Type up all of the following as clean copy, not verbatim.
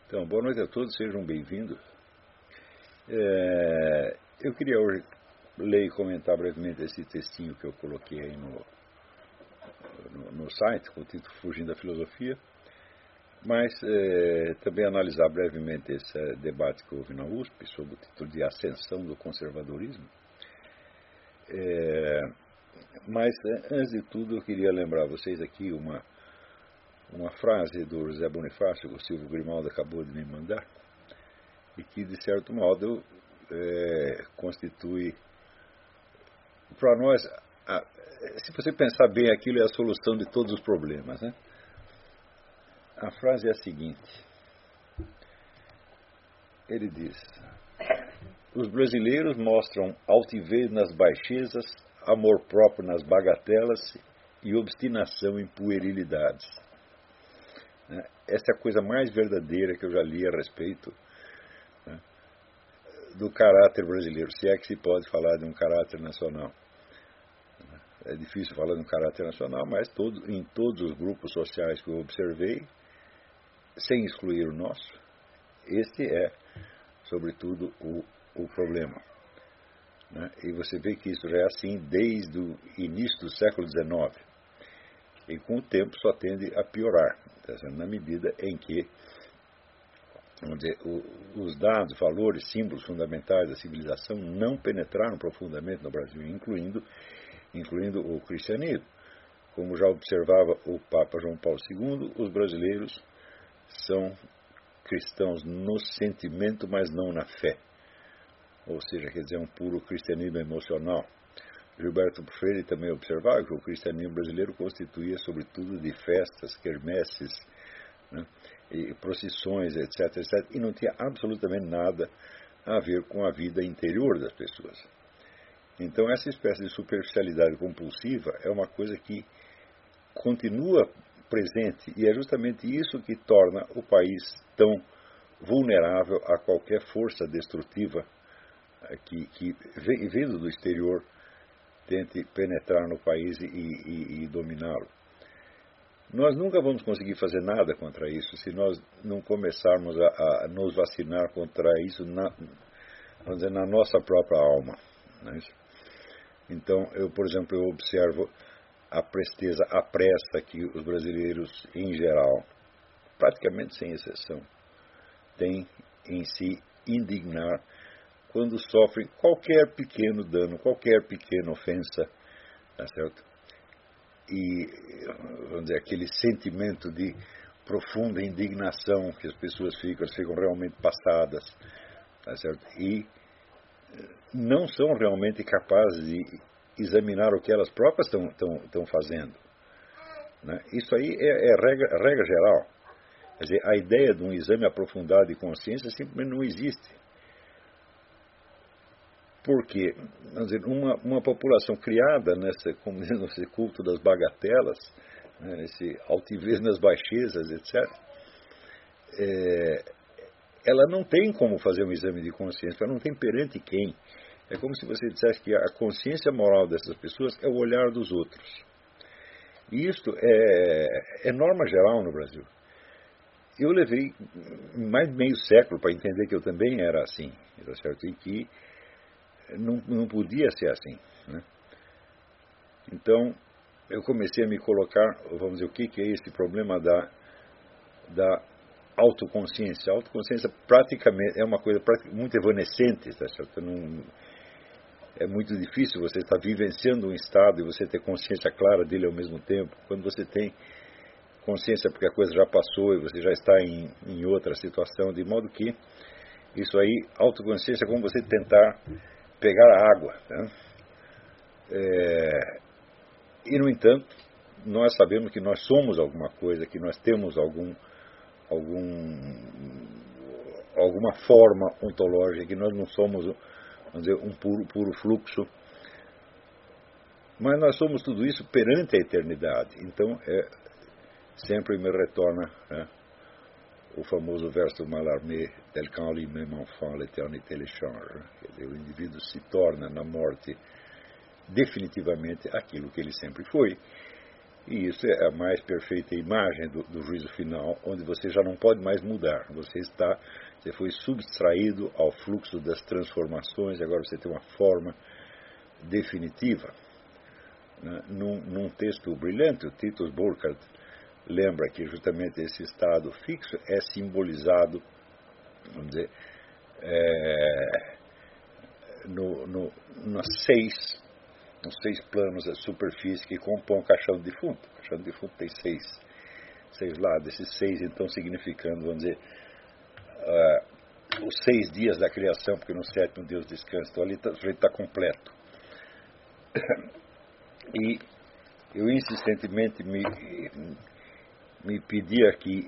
Então, boa noite a todos, sejam bem-vindos. Eu queria hoje ler e comentar brevemente esse textinho que eu coloquei aí no site, com o título Fugindo da Filosofia, mas também analisar brevemente esse debate que houve na USP sobre o título de Ascensão do Conservadorismo. Mas, antes de tudo, eu queria lembrar a vocês aqui uma frase do José Bonifácio, que o Silvio Grimaldo acabou de me mandar, e que, de certo modo, constitui, para nós, se você pensar bem, aquilo é a solução de todos os problemas, né? A frase é a seguinte, ele diz: os brasileiros mostram altivez nas baixezas, amor próprio nas bagatelas e obstinação em puerilidades. Essa é a coisa mais verdadeira que eu já li a respeito, né, do caráter brasileiro, se é que se pode falar de um caráter nacional. É difícil falar de um caráter nacional, mas em todos os grupos sociais que eu observei, sem excluir o nosso, este é, sobretudo, o problema. Né? E você vê que isso já é assim desde o início do século XIX. E com o tempo só tende a piorar, na medida em que, vamos dizer, os dados, valores, símbolos fundamentais da civilização não penetraram profundamente no Brasil, incluindo o cristianismo. Como já observava o Papa João Paulo II, os brasileiros são cristãos no sentimento, mas não na fé. Ou seja, quer dizer, um puro cristianismo emocional. Gilberto Freire também observava que o cristianismo brasileiro constituía sobretudo de festas, quermesses, né, e procissões, etc., e não tinha absolutamente nada a ver com a vida interior das pessoas. Então, essa espécie de superficialidade compulsiva é uma coisa que continua presente, e é justamente isso que torna o país tão vulnerável a qualquer força destrutiva que vindo do exterior tente penetrar no país e dominá-lo. Nós nunca vamos conseguir fazer nada contra isso se nós não começarmos a nos vacinar contra isso vamos dizer, na nossa própria alma. Não é isso? Então, por exemplo, eu observo a presteza, a pressa que os brasileiros, em geral, praticamente sem exceção, têm em se indignar quando sofrem qualquer pequeno dano, qualquer pequena ofensa, tá certo? E, vamos dizer, aquele sentimento de profunda indignação que as pessoas ficam realmente passadas, tá certo? E não são realmente capazes de examinar o que elas próprias estão fazendo. Né? Isso aí é regra geral. Quer dizer, a ideia de um exame aprofundado de consciência simplesmente não existe. Porque, vamos dizer, uma população criada nesse culto das bagatelas, né, esse altivez nas baixezas, etc., ela não tem como fazer um exame de consciência, ela não tem perante quem. É como se você dissesse que a consciência moral dessas pessoas é o olhar dos outros. E isto é norma geral no Brasil. Eu levei mais de meio século para entender que eu também era assim, tá certo? E que não podia ser assim, né? Então, eu comecei a me colocar, vamos dizer, o que é esse problema da autoconsciência. A autoconsciência praticamente é uma coisa muito evanescente, tá certo? É muito difícil você estar vivenciando um estado e você ter consciência clara dele ao mesmo tempo. Quando você tem consciência porque a coisa já passou e você já está em outra situação, de modo que isso aí, autoconsciência, é como você tentar pegar a água, né? E, no entanto, nós sabemos que nós somos alguma coisa, que nós temos alguma forma ontológica, que nós não somos, vamos dizer, um puro fluxo, mas nós somos tudo isso perante a eternidade. Então, sempre me retorna, né, o famoso verso do Mallarmé, tel qu'en lui-même enfant, l'éternité le change. Quer dizer, o indivíduo se torna na morte definitivamente aquilo que ele sempre foi. E isso é a mais perfeita imagem do juízo final, onde você já não pode mais mudar. Você foi subtraído ao fluxo das transformações, agora você tem uma forma definitiva. Num texto brilhante, o Titus Burckhardt lembra que justamente esse estado fixo é simbolizado, vamos dizer, nos seis planos da superfície que compõem o caixão do defunto. O caixão do defunto tem seis lados, esses seis então significando, vamos dizer, os 6 dias da criação, porque no 7º Deus descansa. Então ali está completo. E eu insistentemente me pedia que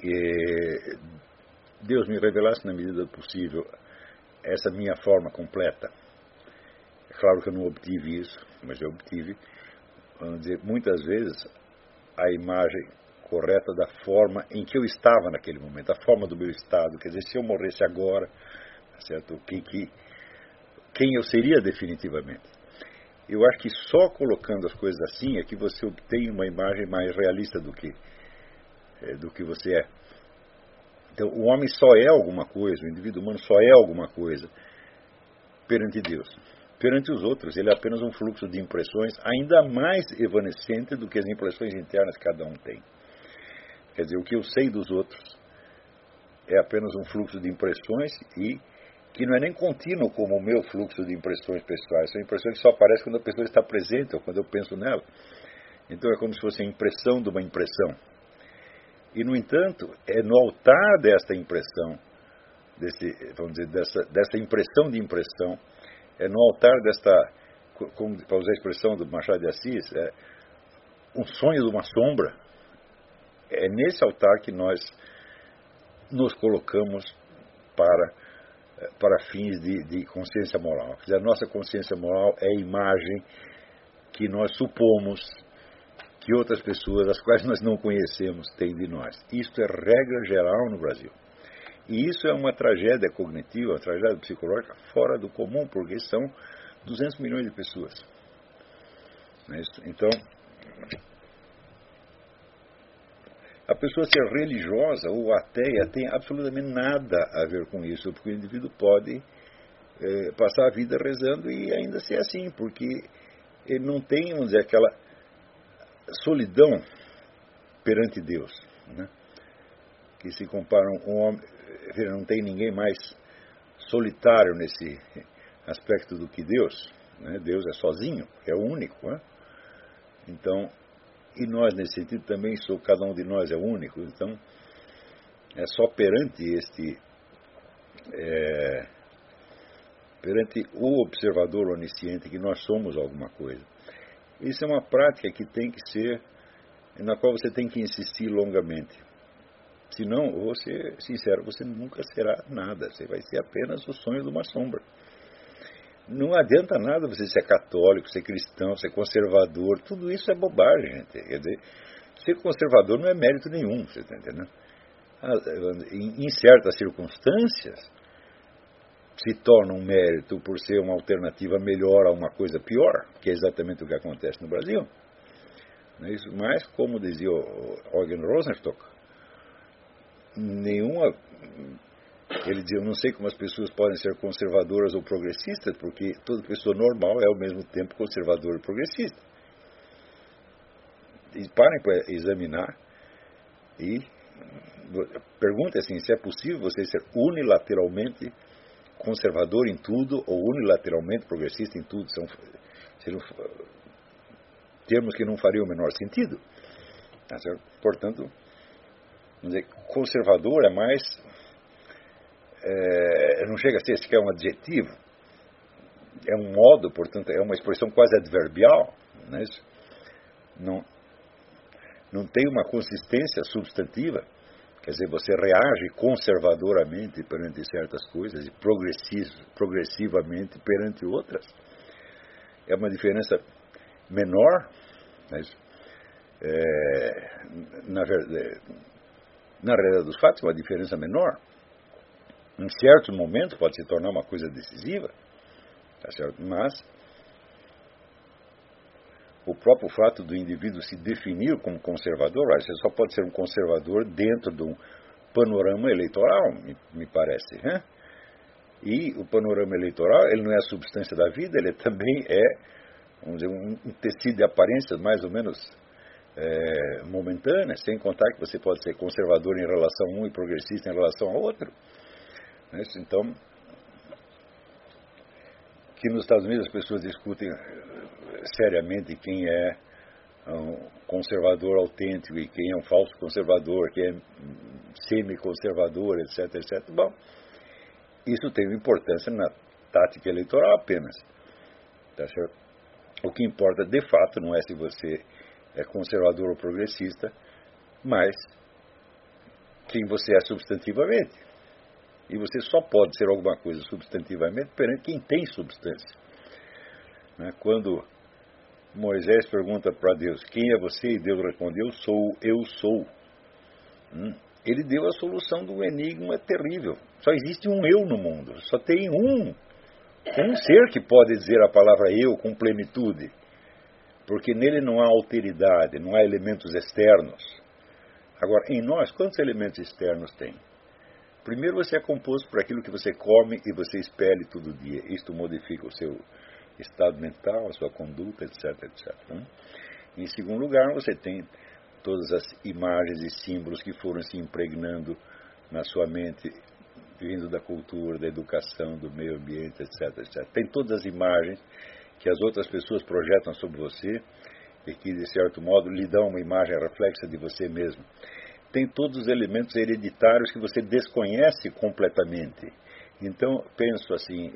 Deus me revelasse na medida do possível essa minha forma completa. É claro que eu não obtive isso, mas eu obtive, vamos dizer, muitas vezes a imagem correta da forma em que eu estava naquele momento, a forma do meu estado. Quer dizer, se eu morresse agora, certo? Quem eu seria definitivamente. Eu acho que só colocando as coisas assim é que você obtém uma imagem mais realista do que você é. Então, o homem só é alguma coisa, o indivíduo humano só é alguma coisa perante Deus. Perante os outros, ele é apenas um fluxo de impressões ainda mais evanescente do que as impressões internas que cada um tem. Quer dizer, o que eu sei dos outros é apenas um fluxo de impressões e que não é nem contínuo como o meu fluxo de impressões pessoais. São impressões que só aparecem quando a pessoa está presente ou quando eu penso nela. Então é como se fosse a impressão de uma impressão. E, no entanto, é no altar desta impressão, vamos dizer, dessa impressão de impressão, é no altar para usar a expressão do Machado de Assis, um sonho de uma sombra. É nesse altar que nós nos colocamos para fins de consciência moral. Quer dizer, a nossa consciência moral é a imagem que nós supomos que outras pessoas, as quais nós não conhecemos, têm de nós. Isto é regra geral no Brasil. E isso é uma tragédia cognitiva, uma tragédia psicológica fora do comum, porque são 200 milhões de pessoas. Então, a pessoa ser religiosa ou ateia tem absolutamente nada a ver com isso, porque o indivíduo pode passar a vida rezando e ainda ser assim, porque ele não tem, vamos dizer, aquela solidão perante Deus, né? Que se comparam com um homem, não tem ninguém mais solitário nesse aspecto do que Deus, né? Deus é sozinho, é o único, né? Então, e nós nesse sentido também cada um de nós é único. Então é só perante perante o observador onisciente que nós somos alguma coisa. Isso é uma prática que tem que ser, na qual você tem que insistir longamente. Senão, sincero, você nunca será nada. Você vai ser apenas o sonho de uma sombra. Não adianta nada você ser católico, ser cristão, ser conservador. Tudo isso é bobagem, gente. Quer dizer, ser conservador não é mérito nenhum, você está entendendo? Em certas circunstâncias, se torna um mérito por ser uma alternativa melhor a uma coisa pior, que é exatamente o que acontece no Brasil. Não é isso? Mas, como dizia o Eugen Rosenstock, ele dizia, eu não sei como as pessoas podem ser conservadoras ou progressistas, porque toda pessoa normal é ao mesmo tempo conservadora e progressista. E parem para examinar e perguntem assim, se é possível você ser unilateralmente conservador em tudo ou unilateralmente progressista em tudo. Seriam termos que não fariam o menor sentido. Portanto, vamos dizer, conservador é mais... não chega a ser sequer um adjetivo, é um modo, portanto, é uma expressão quase adverbial, não é isso? Não tem uma consistência substantiva, quer dizer, você reage conservadoramente perante certas coisas e progressivamente perante outras. É uma diferença menor, não é isso? Na realidade dos fatos, é uma diferença menor. Em certos momentos pode se tornar uma coisa decisiva, tá certo? Mas o próprio fato do indivíduo se definir como conservador, você só pode ser um conservador dentro de um panorama eleitoral, me parece, né? E o panorama eleitoral, ele não é a substância da vida, ele também é, vamos dizer, um tecido de aparências mais ou menos momentâneas, sem contar que você pode ser conservador em relação a um e progressista em relação ao outro. Então, que nos Estados Unidos as pessoas discutem seriamente quem é um conservador autêntico e quem é um falso conservador, quem é semi-conservador, etc, etc. Bom, isso tem uma importância na tática eleitoral apenas. Tá certo? O que importa, de fato, não é se você é conservador ou progressista, mas quem você é substantivamente. E você só pode ser alguma coisa substantivamente perante quem tem substância. Quando Moisés pergunta para Deus, quem é você? E Deus respondeu, eu sou. Ele deu a solução de um enigma terrível. Só existe um eu no mundo. Só tem um ser que pode dizer a palavra eu com plenitude. Porque nele não há alteridade, não há elementos externos. Agora, em nós, quantos elementos externos tem? Primeiro, você é composto por aquilo que você come e você expele todo dia. Isto modifica o seu estado mental, a sua conduta, etc, etc. Em segundo lugar, você tem todas as imagens e símbolos que foram se impregnando na sua mente, vindo da cultura, da educação, do meio ambiente, etc, etc. Tem todas as imagens que as outras pessoas projetam sobre você e que, de certo modo, lhe dão uma imagem reflexa de você mesmo. Tem todos os elementos hereditários que você desconhece completamente. Então, eu penso assim,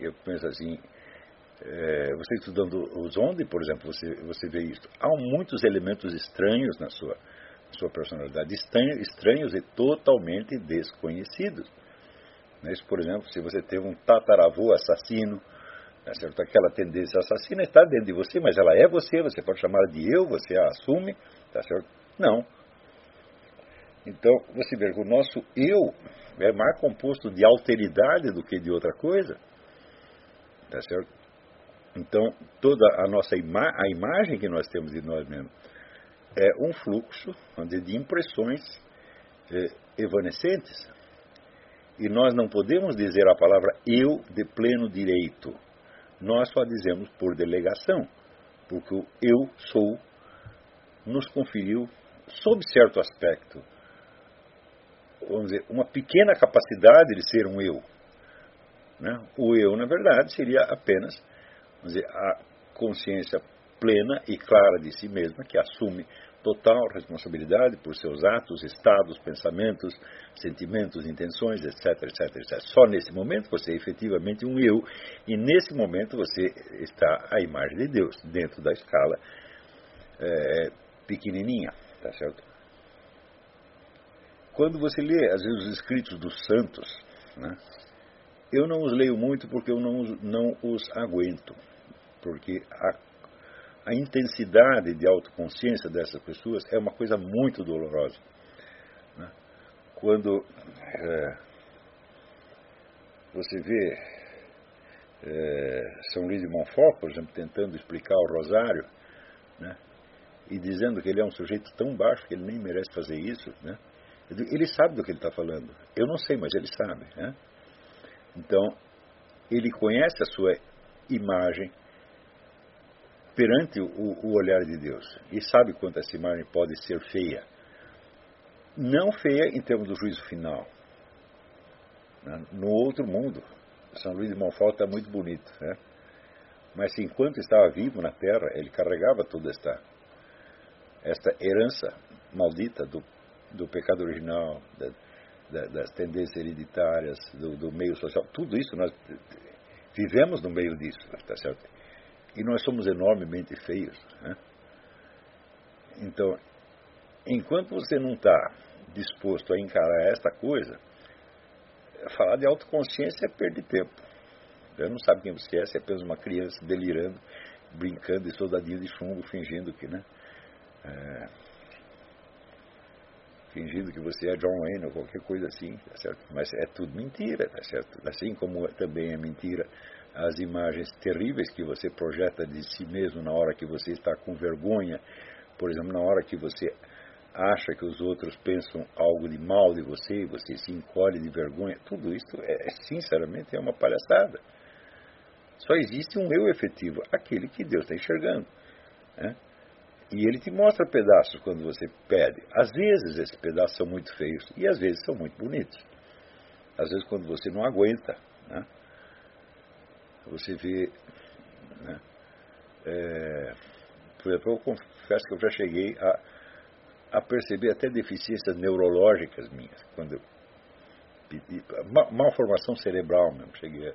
você estudando o Zonde, por exemplo, você vê isso. Há muitos elementos estranhos na sua personalidade, estranhos e totalmente desconhecidos. Isso, por exemplo, se você teve um tataravô assassino, certo? Aquela tendência assassina está dentro de você, mas ela é você pode chamar de eu, você a assume, tá certo? Não. Então, você vê que o nosso eu é mais composto de alteridade do que de outra coisa, tá certo? Então, toda a nossa a imagem que nós temos de nós mesmos é um fluxo de impressões evanescentes. E nós não podemos dizer a palavra eu de pleno direito. Nós só dizemos por delegação, porque o eu sou nos conferiu, sob certo aspecto, vamos dizer, uma pequena capacidade de ser um eu. O eu, na verdade, seria apenas, vamos dizer, a consciência plena e clara de si mesma, que assume total responsabilidade por seus atos, estados, pensamentos, sentimentos, intenções, etc, etc, etc. Só nesse momento você é efetivamente um eu, e nesse momento você está à imagem de Deus, dentro da escala pequenininha, tá certo? Quando você lê, às vezes, os escritos dos santos, eu não os leio muito porque eu não os aguento, porque a intensidade de autoconsciência dessas pessoas é uma coisa muito dolorosa. Quando você vê São Luís de Montfort, por exemplo, tentando explicar o Rosário, e dizendo que ele é um sujeito tão baixo que ele nem merece fazer isso, ele sabe do que ele está falando. Eu não sei, mas ele sabe. Então, ele conhece a sua imagem perante o olhar de Deus e sabe quanto essa imagem pode ser feia. Não feia em termos do juízo final. No outro mundo, São Luís de Montfort está muito bonito. Mas enquanto estava vivo na Terra, ele carregava toda esta herança maldita do pecado original, das tendências hereditárias, do meio social. Tudo isso nós vivemos no meio disso, tá certo? E nós somos enormemente feios. Então, enquanto você não está disposto a encarar esta coisa, falar de autoconsciência é perder tempo. Você não sabe quem você é apenas uma criança delirando, brincando de soldadinho de chumbo, fingindo que, fingindo que você é John Wayne ou qualquer coisa assim, tá certo? Mas é tudo mentira, tá certo? Assim como também é mentira as imagens terríveis que você projeta de si mesmo na hora que você está com vergonha, por exemplo, na hora que você acha que os outros pensam algo de mal de você e você se encolhe de vergonha. Tudo isso, sinceramente, é uma palhaçada. Só existe um eu efetivo, aquele que Deus está enxergando, né? E ele te mostra pedaços quando você pede. Às vezes esses pedaços são muito feios e às vezes são muito bonitos. Às vezes quando você não aguenta, né? Você vê, né? Por exemplo, eu confesso que eu já cheguei a perceber até deficiências neurológicas minhas, quando eu pedi, malformação cerebral mesmo, cheguei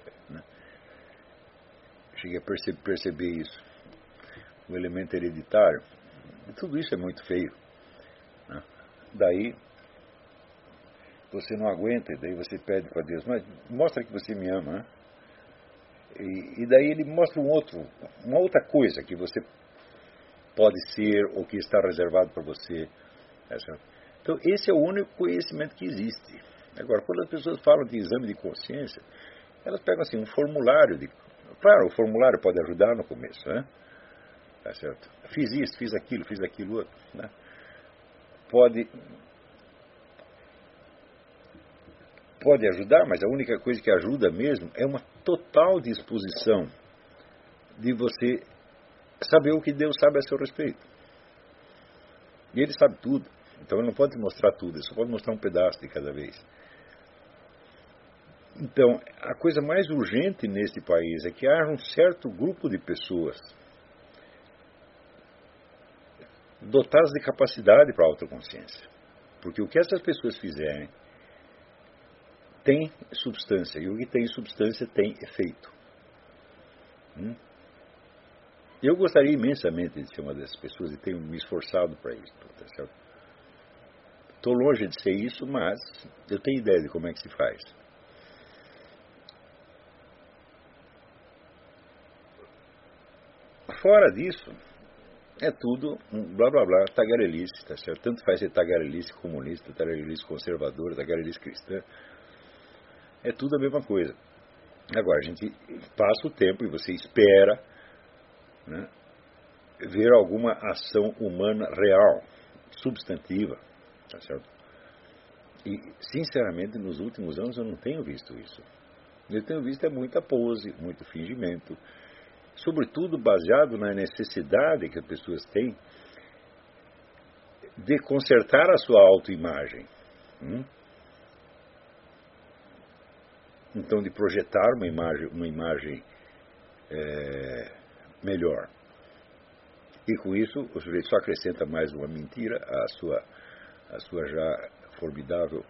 a perceber isso, o elemento hereditário, e tudo isso é muito feio, né? Daí você não aguenta, e daí você pede para Deus, mas mostra que você me ama, né? E daí ele mostra uma outra coisa que você pode ser ou que está reservado para você. Então esse é o único conhecimento que existe. Agora, quando as pessoas falam de exame de consciência, elas pegam assim um formulário. Claro, o formulário pode ajudar no começo, né? Tá certo? Fiz isso, fiz aquilo outro, né? Pode ajudar, mas a única coisa que ajuda mesmo é uma total disposição de você saber o que Deus sabe a seu respeito. E Ele sabe tudo. Então Ele não pode te mostrar tudo, Ele só pode mostrar um pedaço de cada vez. Então, a coisa mais urgente neste país é que haja um certo grupo de pessoas dotadas de capacidade para a autoconsciência. Porque o que essas pessoas fizerem tem substância, e o que tem substância tem efeito. Eu gostaria imensamente de ser uma dessas pessoas e tenho me esforçado para isso. Tá certo? Estou longe de ser isso, mas eu tenho ideia de como é que se faz. Fora disso, é tudo um blá blá blá, tagarelice, tá certo? Tanto faz ser tagarelice comunista, tagarelice conservadora, tagarelice cristã. É tudo a mesma coisa. Agora, a gente passa o tempo e você espera, né, ver alguma ação humana real, substantiva, tá certo? E, sinceramente, nos últimos anos eu não tenho visto isso. Eu tenho visto muita pose, muito fingimento, sobretudo baseado na necessidade que as pessoas têm de consertar a sua autoimagem. Então, de projetar uma imagem melhor. E com isso, o sujeito só acrescenta mais uma mentira à sua já formidável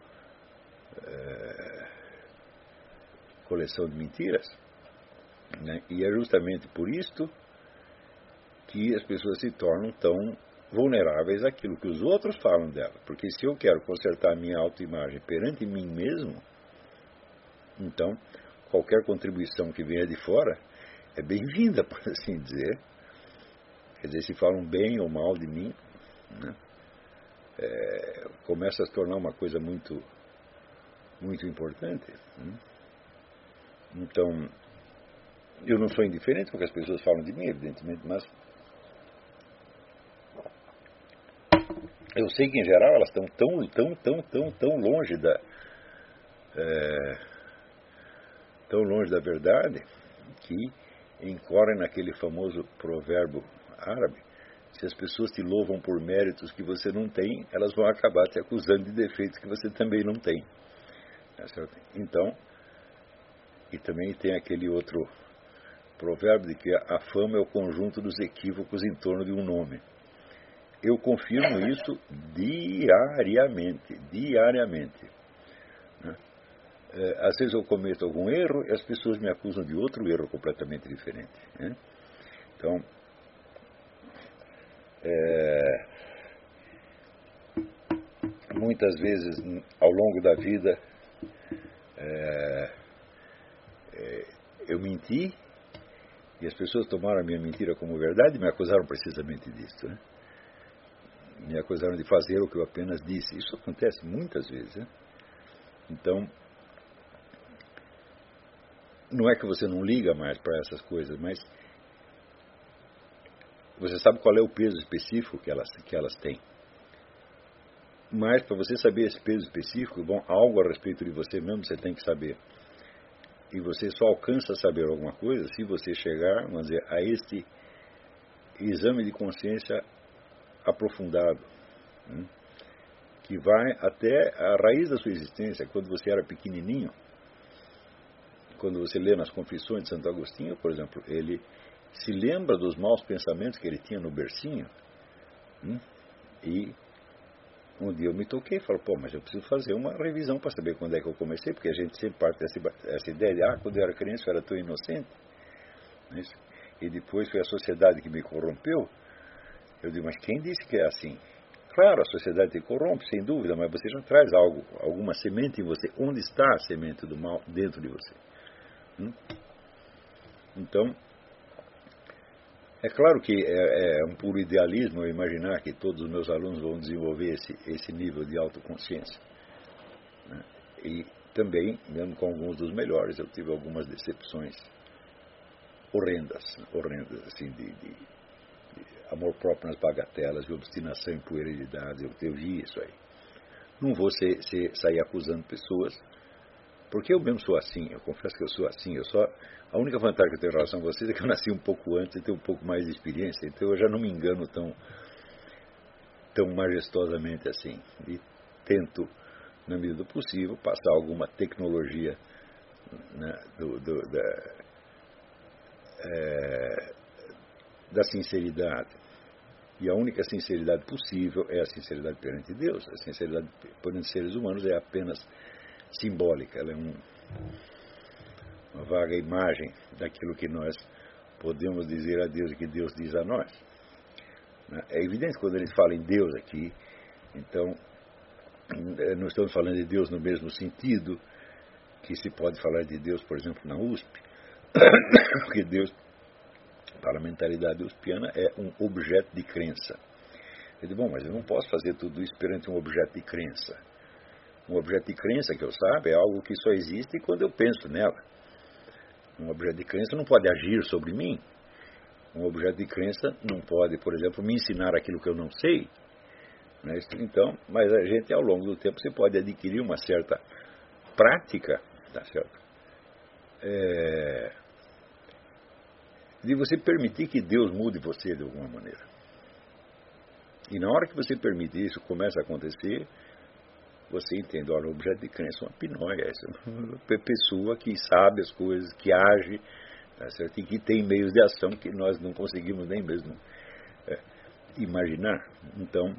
coleção de mentiras. Né? E é justamente por isto que as pessoas se tornam tão vulneráveis àquilo que os outros falam dela. Porque se eu quero consertar a minha autoimagem perante mim mesmo, então qualquer contribuição que venha de fora é bem-vinda, por assim dizer. Quer dizer, se falam bem ou mal de mim, né, começa a se tornar uma coisa muito, muito importante. Né? Então, eu não sou indiferente porque as pessoas falam de mim, evidentemente, mas eu sei que, em geral, elas estão tão longe tão longe da verdade que incorrem naquele famoso provérbio árabe: se as pessoas te louvam por méritos que você não tem, elas vão acabar te acusando de defeitos que você também não tem. Então, e também tem aquele outro provérbio de que a fama é o conjunto dos equívocos em torno de um nome. Eu confirmo isso diariamente. Né? Às vezes eu cometo algum erro e as pessoas me acusam de outro erro completamente diferente. Né? Então, muitas vezes ao longo da vida eu menti e as pessoas tomaram a minha mentira como verdade e me acusaram precisamente disso. Né? Me acusaram de fazer o que eu apenas disse. Isso acontece muitas vezes. Né? Então, não é que você não liga mais para essas coisas, mas você sabe qual é o peso específico que elas têm. Mas para você saber esse peso específico, bom, algo a respeito de você mesmo você tem que saber. E você só alcança saber alguma coisa se você chegar, vamos dizer, a este exame de consciência aprofundado, que vai até a raiz da sua existência. Quando você era pequenininho, quando você lê nas Confissões de Santo Agostinho, por exemplo, ele se lembra dos maus pensamentos que ele tinha no bercinho, e um dia eu me toquei e falei, mas eu preciso fazer uma revisão para saber quando é que eu comecei, porque a gente sempre parte dessa ideia de, quando eu era criança eu era tão inocente, e depois foi a sociedade que me corrompeu. Eu digo, mas quem disse que é assim? Claro, a sociedade te corrompe, sem dúvida, mas você já traz alguma semente em você. Onde está a semente do mal dentro de você? Então, é claro que é um puro idealismo eu imaginar que todos os meus alunos vão desenvolver esse nível de autoconsciência. E também, mesmo com alguns dos melhores, eu tive algumas decepções horrendas, assim, de amor próprio nas bagatelas, de obstinação em puerilidades. Eu vi isso aí. Não vou sair acusando pessoas, porque eu mesmo sou assim, eu confesso que eu sou assim. A única vantagem que eu tenho em relação a vocês é que eu nasci um pouco antes e tenho um pouco mais de experiência, então eu já não me engano tão majestosamente assim. E tento, na medida do possível, passar alguma tecnologia, né, da sinceridade. E a única sinceridade possível é a sinceridade perante Deus. A sinceridade perante seres humanos é apenas simbólica, ela é uma vaga imagem daquilo que nós podemos dizer a Deus e que Deus diz a nós. É evidente que quando ele fala em Deus aqui, então não estamos falando de Deus no mesmo sentido que se pode falar de Deus, por exemplo, na USP, porque Deus, para a mentalidade uspiana, é um objeto de crença. Eu digo, mas eu não posso fazer tudo isso perante um objeto de crença. Um objeto de crença, que eu saiba, é algo que só existe quando eu penso nela. Um objeto de crença não pode agir sobre mim. Um objeto de crença não pode, por exemplo, me ensinar aquilo que eu não sei. Então, mas a gente, ao longo do tempo, você pode adquirir uma certa prática, tá certo? De você permitir que Deus mude você de alguma maneira. E na hora que você permite isso, começa a acontecer, você entende, olha, o objeto de crença é uma pinóia, é uma pessoa que sabe as coisas, que age, tá certo? E que tem meios de ação que nós não conseguimos nem mesmo imaginar. Então,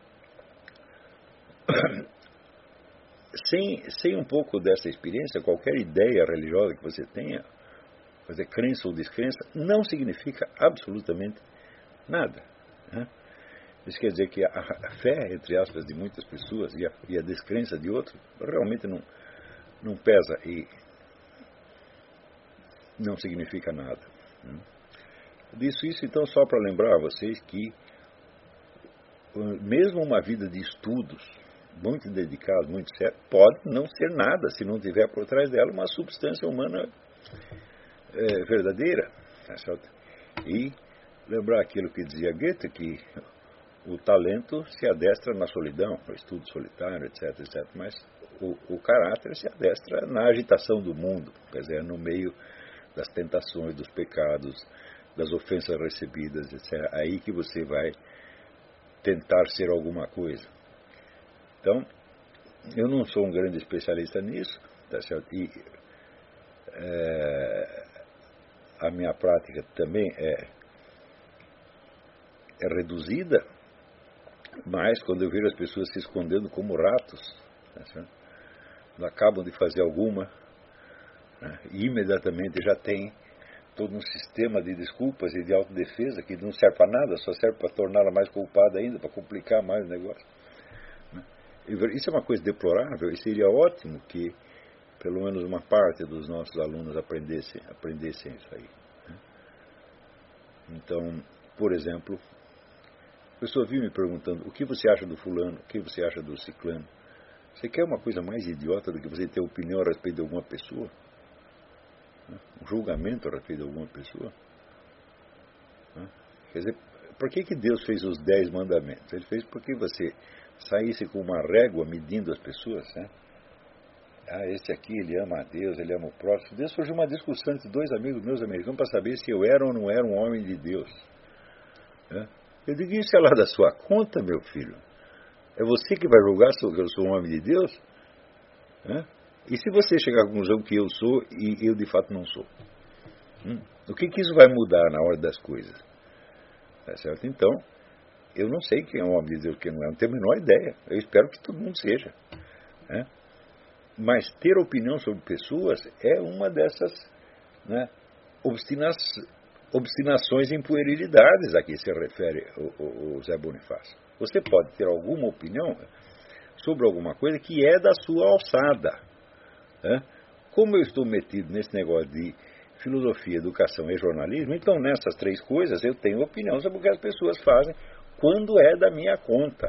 sem um pouco dessa experiência, qualquer ideia religiosa que você tenha, fazer crença ou descrença, não significa absolutamente nada. Isso quer dizer que a fé, entre aspas, de muitas pessoas e a descrença de outros realmente não pesa e não significa nada. Disse isso, então, só para lembrar a vocês que mesmo uma vida de estudos muito dedicada, muito séria, pode não ser nada se não tiver por trás dela uma substância humana verdadeira. Tá certo? E lembrar aquilo que dizia Goethe, que o talento se adestra na solidão, no estudo solitário, etc, etc. Mas o caráter se adestra na agitação do mundo, quer dizer, no meio das tentações, dos pecados, das ofensas recebidas, etc. Aí que você vai tentar ser alguma coisa. Então, eu não sou um grande especialista nisso, tá certo? E a minha prática também é reduzida, mas quando eu vejo as pessoas se escondendo como ratos, tá certo? Acabam de fazer alguma, né? E imediatamente já tem todo um sistema de desculpas e de autodefesa que não serve para nada, só serve para torná-la mais culpada ainda, para complicar mais o negócio. Isso é uma coisa deplorável e seria ótimo que pelo menos uma parte dos nossos alunos aprendessem isso aí. Então, por exemplo, a pessoa vinha me perguntando: o que você acha do fulano? O que você acha do ciclano? Você quer uma coisa mais idiota do que você ter opinião a respeito de alguma pessoa? Um julgamento a respeito de alguma pessoa. Quer dizer, por que Deus fez os 10 mandamentos? Ele fez porque você saísse com uma régua medindo as pessoas, né? Esse aqui, ele ama a Deus, ele ama o próximo. Deus surgiu uma discussão entre 2 amigos meus americanos para saber se eu era ou não era um homem de Deus. Eu digo, isso é lá da sua conta, meu filho. É você que vai julgar se eu sou um homem de Deus? E se você chegar à conclusão que eu sou e eu de fato não sou? O que isso vai mudar na hora das coisas? Tá certo? Então, eu não sei quem é um homem de Deus e quem não é, não tenho a menor ideia. Eu espero que todo mundo seja. Mas ter opinião sobre pessoas é uma dessas, né, obstinações em puerilidades a que se refere o Zé Bonifácio. Você pode ter alguma opinião sobre alguma coisa que é da sua alçada. Como eu estou metido nesse negócio de filosofia, educação e jornalismo, então nessas 3 coisas eu tenho opinião sobre o que as pessoas fazem quando é da minha conta.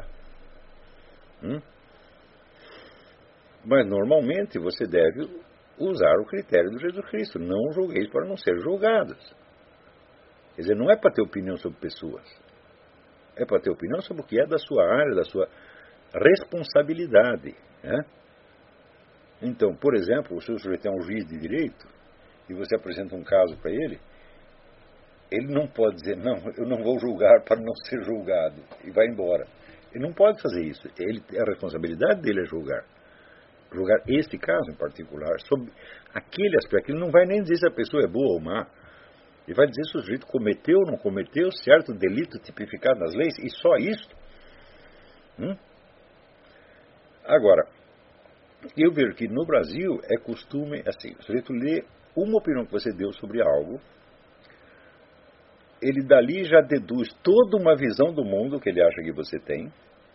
Mas normalmente você deve usar o critério de Jesus Cristo. Não julgueis para não ser julgados. Quer dizer, não é para ter opinião sobre pessoas. É para ter opinião sobre o que é da sua área, da sua responsabilidade. Então, por exemplo, se o sujeito é um juiz de direito e você apresenta um caso para ele não pode dizer, não, eu não vou julgar para não ser julgado, e vai embora. Ele não pode fazer isso. A responsabilidade dele é julgar esse caso em particular, sobre aquele aspecto. Ele não vai nem dizer se a pessoa é boa ou má. Ele vai dizer se o sujeito cometeu ou não cometeu certo delito tipificado nas leis, e só isso. Agora, eu vejo que no Brasil é costume assim, o sujeito lê uma opinião que você deu sobre algo, ele dali já deduz toda uma visão do mundo que ele acha que você tem.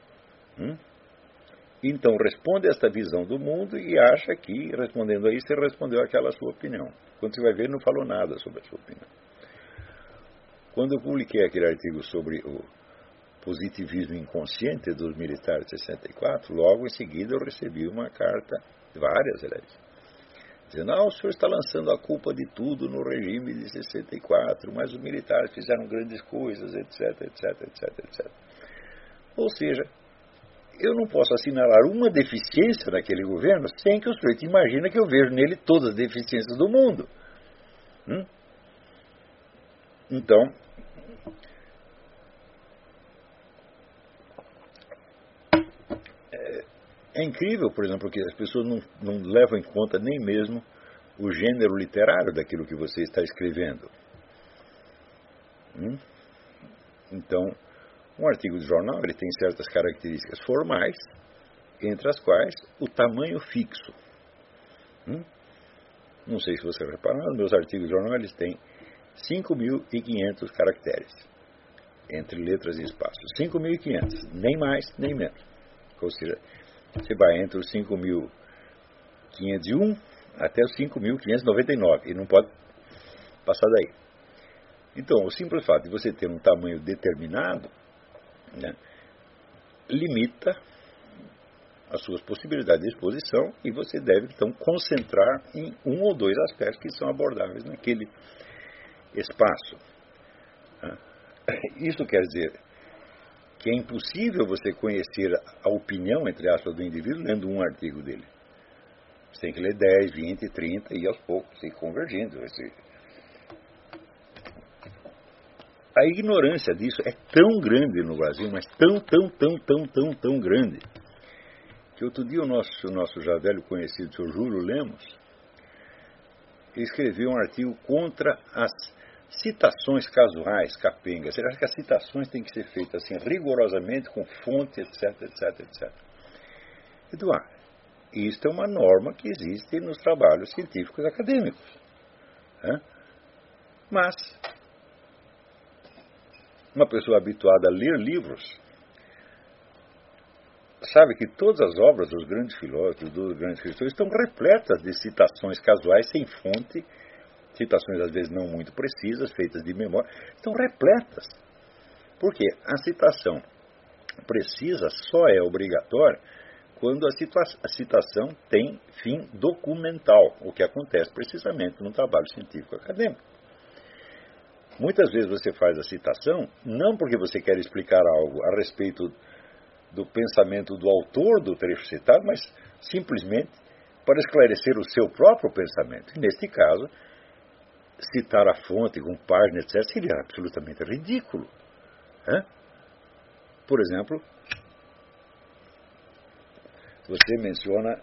Então responde esta visão do mundo e acha que, respondendo a isso, você respondeu aquela sua opinião. Quando você vai ver, ele não falou nada sobre a sua opinião. Quando eu publiquei aquele artigo sobre o positivismo inconsciente dos militares de 64, logo em seguida eu recebi uma carta, várias, aliás, dizendo, o senhor está lançando a culpa de tudo no regime de 64, mas os militares fizeram grandes coisas, etc, etc, etc, etc. Ou seja, eu não posso assinalar uma deficiência naquele governo sem que o sujeito imagine que eu vejo nele todas as deficiências do mundo. Então, é incrível, por exemplo, que as pessoas não levam em conta nem mesmo o gênero literário daquilo que você está escrevendo. Então, um artigo de jornal ele tem certas características formais, entre as quais o tamanho fixo. Não sei se você reparou, meus artigos de jornal eles têm 5.500 caracteres, entre letras e espaços. 5.500, nem mais, nem menos. Ou seja, você vai entre os 5.501 até os 5.599, e não pode passar daí. Então, o simples fato de você ter um tamanho determinado, limita as suas possibilidades de exposição, e você deve, então, concentrar em um ou dois aspectos que são abordáveis naquele espaço. Isso quer dizer que é impossível você conhecer a opinião, entre aspas, do indivíduo lendo um artigo dele. Você tem que ler 10, 20, 30 e aos poucos ir convergindo. A ignorância disso é tão grande no Brasil, mas tão grande, que outro dia o nosso já velho conhecido, o senhor Júlio Lemos, escreveu um artigo contra as citações casuais, capengas. Ele acha que as citações têm que ser feitas assim, rigorosamente, com fonte, etc, etc, etc. Então, isto é uma norma que existe nos trabalhos científicos acadêmicos. Mas uma pessoa habituada a ler livros sabe que todas as obras dos grandes filósofos, dos grandes cristãos, estão repletas de citações casuais sem fonte, citações às vezes não muito precisas, feitas de memória, estão repletas. Porque a citação precisa só é obrigatória quando a citação tem fim documental, o que acontece precisamente no trabalho científico acadêmico. Muitas vezes você faz a citação não porque você quer explicar algo a respeito do pensamento do autor do trecho citado, mas simplesmente para esclarecer o seu próprio pensamento. E, neste caso, citar a fonte com página, etc., seria absolutamente ridículo. Por exemplo, você menciona,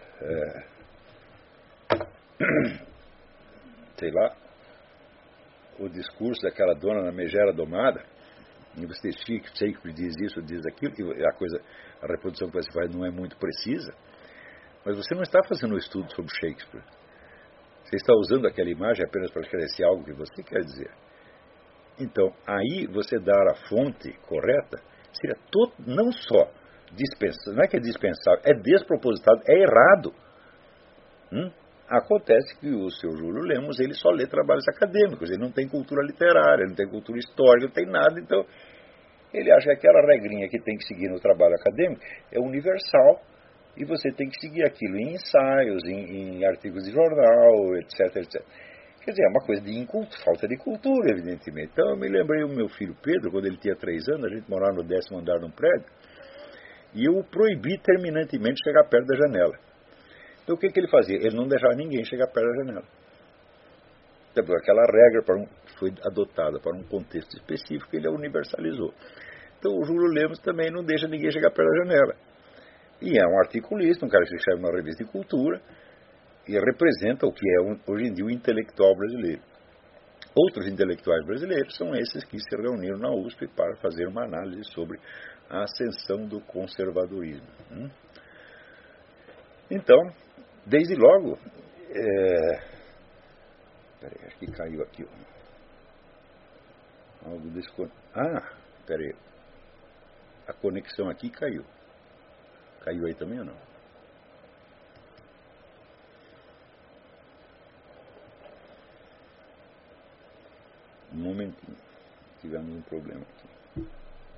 sei lá, o discurso daquela dona na megera domada, e você Shakespeare diz isso, diz aquilo, e a reprodução que você faz não é muito precisa, mas você não está fazendo um estudo sobre Shakespeare. Você está usando aquela imagem apenas para esclarecer algo que você quer dizer. Então, aí você dar a fonte correta seria não só dispensável, não é que é dispensável, é despropositado, é errado. Acontece que o seu Júlio Lemos, ele só lê trabalhos acadêmicos, ele não tem cultura literária, ele não tem cultura histórica, não tem nada, então ele acha que aquela regrinha que tem que seguir no trabalho acadêmico é universal e você tem que seguir aquilo em ensaios, em artigos de jornal, etc, etc. Quer dizer, é uma coisa de falta de cultura, evidentemente. Então eu me lembrei do meu filho Pedro, quando ele tinha 3 anos, a gente morava no 10º andar de um prédio, e eu o proibi terminantemente de chegar perto da janela. Então o que ele fazia? Ele não deixava ninguém chegar perto da janela. Então, aquela regra foi adotada para um contexto específico, ele a universalizou. Então o Júlio Lemos também não deixa ninguém chegar perto da janela. E é um articulista, um cara que escreve numa revista de cultura, e representa o que é hoje em dia o intelectual brasileiro. Outros intelectuais brasileiros são esses que se reuniram na USP para fazer uma análise sobre a ascensão do conservadorismo. Então, desde logo, peraí, acho que caiu aqui. Algo desse. Peraí. A conexão aqui caiu. Caiu aí também ou não? Um momentinho. Tivemos um problema aqui.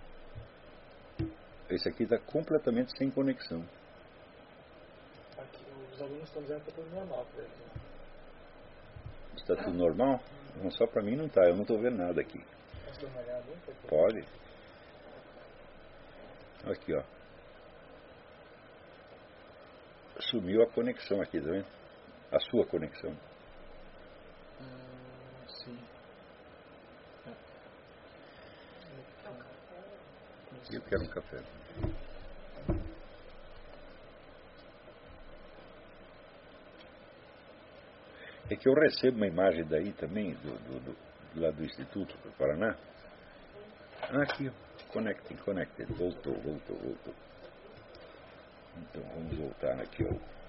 Esse aqui está completamente sem conexão. Aqui, os alunos estão dizendo que está tudo normal para eles. Está tudo normal? Não, só para mim não está. Eu não estou vendo nada aqui. Posso dar uma olhada? Pode. Aqui, ó. Sumiu a conexão aqui, tá vendo? A sua conexão. Sim. Eu quero um café. É que eu recebo uma imagem daí também, lá do Instituto do Paraná. Aqui, connected. Voltou. Então vamos voltar aqui, ó.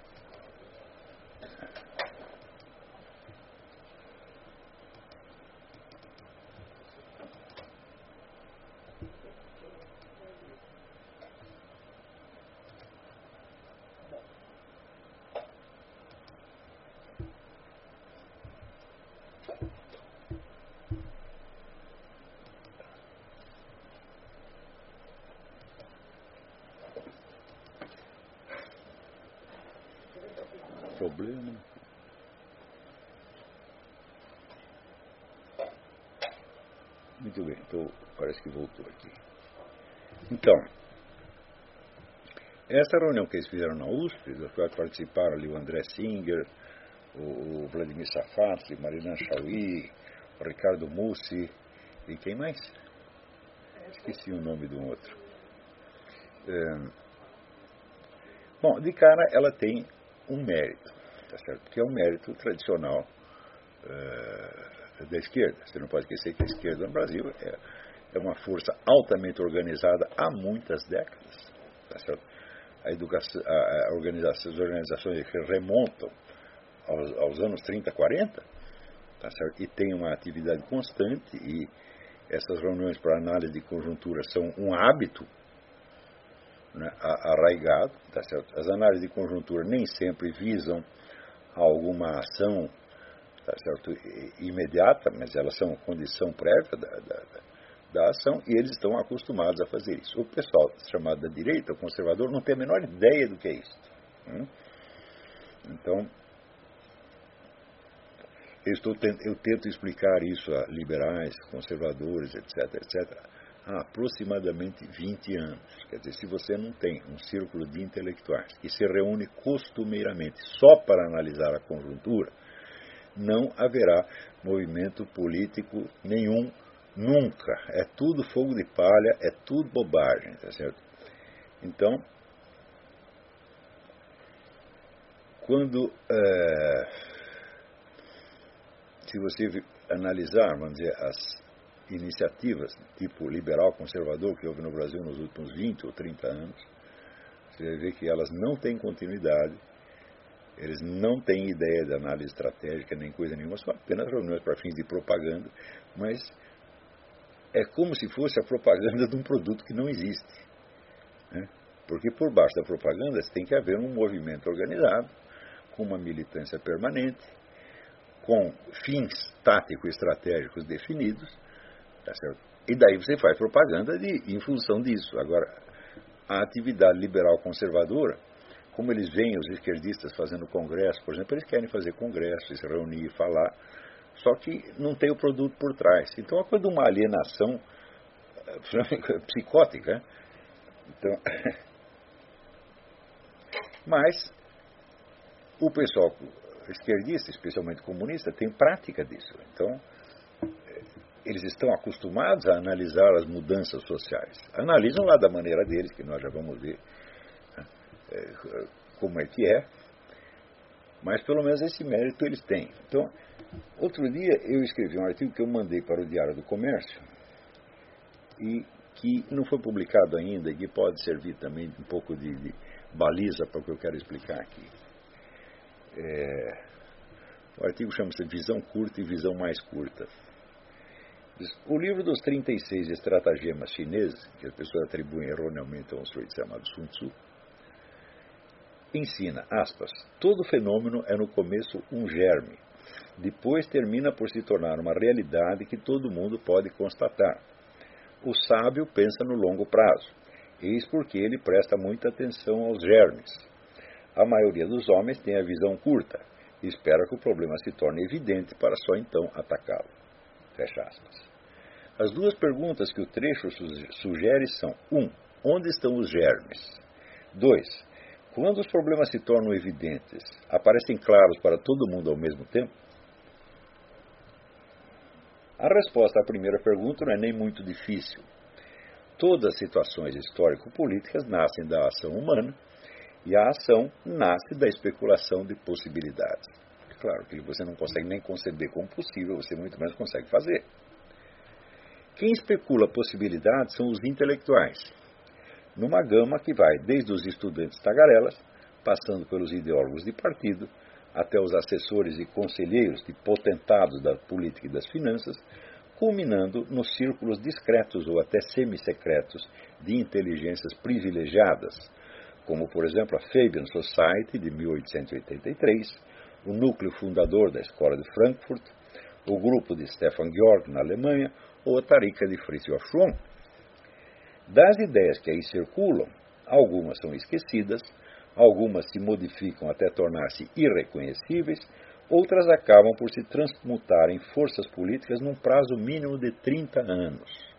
Problema. Muito bem, então parece que voltou aqui. Então, essa reunião que eles fizeram na USP, da qual participaram ali o André Singer, o Vladimir Safasli, Marinan Chauí, o Ricardo Mussi e quem mais? Esqueci o nome do outro. Bom, de cara ela tem um mérito, tá certo? Que é um mérito tradicional da esquerda. Você não pode esquecer que a esquerda no Brasil é uma força altamente organizada há muitas décadas, tá certo? As organizações que remontam aos anos 30, 40, tá certo? E tem uma atividade constante, e essas reuniões para análise de conjuntura são um hábito, né, arraigado, tá certo? As análises de conjuntura nem sempre visam alguma ação, tá certo, imediata, mas elas são condição prévia da ação, e eles estão acostumados a fazer isso. O pessoal chamado da direita, o conservador, não tem a menor ideia do que é isso. Então, eu tento explicar isso a liberais, conservadores, etc., há aproximadamente 20 anos. Quer dizer, se você não tem um círculo de intelectuais que se reúne costumeiramente só para analisar a conjuntura, não haverá movimento político nenhum, nunca. É tudo fogo de palha, é tudo bobagem, tá certo? Então, quando, se você analisar, vamos dizer, as iniciativas tipo liberal conservador que houve no Brasil nos últimos 20 ou 30 anos, você vai ver que elas não têm continuidade, eles não têm ideia de análise estratégica nem coisa nenhuma, são apenas reuniões para fins de propaganda, mas é como se fosse a propaganda de um produto que não existe, né? Porque por baixo da propaganda tem que haver um movimento organizado, com uma militância permanente, com fins táticos e estratégicos definidos, tá certo? E daí você faz propaganda em função disso. Agora, a atividade liberal conservadora, como eles veem os esquerdistas fazendo congresso, por exemplo, eles querem fazer congresso, se reunir e falar, só que não tem o produto por trás. Então, é uma coisa de uma alienação psicótica. Então, mas o pessoal esquerdista, especialmente comunista, tem prática disso. Então, eles estão acostumados a analisar as mudanças sociais. Analisam lá da maneira deles, que nós já vamos ver como é que é, mas pelo menos esse mérito eles têm. Então, outro dia eu escrevi um artigo que eu mandei para o Diário do Comércio e que não foi publicado ainda e que pode servir também um pouco de baliza para o que eu quero explicar aqui. O artigo chama-se Visão Curta e Visão Mais Curta. O livro dos 36 estratagemas chineses, que as pessoas atribuem erroneamente a um sujeito chamado Sun Tzu, ensina, aspas, todo fenômeno é no começo um germe, depois termina por se tornar uma realidade que todo mundo pode constatar. O sábio pensa no longo prazo, eis porque ele presta muita atenção aos germes. A maioria dos homens tem a visão curta e espera que o problema se torne evidente para só então atacá-lo. Fecha aspas. As duas perguntas que o trecho sugere são: 1. Onde estão os germes? 2. Quando os problemas se tornam evidentes, aparecem claros para todo mundo ao mesmo tempo? A resposta à primeira pergunta não é nem muito difícil. Todas as situações histórico-políticas nascem da ação humana e a ação nasce da especulação de possibilidades. Claro que você não consegue nem conceber como possível, você muito menos consegue fazer. Quem especula possibilidades são os intelectuais, numa gama que vai desde os estudantes tagarelas, passando pelos ideólogos de partido, até os assessores e conselheiros de potentados da política e das finanças, culminando nos círculos discretos ou até semissecretos de inteligências privilegiadas, como, por exemplo, a Fabian Society, de 1883, o núcleo fundador da Escola de Frankfurt, o grupo de Stefan Georg, na Alemanha, ou a Tariqa de Fritjof Schwann. Das ideias que aí circulam, algumas são esquecidas, algumas se modificam até tornar-se irreconhecíveis, outras acabam por se transmutar em forças políticas num prazo mínimo de 30 anos.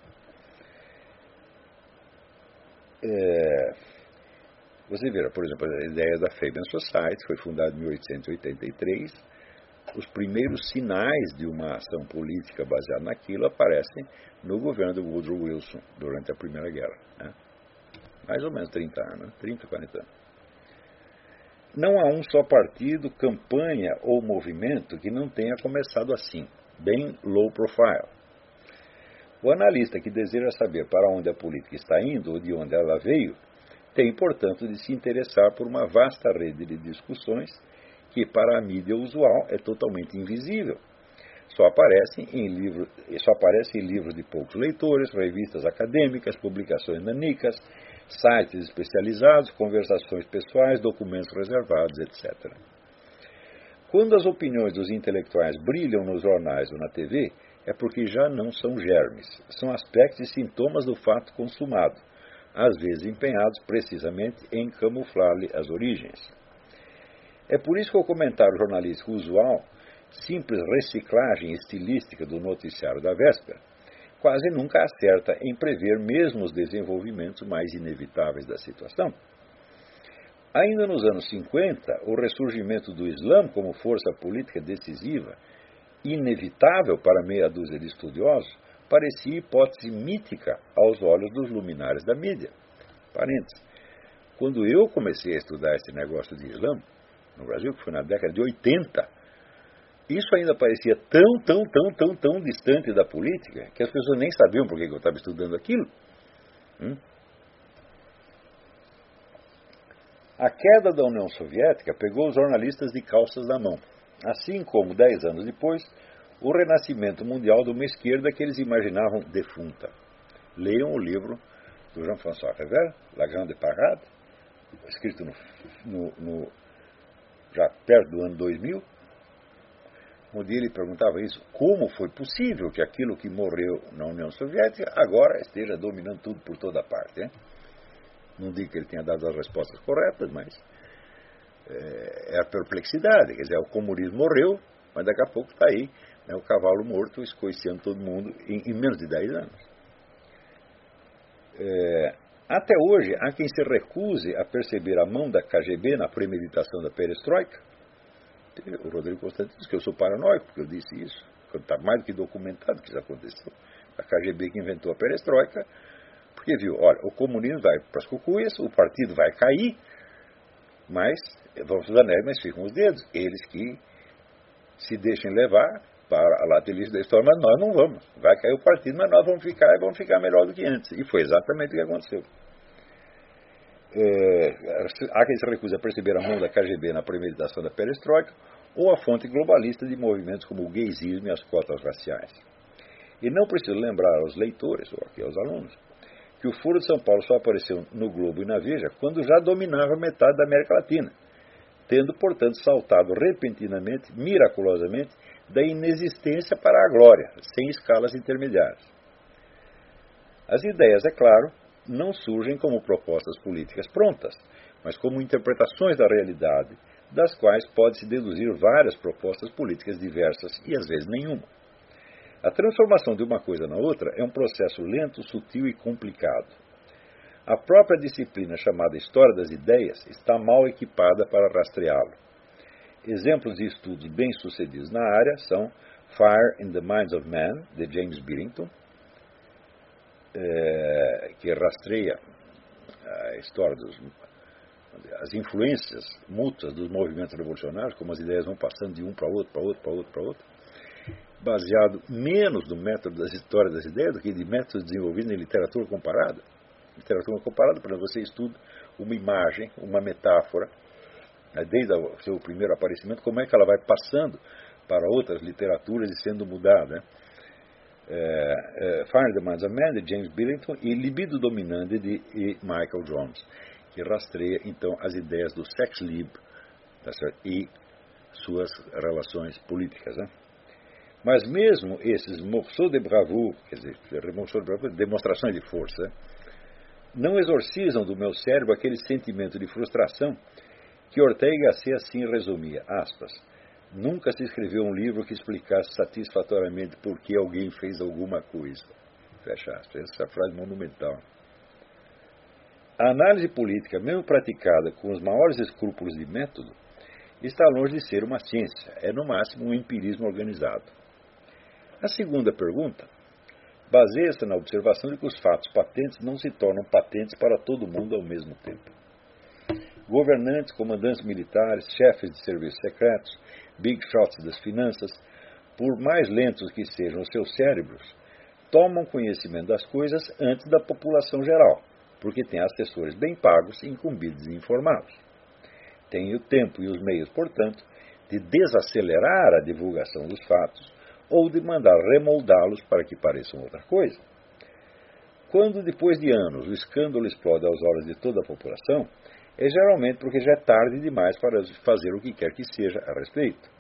Você vê, por exemplo, a ideia da Fabian Society foi fundada em 1883. Os primeiros sinais de uma ação política baseada naquilo aparecem no governo do Woodrow Wilson durante a Primeira Guerra. Né? Mais ou menos 30 anos, 30, 40 anos. Não há um só partido, campanha ou movimento que não tenha começado assim, bem low profile. O analista que deseja saber para onde a política está indo ou de onde ela veio, tem, portanto, de se interessar por uma vasta rede de discussões que, para a mídia usual, é totalmente invisível. Só aparece em livros de poucos leitores, revistas acadêmicas, publicações nanicas, sites especializados, conversações pessoais, documentos reservados, etc. Quando as opiniões dos intelectuais brilham nos jornais ou na TV, é porque já não são germes, são aspectos e sintomas do fato consumado, às vezes empenhados precisamente em camuflar-lhe as origens. É por isso que o comentário jornalístico usual, simples reciclagem estilística do noticiário da véspera, quase nunca acerta em prever mesmo os desenvolvimentos mais inevitáveis da situação. Ainda nos anos 50, o ressurgimento do Islã como força política decisiva, inevitável para meia dúzia de estudiosos, parecia hipótese mítica aos olhos dos luminares da mídia. Parênteses. Quando eu comecei a estudar esse negócio de Islã, no Brasil, que foi na década de 80, isso ainda parecia tão distante da política, que as pessoas nem sabiam por que eu estava estudando aquilo. A queda da União Soviética pegou os jornalistas de calças na mão, assim como, 10 anos depois, o renascimento mundial de uma esquerda que eles imaginavam defunta. Leiam o livro do Jean-François Rével, La Grande Parade, escrito já perto do ano 2000, onde ele perguntava isso: como foi possível que aquilo que morreu na União Soviética agora esteja dominando tudo por toda parte, né? Não digo que ele tenha dado as respostas corretas, mas é a perplexidade. Quer dizer, o comunismo morreu, mas daqui a pouco está aí, né, o cavalo morto escoiciando todo mundo em menos de 10 anos. Até hoje, há quem se recuse a perceber a mão da KGB na premeditação da perestroika. O Rodrigo Constantino diz que eu sou paranoico, porque eu disse isso. Está mais do que documentado que isso aconteceu. A KGB que inventou a perestroika, porque viu, olha, o comunismo vai para as cucuias, o partido vai cair, mas vamos os anéis, mas ficam os dedos. Eles que se deixem levar para a lata-lixo da história, mas nós não vamos. Vai cair o partido, mas nós vamos ficar e vamos ficar melhor do que antes. E foi exatamente o que aconteceu. Há quem se recusa a perceber a mão da KGB na premeditação da perestroika ou a fonte globalista de movimentos como o gaysismo e as cotas raciais. E não preciso lembrar aos leitores, ou aqui aos alunos, que o Foro de São Paulo só apareceu no Globo e na Veja quando já dominava metade da América Latina, tendo, portanto, saltado repentinamente, miraculosamente, da inexistência para a glória, sem escalas intermediárias. As ideias, é claro, não surgem como propostas políticas prontas, mas como interpretações da realidade, das quais pode-se deduzir várias propostas políticas diversas e às vezes nenhuma. A transformação de uma coisa na outra é um processo lento, sutil e complicado. A própria disciplina chamada História das Ideias está mal equipada para rastreá-lo. Exemplos de estudos bem-sucedidos na área são Fire in the Minds of Men, de James Billington, que rastreia a história as influências mútuas dos movimentos revolucionários, como as ideias vão passando de um para outro, baseado menos no método das histórias das ideias do que de métodos desenvolvidos em literatura comparada. Literatura comparada, por exemplo, você estuda uma imagem, uma metáfora, desde o seu primeiro aparecimento, como é que ela vai passando para outras literaturas e sendo mudada. Fire the Minds of Men, de James Billington, e Libido Dominante, de Michael Jones, que rastreia, então, as ideias do sex lib, tá certo? E suas relações políticas. Né? Mas mesmo esses morceaux de bravoure, quer dizer, demonstrações de força, não exorcizam do meu cérebro aquele sentimento de frustração que Ortega y Gasset assim resumia, aspas, nunca se escreveu um livro que explicasse satisfatoriamente por que alguém fez alguma coisa. Fecha aspas. Essa é a frase monumental. A análise política, mesmo praticada com os maiores escrúpulos de método, está longe de ser uma ciência. É, no máximo, um empirismo organizado. A segunda pergunta baseia-se na observação de que os fatos patentes não se tornam patentes para todo mundo ao mesmo tempo. Governantes, comandantes militares, chefes de serviços secretos, big shots das finanças, por mais lentos que sejam os seus cérebros, tomam conhecimento das coisas antes da população geral, porque têm assessores bem pagos e incumbidos em informá-los. Têm o tempo e os meios, portanto, de desacelerar a divulgação dos fatos ou de mandar remoldá-los para que pareçam outra coisa. Quando, depois de anos, o escândalo explode aos olhos de toda a população, é geralmente porque já é tarde demais para fazer o que quer que seja a respeito.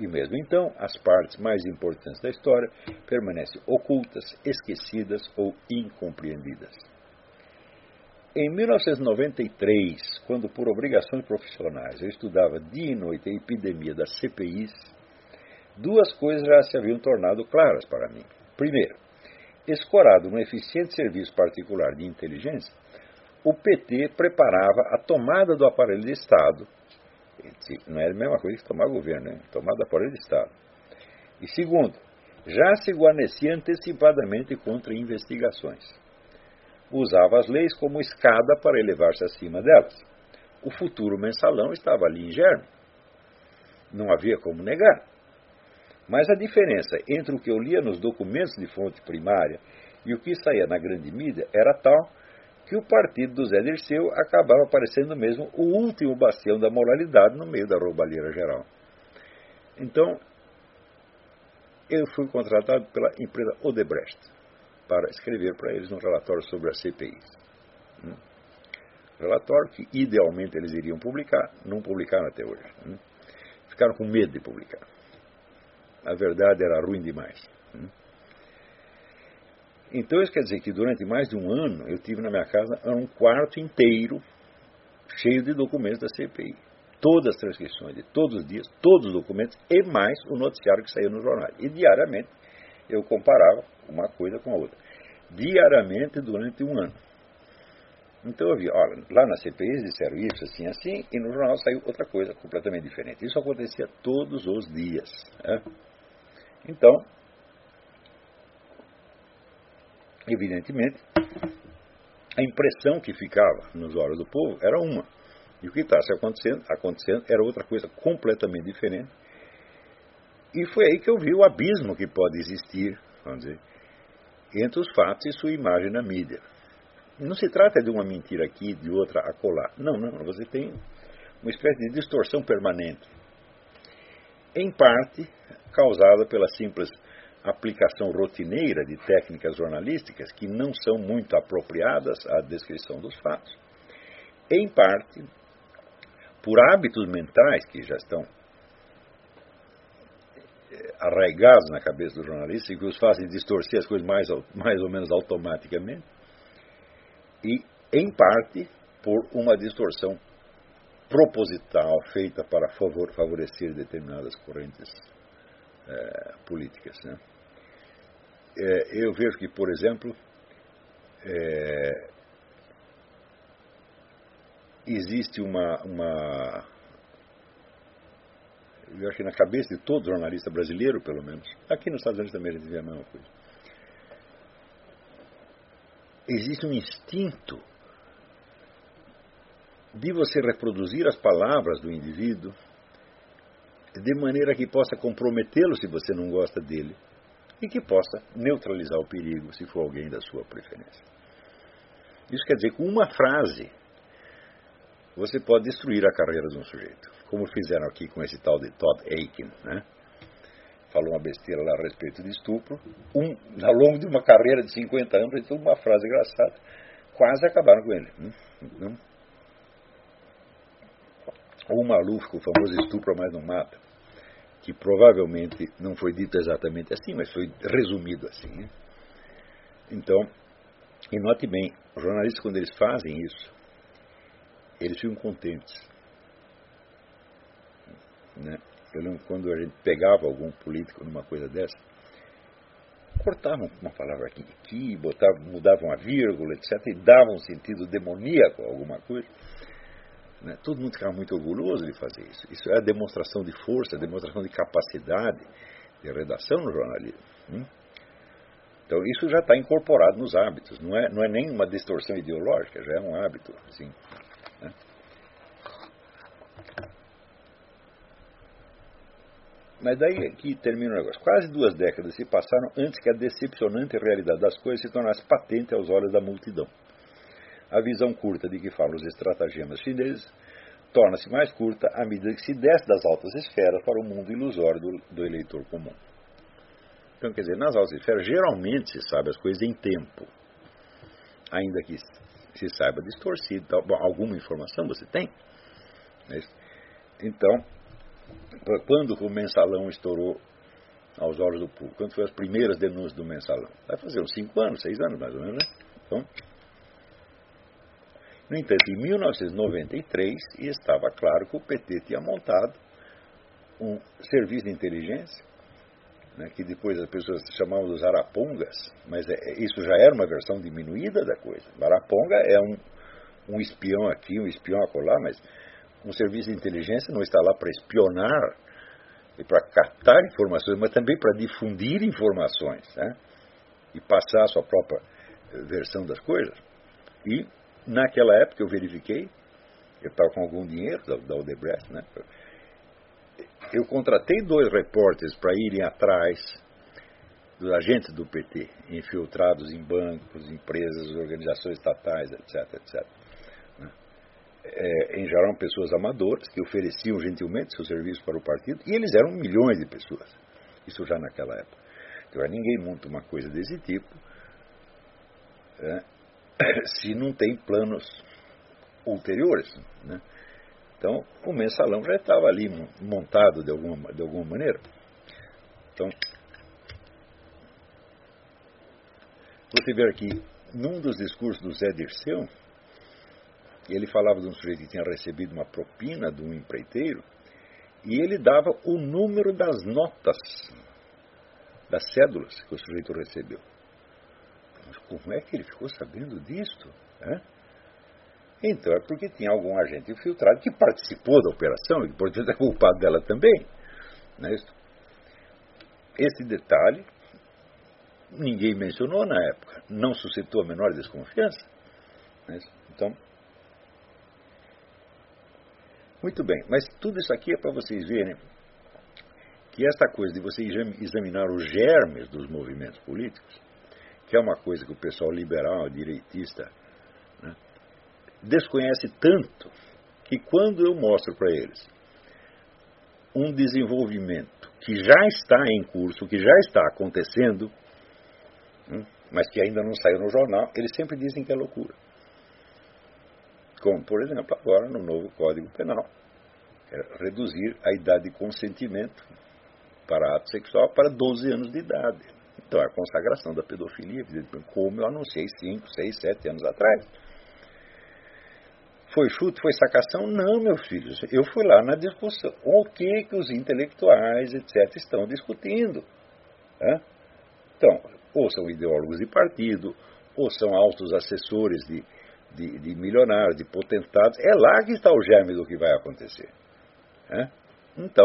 E mesmo então, as partes mais importantes da história permanecem ocultas, esquecidas ou incompreendidas. Em 1993, quando por obrigações profissionais eu estudava dia e noite a epidemia das CPIs, duas coisas já se haviam tornado claras para mim. Primeiro, escorado num eficiente serviço particular de inteligência, o PT preparava a tomada do aparelho de Estado. Não é a mesma coisa que tomar governo, né? Tomar do aparelho de Estado. E segundo, já se guarnecia antecipadamente contra investigações. Usava as leis como escada para elevar-se acima delas. O futuro mensalão estava ali em germe. Não havia como negar. Mas a diferença entre o que eu lia nos documentos de fonte primária e o que saía na grande mídia era tal que o partido do Zé Dirceu acabava parecendo mesmo o último bastião da moralidade no meio da roubalheira geral. Então, eu fui contratado pela empresa Odebrecht para escrever para eles um relatório sobre a CPI. Relatório que, idealmente, eles iriam publicar, não publicaram até hoje. Ficaram com medo de publicar. A verdade era ruim demais. Então, isso quer dizer que durante mais de um ano eu tive na minha casa um quarto inteiro cheio de documentos da CPI. Todas as transcrições de todos os dias, todos os documentos e mais o noticiário que saía no jornal. E diariamente eu comparava uma coisa com a outra. Diariamente durante um ano. Então eu vi, olha, lá na CPI eles disseram isso, assim, assim, e no jornal saiu outra coisa completamente diferente. Isso acontecia todos os dias. Né? Então, evidentemente, a impressão que ficava nos olhos do povo era uma. E o que estava acontecendo era outra coisa completamente diferente. E foi aí que eu vi o abismo que pode existir, vamos dizer, entre os fatos e sua imagem na mídia. Não se trata de uma mentira aqui, de outra acolá. Não, você tem uma espécie de distorção permanente. Em parte, causada pela simples aplicação rotineira de técnicas jornalísticas que não são muito apropriadas à descrição dos fatos. Em parte, por hábitos mentais que já estão arraigados na cabeça do jornalista e que os fazem distorcer as coisas mais ou menos automaticamente. E, em parte, por uma distorção proposital feita para favorecer determinadas correntes políticas. Né? Eu vejo que, por exemplo, existe uma... Eu acho que na cabeça de todo jornalista brasileiro, pelo menos, aqui nos Estados Unidos também a gente vê a mesma coisa. Existe um instinto de você reproduzir as palavras do indivíduo de maneira que possa comprometê-lo se você não gosta dele e que possa neutralizar o perigo se for alguém da sua preferência. Isso quer dizer que com uma frase você pode destruir a carreira de um sujeito, como fizeram aqui com esse tal de Todd Akin, né? Falou uma besteira lá a respeito de estupro. Ao longo de uma carreira de 50 anos, ele teve uma frase engraçada. Quase acabaram com ele. O Maluf, o famoso estupro, mas não mata. Que provavelmente não foi dito exatamente assim, mas foi resumido assim. Né? Então, e note bem, os jornalistas, quando eles fazem isso, eles ficam contentes. Né? Eu lembro quando a gente pegava algum político numa coisa dessa, cortavam uma palavra aqui, mudavam a vírgula, etc., e davam um sentido demoníaco a alguma coisa. Né? Todo mundo ficava muito orgulhoso de fazer isso. Isso é a demonstração de força, a demonstração de capacidade de redação no jornalismo. Então isso já está incorporado nos hábitos, não é nem uma distorção ideológica, já é um hábito. Assim, né? Mas daí aqui termina o negócio. Quase 2 décadas se passaram antes que a decepcionante realidade das coisas se tornasse patente aos olhos da multidão. A visão curta de que falam os estratagemas chineses torna-se mais curta à medida que se desce das altas esferas para o mundo ilusório do eleitor comum. Então, quer dizer, nas altas esferas geralmente se sabe as coisas em tempo, ainda que se saiba distorcido. Alguma informação você tem? Então, Quando o mensalão estourou aos olhos do público? Quando foram as primeiras denúncias do mensalão? Vai fazer uns 5 anos, 6 anos mais ou menos, né? Então, no entanto, em 1993, estava claro que o PT tinha montado um serviço de inteligência, né, que depois as pessoas chamavam dos arapongas, mas isso já era uma versão diminuída da coisa. Araponga é um espião aqui, um espião acolá, mas um serviço de inteligência não está lá para espionar e para captar informações, mas também para difundir informações, né, e passar a sua própria versão das coisas. E naquela época eu verifiquei, eu estava com algum dinheiro da Odebrecht, né? Eu contratei 2 repórteres para irem atrás dos agentes do PT, infiltrados em bancos, empresas, organizações estatais, etc, etc. Em geral, pessoas amadoras que ofereciam gentilmente seu serviço para o partido, e eles eram milhões de pessoas. Isso já naquela época. Então, ninguém monta uma coisa desse tipo, se não tem planos ulteriores, né? Então, o mensalão já estava ali montado de alguma maneira. Então, você vê aqui, num dos discursos do Zé Dirceu, ele falava de um sujeito que tinha recebido uma propina de um empreiteiro, e ele dava o número das notas, das cédulas que o sujeito recebeu. Mas como é que ele ficou sabendo disto? Então é porque tinha algum agente infiltrado que participou da operação e que, portanto, é culpado dela também. Não é isso? Esse detalhe ninguém mencionou na época, não suscitou a menor desconfiança. Não é isso? Então, muito bem, mas tudo isso aqui é para vocês verem que essa coisa de você examinar os germes dos movimentos políticos, que é uma coisa que o pessoal liberal, direitista, né, desconhece tanto, que quando eu mostro para eles um desenvolvimento que já está em curso, que já está acontecendo, mas que ainda não saiu no jornal, eles sempre dizem que é loucura. Como, por exemplo, agora no novo Código Penal, reduzir a idade de consentimento para ato sexual para 12 anos de idade. Então, é a consagração da pedofilia, como eu anunciei 5, 6, 7 anos atrás. Foi chute, foi sacação? Não, meus filhos. Eu fui lá na discussão. O que os intelectuais, etc., estão discutindo? Então, ou são ideólogos de partido, ou são altos assessores de milionários, de potentados. É lá que está o germe do que vai acontecer. Então,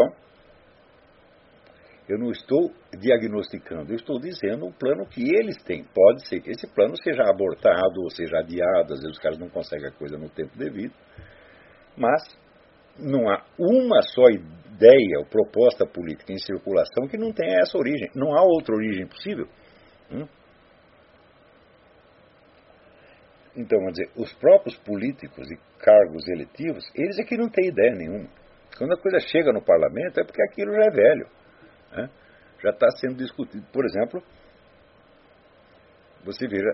eu não estou diagnosticando, eu estou dizendo o plano que eles têm. Pode ser que esse plano seja abortado ou seja adiado, às vezes os caras não conseguem a coisa no tempo devido, mas não há uma só ideia ou proposta política em circulação que não tenha essa origem. Não há outra origem possível. Então, vamos dizer, os próprios políticos e cargos eletivos, eles é que não têm ideia nenhuma. Quando a coisa chega no parlamento é porque aquilo já é velho. Já está sendo discutido. Por exemplo, você veja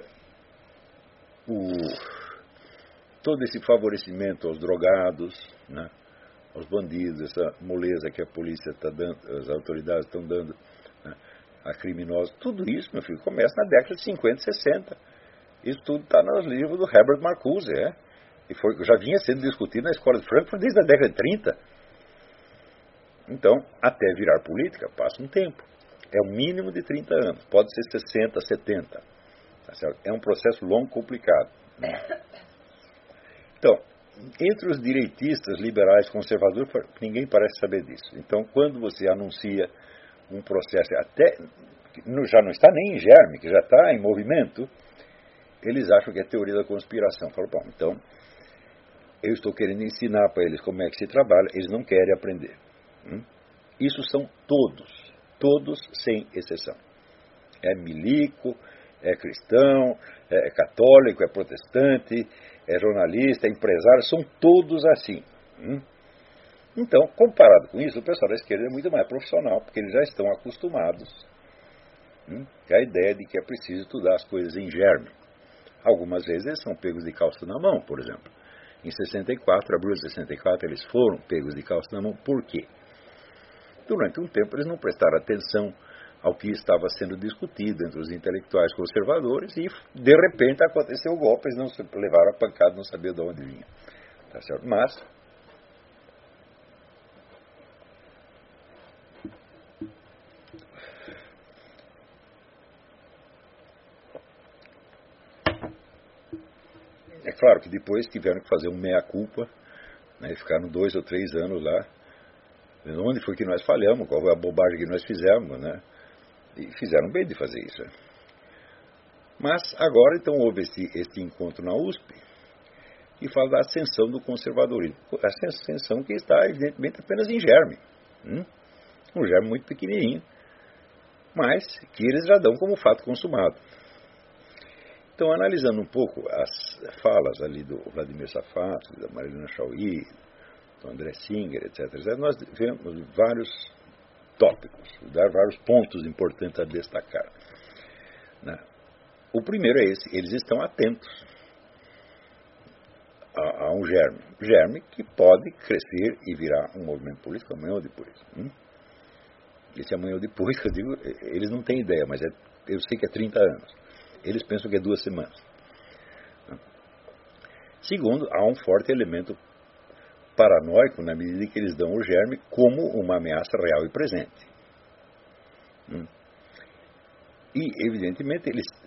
todo esse favorecimento aos drogados, né, aos bandidos, essa moleza que a polícia está dando, as autoridades estão dando, né, a criminosos, tudo isso, meu filho, começa na década de 50 e 60. Isso tudo está nos livros do Herbert Marcuse, e já vinha sendo discutido na escola de Frankfurt desde a década de 30. Então, até virar política, passa um tempo. É o mínimo de 30 anos. Pode ser 60, 70. Tá certo? É um processo longo, complicado. Né? Então, entre os direitistas, liberais, conservadores, ninguém parece saber disso. Então, quando você anuncia um processo, até já não está nem em germe, que já está em movimento, eles acham que é teoria da conspiração. Falam, bom, então, eu estou querendo ensinar para eles como é que se trabalha, eles não querem aprender. Isso são todos sem exceção. É milico, é cristão, é católico, é protestante, é jornalista, é empresário, são todos assim. Então, comparado com isso, o pessoal da esquerda é muito mais profissional, porque eles já estão acostumados com a ideia de que é preciso estudar as coisas em germe. Algumas vezes eles são pegos de calça na mão, por exemplo. Em 64, abril de 64, eles foram pegos de calça na mão. Por quê? Durante um tempo eles não prestaram atenção ao que estava sendo discutido entre os intelectuais conservadores e, de repente, aconteceu o golpe, eles não se levaram a pancada, não sabiam de onde vinha. Tá certo? Mas é claro que depois tiveram que fazer um meia-culpa, né, ficaram 2 ou 3 anos lá, vendo onde foi que nós falhamos, qual foi a bobagem que nós fizemos, né? E fizeram bem de fazer isso. Mas agora, então, houve este encontro na USP e fala da ascensão do conservadorismo. A ascensão que está, evidentemente, apenas em germe. Um germe muito pequenininho, mas que eles já dão como fato consumado. Então, analisando um pouco as falas ali do Vladimir Safatli, da Marilena Chaui, do André Singer, etc., nós vemos vários tópicos, vários pontos importantes a destacar. Né? O primeiro é esse: eles estão atentos a um germe que pode crescer e virar um movimento político amanhã ou depois. Esse amanhã ou depois, que eu digo, eles não têm ideia, mas eu sei que é 30 anos. Eles pensam que é 2 semanas. Segundo, há um forte elemento paranoico na medida em que eles dão o germe como uma ameaça real e presente. E, evidentemente,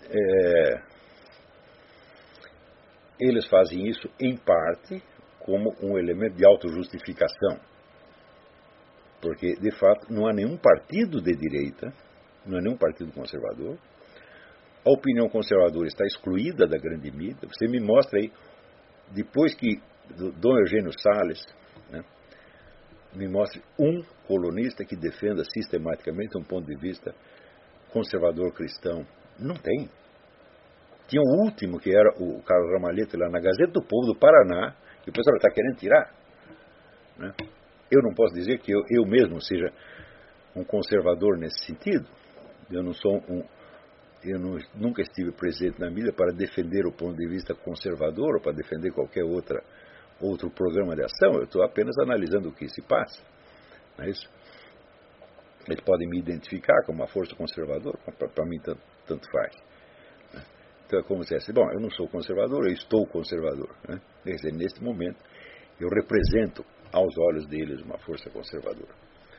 eles fazem isso, em parte, como um elemento de autojustificação. Porque, de fato, não há nenhum partido de direita, não há nenhum partido conservador. A opinião conservadora está excluída da grande mídia. Você me mostra aí, depois que Dom Eugênio Salles, né, me mostre um colunista que defenda sistematicamente um ponto de vista conservador cristão. Não tem. Tinha o último, que era o Carlos Ramalhete, lá na Gazeta do Povo do Paraná, que o pessoal está querendo tirar. Né? Eu não posso dizer que eu mesmo seja um conservador nesse sentido. Eu não sou nunca estive presente na mídia para defender o ponto de vista conservador ou para defender qualquer outro programa de ação. Eu estou apenas analisando o que se passa. Não é isso? Eles podem me identificar como uma força conservadora, para mim tanto faz. Né? Então é como se dissesse: bom, eu não sou conservador, eu estou conservador. Né? Quer dizer, neste momento, eu represento, aos olhos deles, uma força conservadora.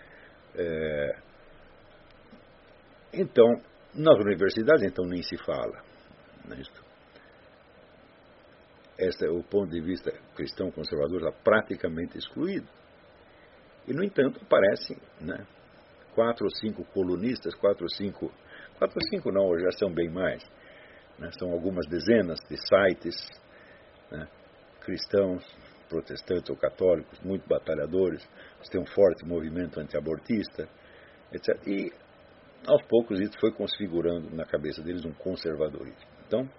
Então, nas universidades, então, nem se fala. Não é isso? O ponto de vista cristão conservador está praticamente excluído. E, no entanto, aparecem, né, 4 ou 5 colunistas, 4 ou 5 não, hoje já são bem mais, né, são algumas dezenas de sites, né, cristãos, protestantes ou católicos, muito batalhadores, que têm um forte movimento antiabortista, etc. E, aos poucos, isso foi configurando na cabeça deles um conservadorismo. Então,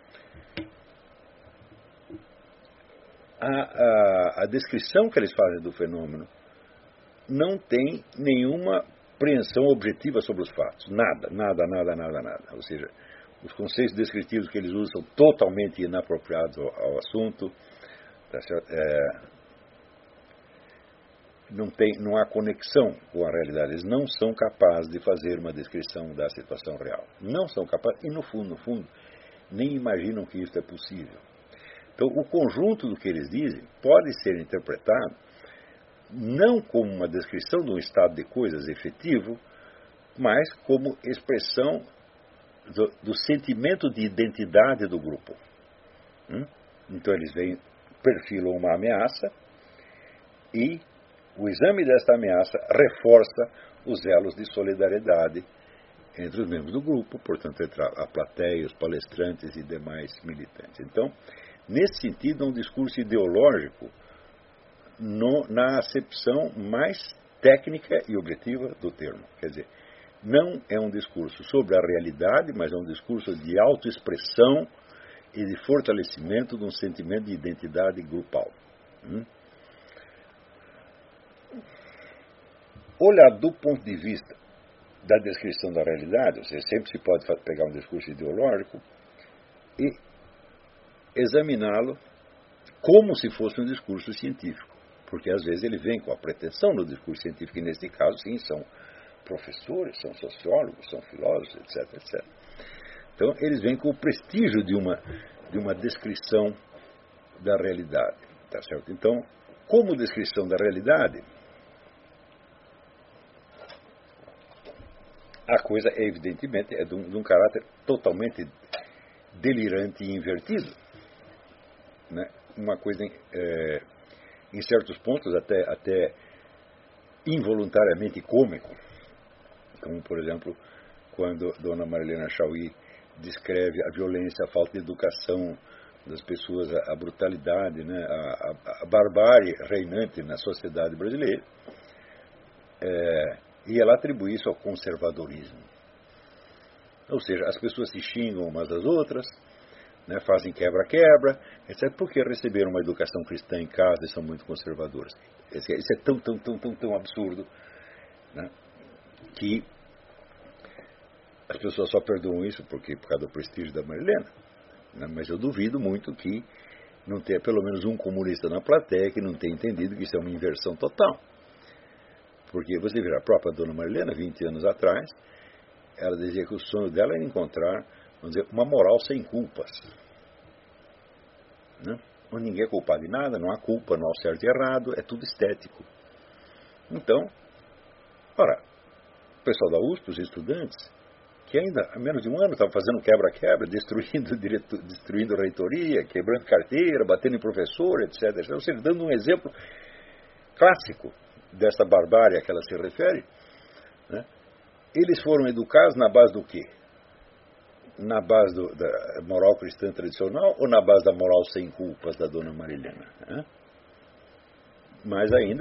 a descrição que eles fazem do fenômeno não tem nenhuma preensão objetiva sobre os fatos. Nada. Ou seja, os conceitos descritivos que eles usam são totalmente inapropriados ao assunto. Tá certo? Não há conexão com a realidade. Eles não são capazes de fazer uma descrição da situação real. Não são capazes, e no fundo, nem imaginam que isso é possível. Então, o conjunto do que eles dizem pode ser interpretado não como uma descrição de um estado de coisas efetivo, mas como expressão do sentimento de identidade do grupo. Então, eles perfilam uma ameaça e o exame desta ameaça reforça os elos de solidariedade entre os membros do grupo, portanto, entre a plateia, os palestrantes e demais militantes. Então, nesse sentido, é um discurso ideológico na acepção mais técnica e objetiva do termo. Quer dizer, não é um discurso sobre a realidade, mas é um discurso de autoexpressão e de fortalecimento de um sentimento de identidade grupal. Olhar do ponto de vista da descrição da realidade, ou seja, sempre se pode pegar um discurso ideológico e examiná-lo como se fosse um discurso científico. Porque às vezes ele vem com a pretensão no discurso científico, e nesse caso, sim, são professores, são sociólogos, são filósofos, etc, etc. Então, eles vêm com o prestígio de uma descrição da realidade, tá certo? Então, como descrição da realidade, a coisa, evidentemente, é de um caráter totalmente delirante e invertido, né? Uma coisa, em certos pontos, até involuntariamente cômico, como, por exemplo, quando Dona Marilena Chaui descreve a violência, a falta de educação das pessoas, a brutalidade, né, a barbárie reinante na sociedade brasileira, e ela atribui isso ao conservadorismo. Ou seja, as pessoas se xingam umas das outras, né, fazem quebra-quebra, etc., porque receberam uma educação cristã em casa e são muito conservadoras. Isso é tão absurdo, né, que as pessoas só perdoam isso por causa do prestígio da Marilena. Né? Mas eu duvido muito que não tenha pelo menos um comunista na plateia que não tenha entendido que isso é uma inversão total. Porque você vê a própria Dona Marilena, 20 anos atrás, ela dizia que o sonho dela era encontrar, vamos dizer, uma moral sem culpas. Né? Onde ninguém é culpado de nada, não há culpa, não há certo e errado, é tudo estético. Então, ora, o pessoal da USP, os estudantes, que ainda há menos de um ano estavam fazendo quebra-quebra, destruindo reitoria, quebrando carteira, batendo em professor, etc. Ou seja, dando um exemplo clássico dessa barbárie a que ela se refere, né? Eles foram educados na base do quê? Na base da moral cristã tradicional ou na base da moral sem culpas da Dona Marilena? Né? Mais ainda,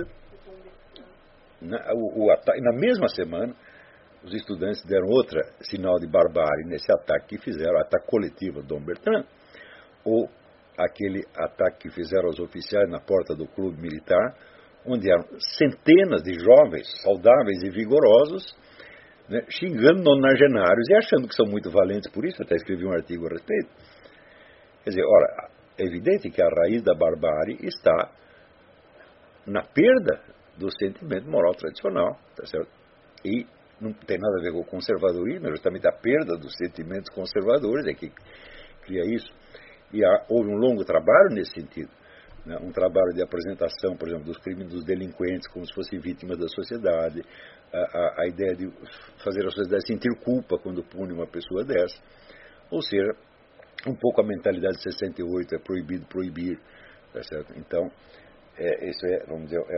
na mesma semana, os estudantes deram outro sinal de barbárie nesse ataque que fizeram, ataque coletivo a Dom Bertrand, ou aquele ataque que fizeram aos oficiais na porta do clube militar, onde eram centenas de jovens saudáveis e vigorosos, né, xingando nonagenários e achando que são muito valentes por isso. Até escrevi um artigo a respeito. Quer dizer, ora, é evidente que a raiz da barbárie está na perda do sentimento moral tradicional, tá certo? E não tem nada a ver com o conservadorismo, é justamente a perda dos sentimentos conservadores é que cria isso. E houve um longo trabalho nesse sentido, né? Um trabalho de apresentação, por exemplo, dos crimes dos delinquentes como se fossem vítimas da sociedade, a ideia de fazer a sociedade sentir culpa quando pune uma pessoa dessa. Ou seja, um pouco a mentalidade de 68, é proibido proibir, tá certo? Então, isso vamos dizer,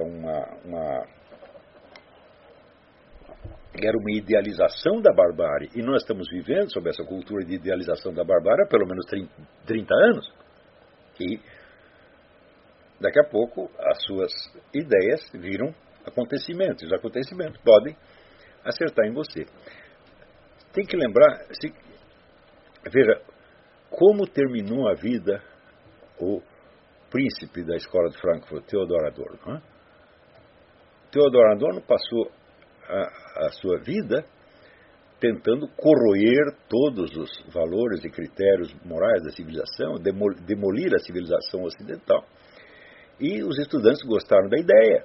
era uma idealização da barbárie, e nós estamos vivendo sob essa cultura de idealização da barbárie há pelo menos 30 anos, e daqui a pouco as suas ideias viram acontecimentos, os acontecimentos podem acertar em você. Tem que lembrar, veja, como terminou a vida o príncipe da escola de Frankfurt, Theodor Adorno. Né? Theodor Adorno passou a sua vida tentando corroer todos os valores e critérios morais da civilização, demolir a civilização ocidental. E os estudantes gostaram da ideia.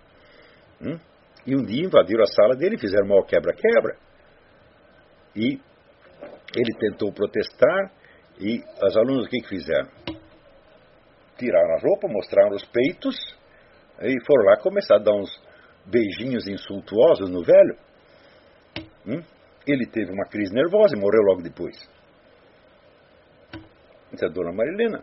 E um dia invadiram a sala dele e fizeram o maior quebra-quebra. E ele tentou protestar, e os alunos o que fizeram? Tiraram a roupa, mostraram os peitos, e foram lá começar a dar uns beijinhos insultuosos no velho. Ele teve uma crise nervosa e morreu logo depois. Isso é a Dona Marilena.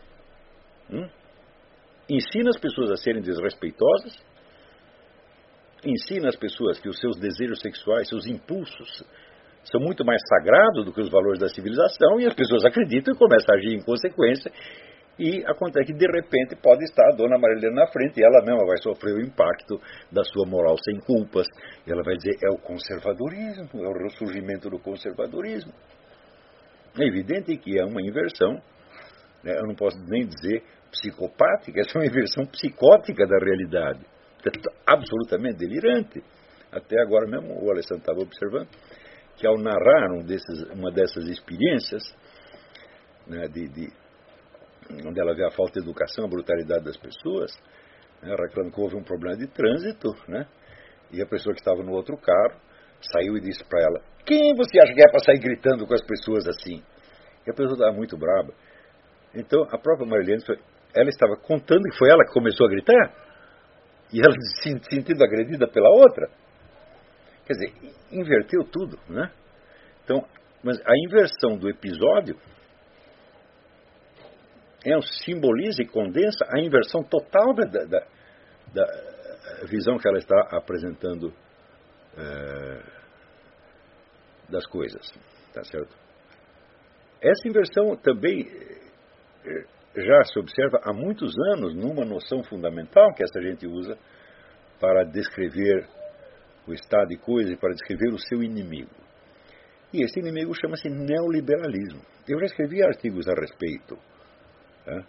Ensina as pessoas a serem desrespeitosas, ensina as pessoas que os seus desejos sexuais, seus impulsos, são muito mais sagrados do que os valores da civilização, e as pessoas acreditam e começam a agir em consequência, e acontece que de repente pode estar a Dona Marilena na frente, e ela mesma vai sofrer o impacto da sua moral sem culpas, e ela vai dizer, é o conservadorismo, é o ressurgimento do conservadorismo. É evidente que é uma inversão, né? Eu não posso nem dizer psicopática, essa é uma inversão psicótica da realidade, é absolutamente delirante. Até agora mesmo o Alessandro estava observando que ao narrar uma dessas experiências, né, onde ela vê a falta de educação, a brutalidade das pessoas, né, reclamando que houve um problema de trânsito, né, e a pessoa que estava no outro carro saiu e disse para ela: quem você acha que é para sair gritando com as pessoas assim? E a pessoa estava muito brava. Então a própria Marilene, ela estava contando que foi ela que começou a gritar, e ela se sentindo agredida pela outra. Quer dizer, inverteu tudo, né? Então, mas a inversão do episódio simboliza e condensa a inversão total da visão que ela está apresentando das coisas, tá certo? Essa inversão também já se observa há muitos anos numa noção fundamental que essa gente usa para descrever o estado de coisas e para descrever o seu inimigo. E esse inimigo chama-se neoliberalismo. Eu já escrevi artigos a respeito. Tá?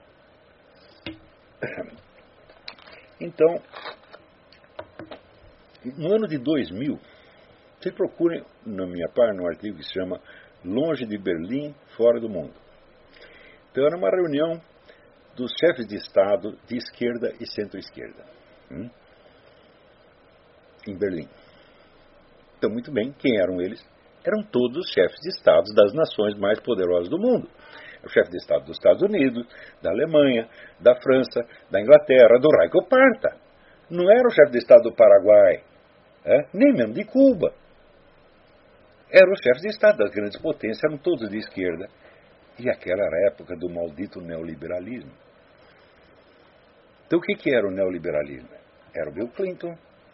Então, no ano de 2000, vocês procurem na minha página um artigo que se chama Longe de Berlim, Fora do Mundo. Então era uma reunião dos chefes de Estado de esquerda e centro-esquerda em Berlim. Então, muito bem, quem eram eles? Eram todos os chefes de Estado das nações mais poderosas do mundo. O chefe de Estado dos Estados Unidos, da Alemanha, da França, da Inglaterra, do Reich Parta. Não era o chefe de Estado do Paraguai, nem mesmo de Cuba. Eram os chefes de Estado das grandes potências, eram todos de esquerda. E aquela era a época do maldito neoliberalismo. Então o que era o neoliberalismo? Era o Bill Clinton,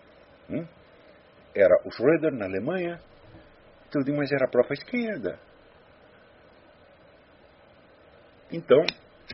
era o Schröder na Alemanha, tudo, mas era a própria esquerda. Então,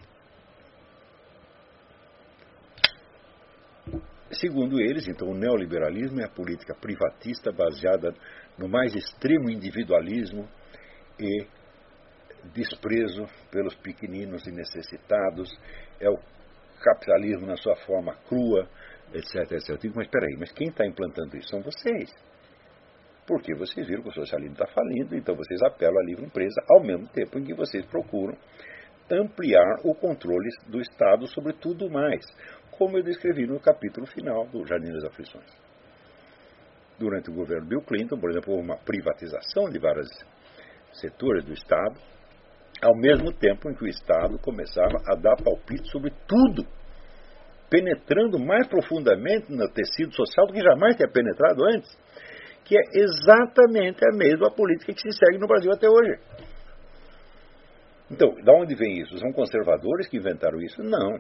segundo eles, então, o neoliberalismo é a política privatista baseada no mais extremo individualismo e desprezo pelos pequeninos e necessitados, é o capitalismo na sua forma crua, etc, etc. Eu digo, mas espera aí, mas quem está implantando isso são vocês. Porque vocês viram que o socialismo está falindo, então vocês apelam à livre empresa, ao mesmo tempo em que vocês procuram ampliar o controle do Estado sobre tudo mais, como eu descrevi no capítulo final do Jardim das Aflições. Durante o governo Bill Clinton, por exemplo, houve uma privatização de vários setores do Estado, ao mesmo tempo em que o Estado começava a dar palpite sobre tudo, penetrando mais profundamente no tecido social do que jamais tinha penetrado antes, que é exatamente a mesma política que se segue no Brasil até hoje. Então, de onde vem isso? São conservadores que inventaram isso? Não.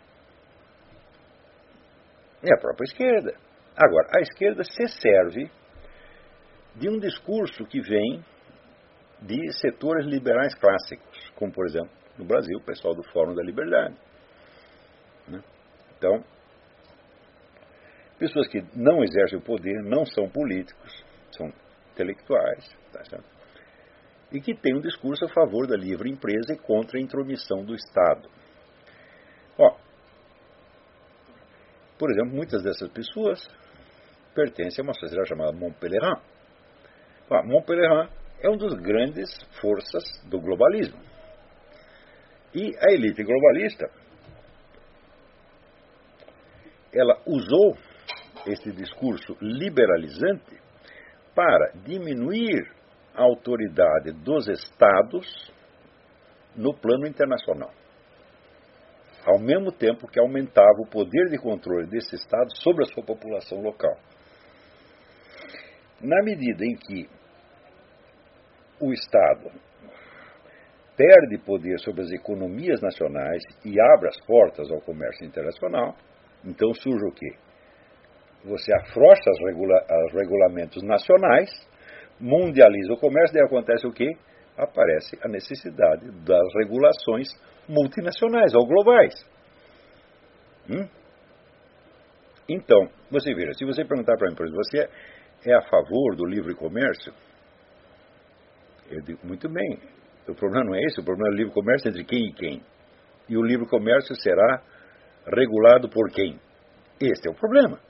É a própria esquerda. Agora, a esquerda se serve de um discurso que vem de setores liberais clássicos, como, por exemplo, no Brasil, o pessoal do Fórum da Liberdade. Então, pessoas que não exercem o poder, não são políticos, são intelectuais, tá certo? E que têm um discurso a favor da livre empresa e contra a intromissão do Estado. Por exemplo, muitas dessas pessoas pertencem a uma sociedade chamada Montpellier. Montpellier é uma das grandes forças do globalismo. E a elite globalista, ela usou esse discurso liberalizante para diminuir a autoridade dos Estados no plano internacional, ao mesmo tempo que aumentava o poder de controle desse Estado sobre a sua população local. Na medida em que o Estado perde poder sobre as economias nacionais e abre as portas ao comércio internacional, então surge o quê? Você afrouxa os regulamentos nacionais, mundializa o comércio, daí acontece o quê? Aparece a necessidade das regulações multinacionais ou globais. Então, você veja, se você perguntar para mim, por exemplo, você é a favor do livre comércio? Eu digo, muito bem, o problema não é esse, o problema é o livre comércio entre quem e quem. E o livre comércio será regulado por quem? Este é o problema.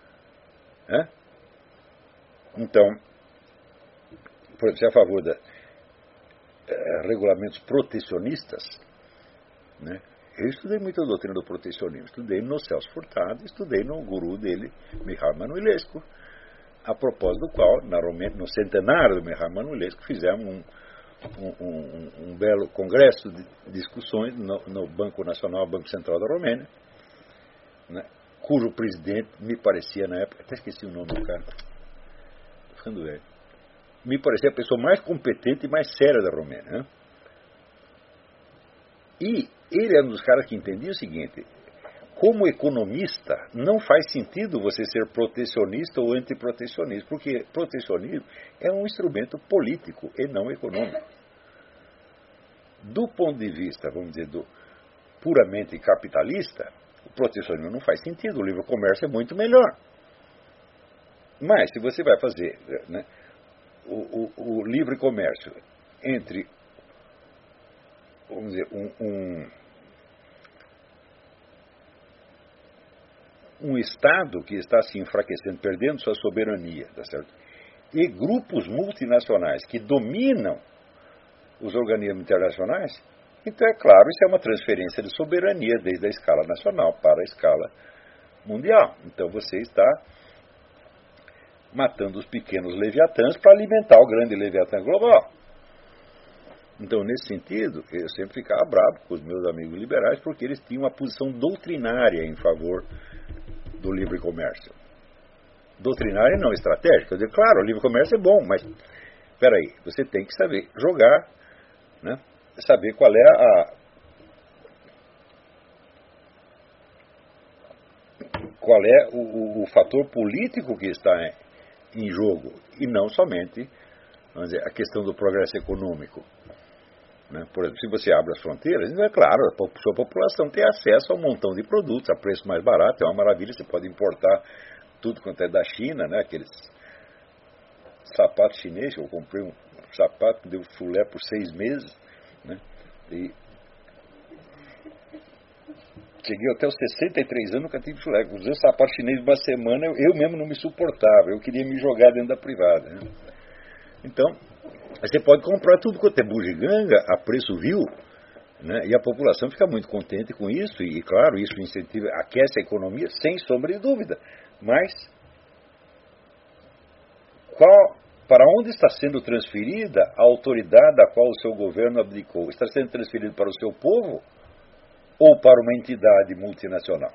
Então, por exemplo, você é a favor de regulamentos protecionistas, né? Eu estudei muito a doutrina do protecionismo, estudei no Celso Furtado, estudei no guru dele, Mihail Manuilescu, a propósito do qual, no centenário do Mihail Manuilescu, fizemos um belo congresso de discussões no Banco Nacional, Banco Central da Romênia, né, cujo presidente me parecia na época, até esqueci o nome do cara, estou ficando velho, me parecia a pessoa mais competente e mais séria da Romênia, né? E ele é um dos caras que entendia o seguinte: como economista, não faz sentido você ser protecionista ou antiprotecionista, porque protecionismo é um instrumento político e não econômico. Do ponto de vista, vamos dizer, puramente capitalista, o protecionismo não faz sentido, o livre comércio é muito melhor. Mas, se você vai fazer, né, o livre comércio entre, vamos dizer, um Estado que está se enfraquecendo, perdendo sua soberania, tá certo? E grupos multinacionais que dominam os organismos internacionais, então é claro, isso é uma transferência de soberania desde a escala nacional para a escala mundial. Então você está matando os pequenos leviatãs para alimentar o grande leviatã global. Então, nesse sentido, eu sempre ficava bravo com os meus amigos liberais, porque eles tinham uma posição doutrinária em favor do livre comércio. Doutrinária e não estratégica. Eu digo, claro, o livre comércio é bom, mas, espera aí, você tem que saber jogar, né? Saber qual é o fator político que está em jogo, e não somente, vamos dizer, a questão do progresso econômico. Né? Por exemplo, se você abre as fronteiras, é claro, a sua população tem acesso a um montão de produtos a preço mais barato, é uma maravilha, você pode importar tudo quanto é da China, né? Aqueles sapatos chineses, eu comprei um sapato que deu chulé por 6 meses, né? E cheguei até os 63 anos, nunca tive chulé. Usei sapato chinês uma semana, eu mesmo não me suportava, eu queria me jogar dentro da privada. Né? Então, você pode comprar tudo quanto é bugiganga a preço vil, né? E a população fica muito contente com isso, e claro, isso incentiva, aquece a economia, sem sombra de dúvida. Mas, para onde está sendo transferida a autoridade a qual o seu governo abdicou? Está sendo transferido para o seu povo ou para uma entidade multinacional?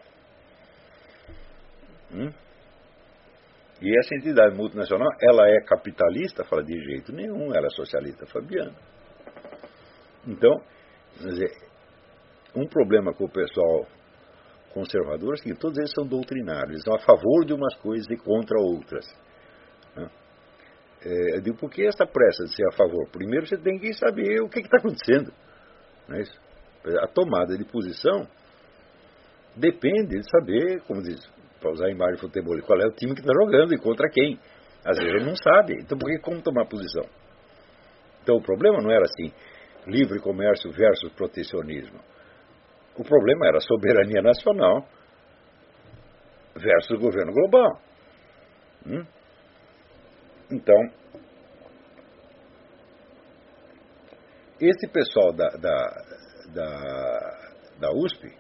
E essa entidade multinacional, ela é capitalista? Fala, de jeito nenhum, ela é socialista fabiana. Então, quer dizer, um problema com o pessoal conservador é que todos eles são doutrinários, eles são a favor de umas coisas e contra outras. Né? Eu digo, por que essa pressa de ser a favor? Primeiro você tem que saber o que está acontecendo. Não é isso? A tomada de posição depende de saber, como diz, para usar a imagem de futebol, qual é o time que está jogando e contra quem. Às vezes ele não sabe. Então por que como tomar posição? Então o problema não era assim, livre comércio versus protecionismo. O problema era soberania nacional versus governo global. Então, esse pessoal da USP,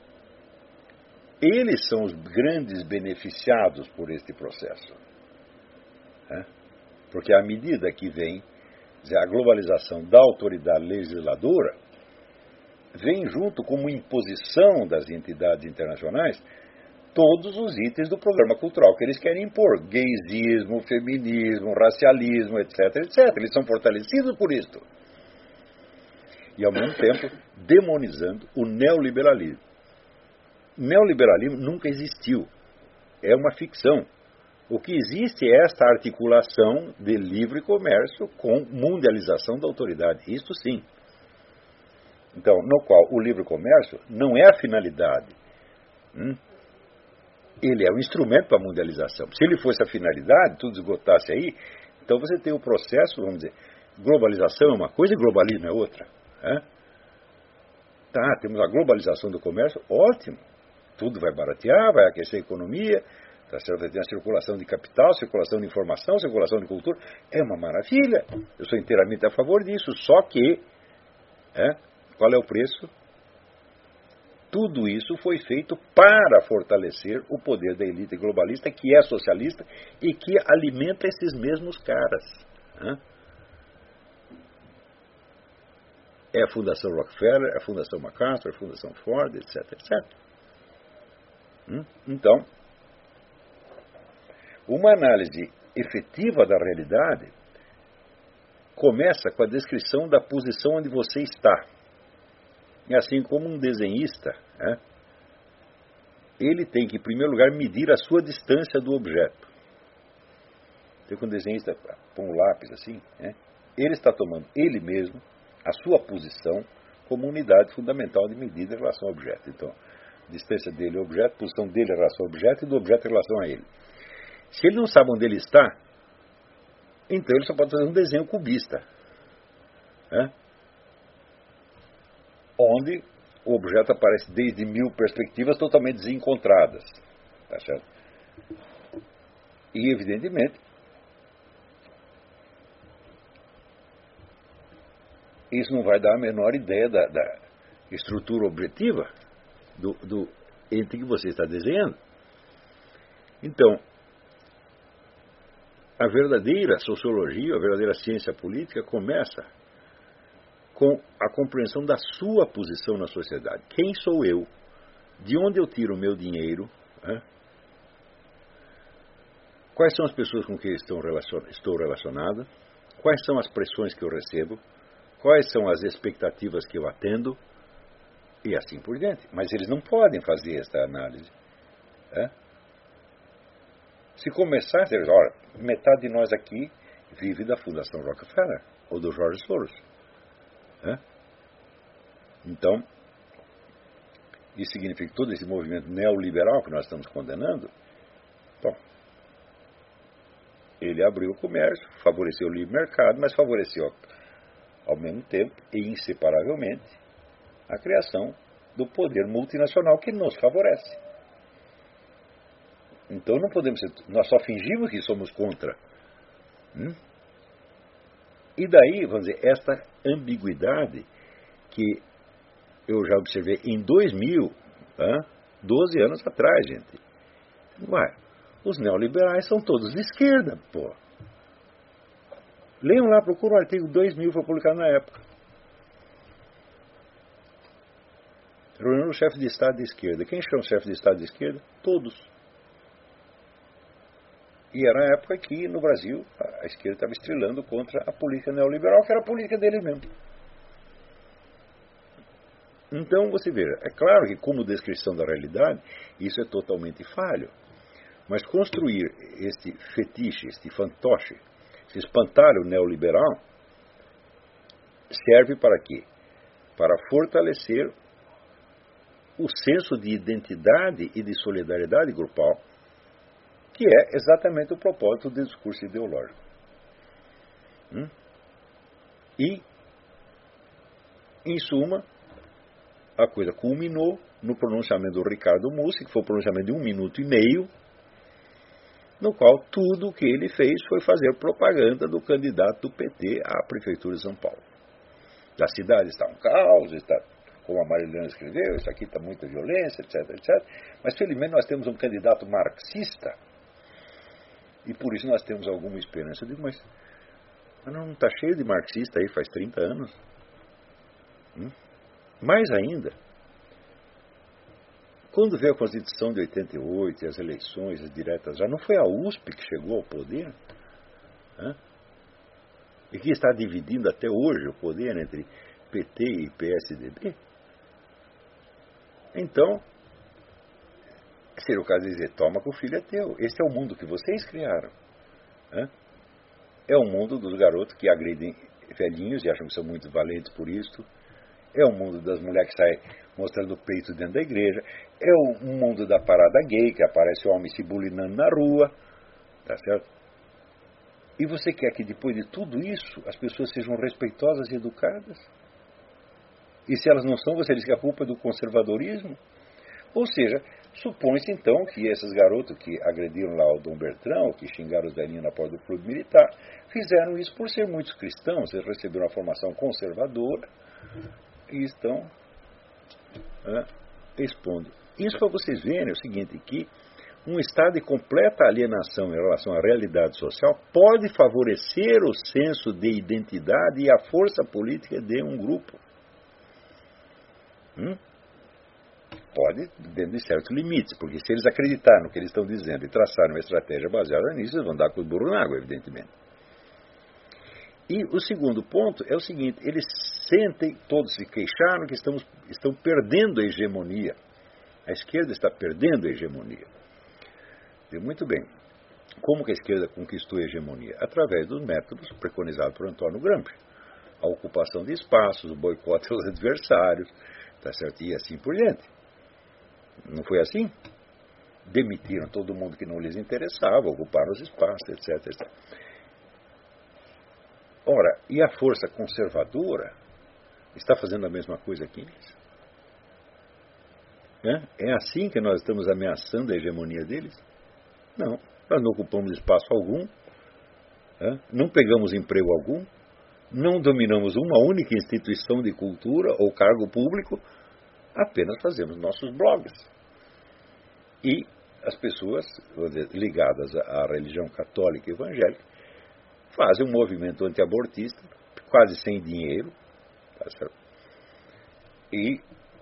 eles são os grandes beneficiados por este processo. Né? Porque à medida que vem a globalização da autoridade legisladora, vem junto como imposição das entidades internacionais todos os itens do programa cultural que eles querem impor. Gaysismo, feminismo, racialismo, etc, etc. Eles são fortalecidos por isto. E, ao mesmo tempo, demonizando o neoliberalismo. Neoliberalismo nunca existiu. É uma ficção. O que existe é esta articulação de livre comércio com mundialização da autoridade. Isto sim. Então, no qual o livre comércio não é a finalidade. Ele é um instrumento para a mundialização. Se ele fosse a finalidade, tudo esgotasse aí, então você tem o processo, vamos dizer, globalização é uma coisa e globalismo é outra. Tá, temos a globalização do comércio, ótimo. Tudo vai baratear, vai aquecer a economia, tá certo? Vai ter a circulação de capital, circulação de informação, circulação de cultura. É uma maravilha. Eu sou inteiramente a favor disso. Só que, qual é o preço? Tudo isso foi feito para fortalecer o poder da elite globalista, que é socialista e que alimenta esses mesmos caras. Né? É a Fundação Rockefeller, é a Fundação MacArthur, é a Fundação Ford, etc, etc. Então, uma análise efetiva da realidade começa com a descrição da posição onde você está. E assim como um desenhista, né, ele tem que, em primeiro lugar, medir a sua distância do objeto. Então, quando o desenhista põe um lápis assim, né, ele está tomando ele mesmo a sua posição como unidade fundamental de medida em relação ao objeto. Então, distância dele ao objeto, posição dele em relação ao objeto e do objeto em relação a ele. Se ele não sabe onde ele está, então ele só pode fazer um desenho cubista, né? Onde o objeto aparece desde 1000 perspectivas totalmente desencontradas. Tá certo? E, evidentemente, isso não vai dar a menor ideia da estrutura objetiva do ente que você está desenhando. Então, a verdadeira sociologia, a verdadeira ciência política começa com a compreensão da sua posição na sociedade. Quem sou eu? De onde eu tiro o meu dinheiro? Né? Quais são as pessoas com quem estou relacionado? Quais são as pressões que eu recebo? Quais são as expectativas que eu atendo? E assim por diante. Mas eles não podem fazer esta análise. Né? Se começasse, olha, metade de nós aqui vive da Fundação Rockefeller ou do George Soros. Então, isso significa que todo esse movimento neoliberal que nós estamos condenando, bom, ele abriu o comércio, favoreceu o livre mercado, mas favoreceu ao mesmo tempo e inseparavelmente a criação do poder multinacional que nos favorece. Então não podemos ser, nós só fingimos que somos contra. E daí, vamos dizer, esta ambiguidade que eu já observei em 2000, 12 anos atrás, gente. Ué, os neoliberais são todos de esquerda, pô. Leiam lá, procura o artigo 2000, foi publicado na época. Reunião do chefe de Estado de esquerda. Quem chama o chefe de Estado de esquerda? Todos. E era a época que, no Brasil, a esquerda estava estrelando contra a política neoliberal, que era a política deles mesmo. Então, você vê, é claro que, como descrição da realidade, isso é totalmente falho. Mas construir este fetiche, este fantoche, esse espantalho neoliberal, serve para quê? Para fortalecer o senso de identidade e de solidariedade grupal, que é exatamente o propósito do discurso ideológico. E, em suma, a coisa culminou no pronunciamento do Ricardo Mussi, que foi um pronunciamento de 1 minuto e meio, no qual tudo o que ele fez foi fazer propaganda do candidato do PT à Prefeitura de São Paulo. A cidade está um caos, está, como a Marilena escreveu, isso aqui está muita violência, etc, etc. Mas, felizmente, nós temos um candidato marxista, e por isso nós temos alguma esperança. Eu digo, mas não está cheio de marxista aí faz 30 anos? Mais ainda, quando veio a Constituição de 88 e as eleições as diretas, já não foi a USP que chegou ao poder? E que está dividindo até hoje o poder entre PT e PSDB? Então, seria o caso de dizer, toma que o filho é teu. Este é o mundo que vocês criaram. É o mundo dos garotos que agredem velhinhos e acham que são muito valentes por isso. É o mundo das mulheres que saem mostrando o peito dentro da igreja. É o mundo da parada gay, que aparece o homem se bulinando na rua. Tá certo? E você quer que depois de tudo isso as pessoas sejam respeitosas e educadas? E se elas não são, você diz que a culpa é do conservadorismo? Ou seja, supõe-se então que esses garotos que agrediram lá o Dom Bertrão, que xingaram os velhinhos na porta do clube militar, fizeram isso por ser muitos cristãos, eles receberam uma formação conservadora e estão expondo. Isso para vocês verem é o seguinte, que um estado de completa alienação em relação à realidade social pode favorecer o senso de identidade e a força política de um grupo. Pode, dentro de certos limites, porque se eles acreditarem no que eles estão dizendo e traçarem uma estratégia baseada nisso, eles vão dar com o burro na água, evidentemente. E o segundo ponto é o seguinte, eles sentem, todos se queixaram que estão perdendo a hegemonia. A esquerda está perdendo a hegemonia. E muito bem. Como que a esquerda conquistou a hegemonia? Através dos métodos preconizados por Antônio Gramsci. A ocupação de espaços, o boicote aos adversários, tá certo? E assim por diante. Não foi assim? Demitiram todo mundo que não lhes interessava, ocuparam os espaços, etc, etc. Ora, e a força conservadora está fazendo a mesma coisa aqui? É assim que nós estamos ameaçando a hegemonia deles? Não, nós não ocupamos espaço algum, não pegamos emprego algum, não dominamos uma única instituição de cultura ou cargo público, apenas fazemos nossos blogs. E as pessoas, vou dizer, ligadas à religião católica e evangélica fazem um movimento antiabortista, quase sem dinheiro, tá certo? E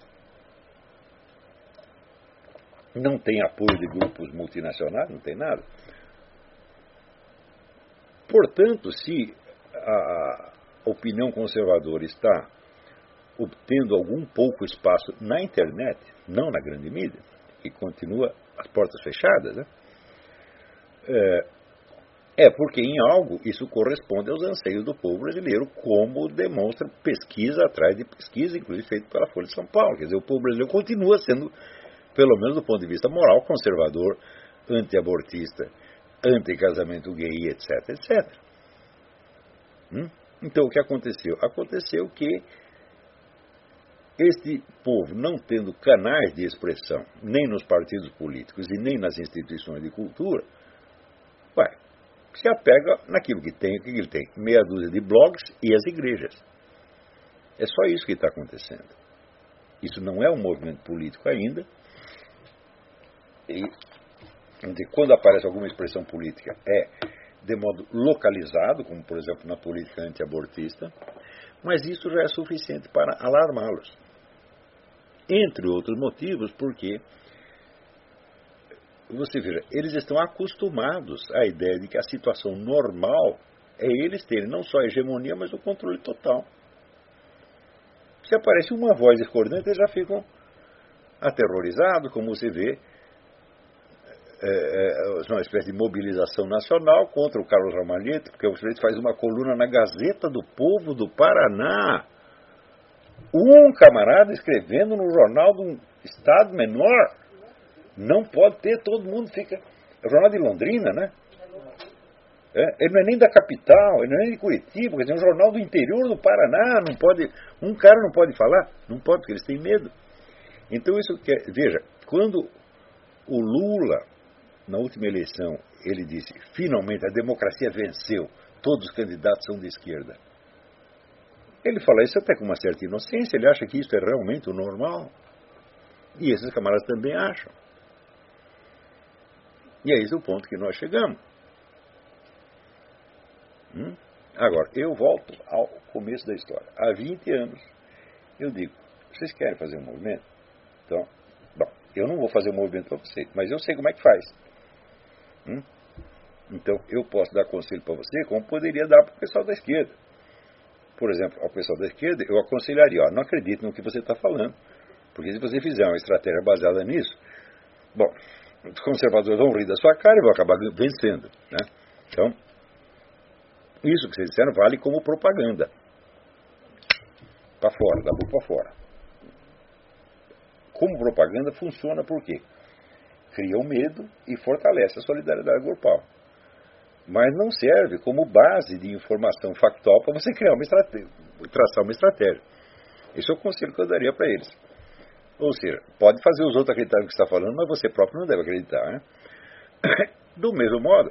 não tem apoio de grupos multinacionais, não tem nada. Portanto, se a opinião conservadora está obtendo algum pouco espaço na internet, não na grande mídia, que continua as portas fechadas, né? Porque em algo isso corresponde aos anseios do povo brasileiro, como demonstra pesquisa atrás de pesquisa, inclusive feita pela Folha de São Paulo. Quer dizer, o povo brasileiro continua sendo, pelo menos do ponto de vista moral, conservador, anti-abortista, anti-casamento gay, etc, etc. Então, o que aconteceu? Aconteceu que este povo, não tendo canais de expressão, nem nos partidos políticos e nem nas instituições de cultura, se apega naquilo que tem. O que ele tem? Meia dúzia de blogs e as igrejas. É só isso que está acontecendo. Isso não é um movimento político ainda. E quando aparece alguma expressão política, é de modo localizado, como por exemplo na política antiabortista, mas isso já é suficiente para alarmá-los. Entre outros motivos, porque você veja, eles estão acostumados à ideia de que a situação normal é eles terem não só a hegemonia, mas o controle total. Se aparece uma voz discordante, eles já ficam aterrorizados, como você vê, uma espécie de mobilização nacional contra o Carlos Ramalhete, porque o sujeito faz uma coluna na Gazeta do Povo do Paraná. Um camarada escrevendo no jornal de um estado menor. Não pode ter, todo mundo fica... É o jornal de Londrina, né? Ele não é nem da capital, ele não é nem de Curitiba, quer dizer, é um jornal do interior do Paraná, não pode... Um cara não pode falar? Não pode, porque eles têm medo. Então isso quer... Veja, quando o Lula, na última eleição, ele disse, finalmente a democracia venceu, todos os candidatos são de esquerda. Ele fala isso até com uma certa inocência, ele acha que isso é realmente o normal. E esses camaradas também acham. E é esse o ponto que nós chegamos. Agora, eu volto ao começo da história. Há 20 anos, eu digo, vocês querem fazer um movimento? Então, bom, eu não vou fazer um movimento para vocês, mas eu sei como é que faz. Então, eu posso dar conselho para você, como poderia dar para o pessoal da esquerda. Por exemplo, ao pessoal da esquerda, eu aconselharia, não acredite no que você está falando, porque se você fizer uma estratégia baseada nisso, bom, os conservadores vão rir da sua cara e vão acabar vencendo, né? Então, isso que vocês disseram vale como propaganda. Para fora, da boca para fora. Como propaganda funciona por quê? Cria o medo e fortalece a solidariedade grupal. Mas não serve como base de informação factual para você criar uma estratégia, traçar uma estratégia. Esse é o conselho que eu daria para eles. Ou seja, pode fazer os outros acreditarem no que está falando, mas você próprio não deve acreditar, né? Do mesmo modo,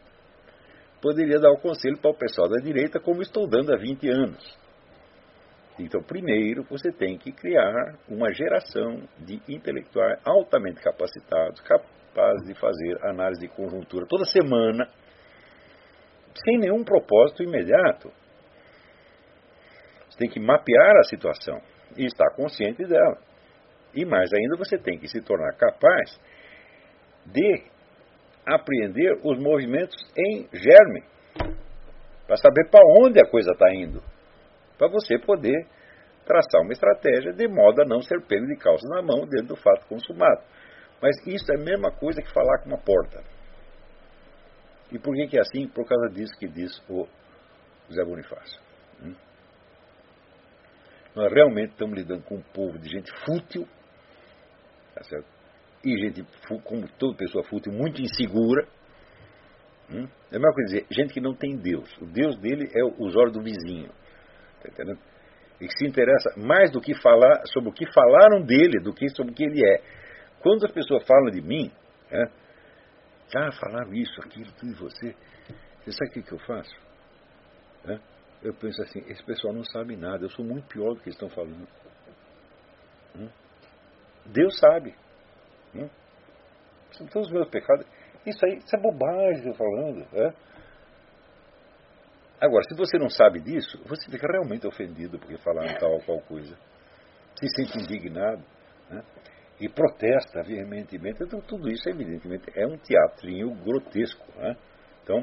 poderia dar o conselho para o pessoal da direita, como estou dando há 20 anos. Então, primeiro, você tem que criar uma geração de intelectuais altamente capacitados, capazes de fazer análise de conjuntura toda semana, sem nenhum propósito imediato. Você tem que mapear a situação e estar consciente dela. E mais ainda, você tem que se tornar capaz de apreender os movimentos em germe, para saber para onde a coisa está indo, para você poder traçar uma estratégia de modo a não ser pego de calça na mão dentro do fato consumado. Mas isso é a mesma coisa que falar com uma porta. E por que é assim? Por causa disso que diz o Zé Bonifácio. Nós realmente estamos lidando com um povo de gente fútil, tá certo? E gente, como toda pessoa fútil, muito insegura. É a mesma coisa dizer, gente que não tem Deus. O Deus dele é os olhos do vizinho. Tá entendendo? E que se interessa mais do que falar sobre o que falaram dele do que sobre o que ele é. Quando as pessoas falam de mim, falaram isso, aquilo, tudo de você. Você sabe o que eu faço? Eu penso assim, esse pessoal não sabe nada, eu sou muito pior do que eles estão falando. Deus sabe. São todos os meus pecados. Isso é bobagem que eu estou falando. Agora, se você não sabe disso, você fica realmente ofendido porque falaram tal ou qual coisa. Se sente indignado, e protesta veementemente. Então, tudo isso, evidentemente, é um teatrinho grotesco. Então,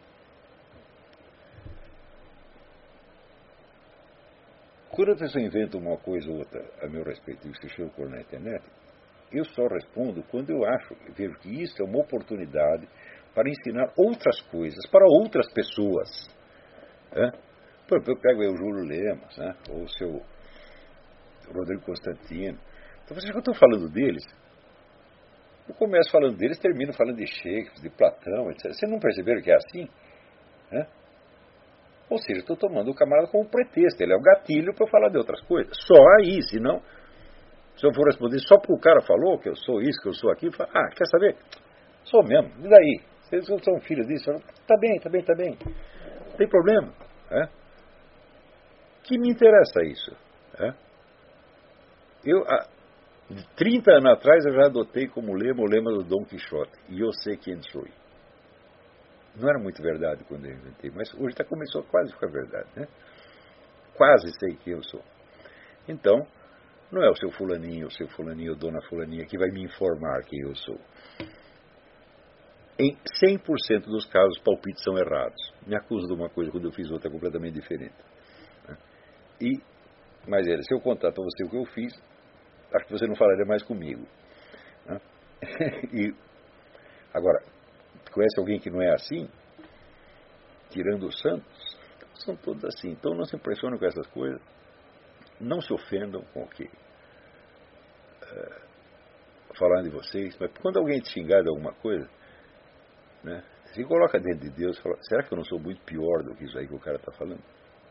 quando a pessoa inventa uma coisa ou outra a meu respeito e se chega por na internet, eu só respondo quando eu vejo que isso é uma oportunidade para ensinar outras coisas para outras pessoas. Por exemplo, eu pego aí o Júlio Lemos, ou o seu Rodrigo Constantino. Então, vocês que eu estou falando deles, eu começo falando deles, termino falando de Shakespeare, de Platão, etc. Vocês não perceberam que é assim? Ou seja, estou tomando o camarada como pretexto, ele é o gatilho para eu falar de outras coisas. Só aí, senão, se eu for responder só porque o cara falou que eu sou isso, que eu sou aquilo, falo, quer saber? Sou mesmo, e daí? Vocês são filhos disso? Tá bem. Não tem problema. Que me interessa isso? Eu, há 30 anos atrás, eu já adotei como lema o lema do Dom Quixote. E eu sei quem sou. Não era muito verdade quando eu inventei, mas hoje começou quase a ficar verdade. Quase sei quem eu sou. Então, não é o seu fulaninho, ou dona fulaninha que vai me informar quem eu sou. Em 100% dos casos, palpites são errados. Me acusa de uma coisa quando eu fiz outra completamente diferente. Mas se eu contar para você o que eu fiz, acho que você não falaria mais comigo. Agora, conhece alguém que não é assim? Tirando os santos, são todos assim. Então não se impressionem com essas coisas. Não se ofendam com o que falaram de vocês. Mas quando alguém te xingar de alguma coisa, se coloca dentro de Deus e fala, será que eu não sou muito pior do que isso aí que o cara está falando?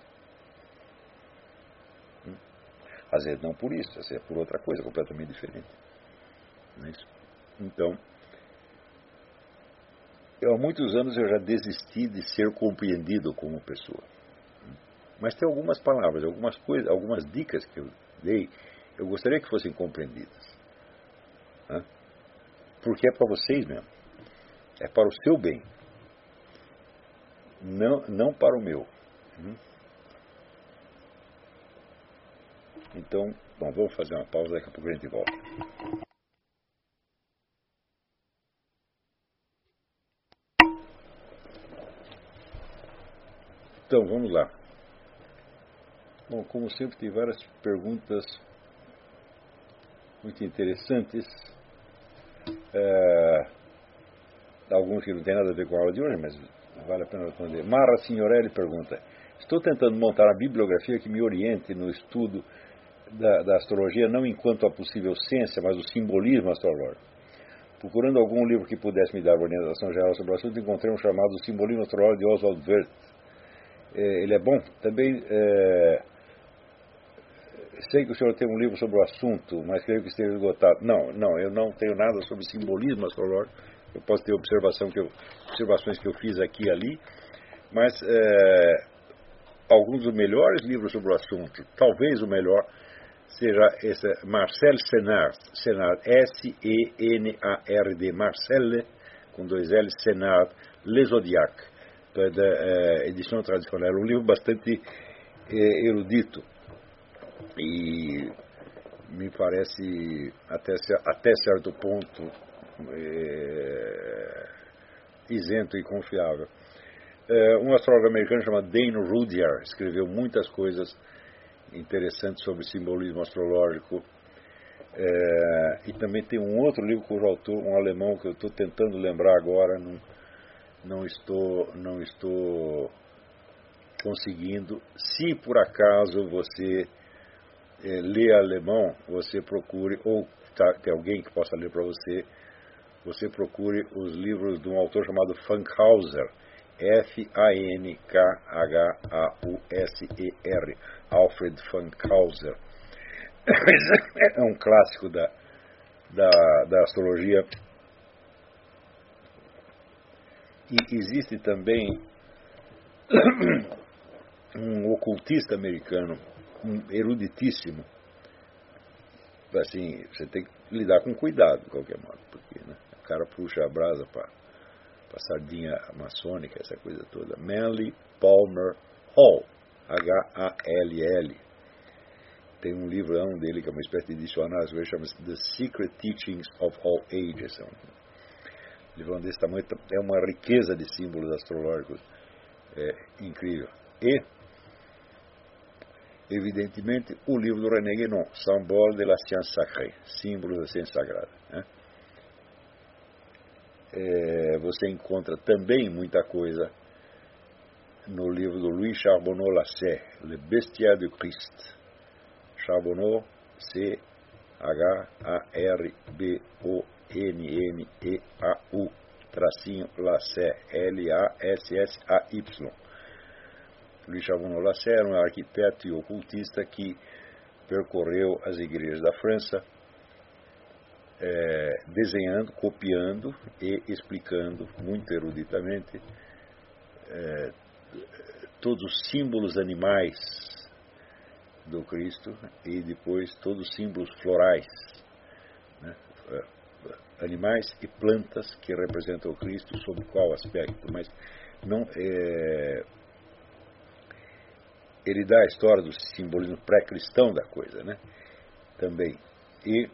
Às vezes não por isso, às vezes é por outra coisa completamente diferente. Não é isso? Então, há muitos anos eu já desisti de ser compreendido como pessoa. Mas tem algumas palavras, algumas coisas, algumas dicas que eu dei, eu gostaria que fossem compreendidas. Porque é para vocês mesmo. É para o seu bem. Não para o meu. Então, vamos fazer uma pausa, daqui a pouco a gente volta. Então, vamos lá. Bom, como sempre, tem várias perguntas muito interessantes. Alguns que não tem nada a ver com a aula de hoje, mas vale a pena responder. Mara Signorelli pergunta: estou tentando montar uma bibliografia que me oriente no estudo da astrologia, não enquanto a possível ciência, mas o simbolismo astrológico. Procurando algum livro que pudesse me dar orientação geral sobre o assunto, encontrei um chamado O Simbolismo Astrológico de Oswald Wirth. Ele é bom. Também sei que o senhor tem um livro sobre o assunto, mas creio que esteja esgotado. Não, eu não tenho nada sobre simbolismo astrológico. Eu posso ter observações que eu fiz aqui e ali, mas alguns dos melhores livros sobre o assunto, talvez o melhor, seja esse Marcel Senard, S-E-N-A-R-D, Marcel, com 2 L, Senard, Le Zodiac, da edição tradicional. Um livro bastante erudito e me parece até certo ponto isento e confiável. Um astrólogo americano chamado Dane Rudhyar escreveu muitas coisas interessantes sobre simbolismo astrológico, e também tem um outro livro cujo autor, um alemão, que eu estou tentando lembrar agora, não estou conseguindo. Se por acaso você lê alemão, você procure, ou tem alguém que possa ler para você, você procure os livros de um autor chamado Fankhauser, F-A-N-K-H-A-U-S-E-R, Alfred Fankhauser. É um clássico da astrologia. E existe também um ocultista americano, um eruditíssimo. Assim, você tem que lidar com cuidado, de qualquer modo, porque, né, o cara puxa a brasa para sardinha maçônica, essa coisa toda. Manly Palmer Hall, H-A-L-L. Tem um livro dele que é uma espécie de dicionário, que chama-se The Secret Teachings of All Ages. É um livro desse tamanho, é uma riqueza de símbolos astrológicos incrível. E, evidentemente, o livro do René Guénon, Symbole de la Science Sacrée, Símbolos da Ciência Sagrada. Né? Você encontra também muita coisa no livro do Louis Charbonneau-Lasset, Le Bestiaire du Christ. Charbonneau, C-H-A-R-B-O-N-N-E-A-U, tracinho Lasset, L-A-S-S-A-Y. Louis Charbonneau-Lasset era um arquiteto e ocultista que percorreu as igrejas da França, desenhando, copiando e explicando muito eruditamente todos os símbolos animais do Cristo e depois todos os símbolos florais, né? Animais e plantas que representam o Cristo, sob qual aspecto, mas não ele dá a história do simbolismo pré-cristão da coisa, né? Também. E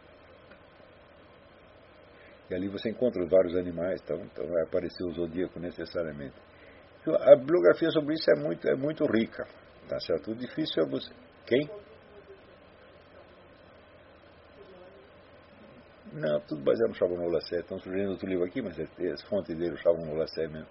ali você encontra vários animais, então vai aparecer o zodíaco necessariamente. Então, a bibliografia sobre isso é muito rica, tá certo? O difícil é você... Quem? Não, tudo baseado no Charbonneau-Lasset. Estão sugerindo outro livro aqui, mas as fontes dele, o Charbonneau-Lasset mesmo.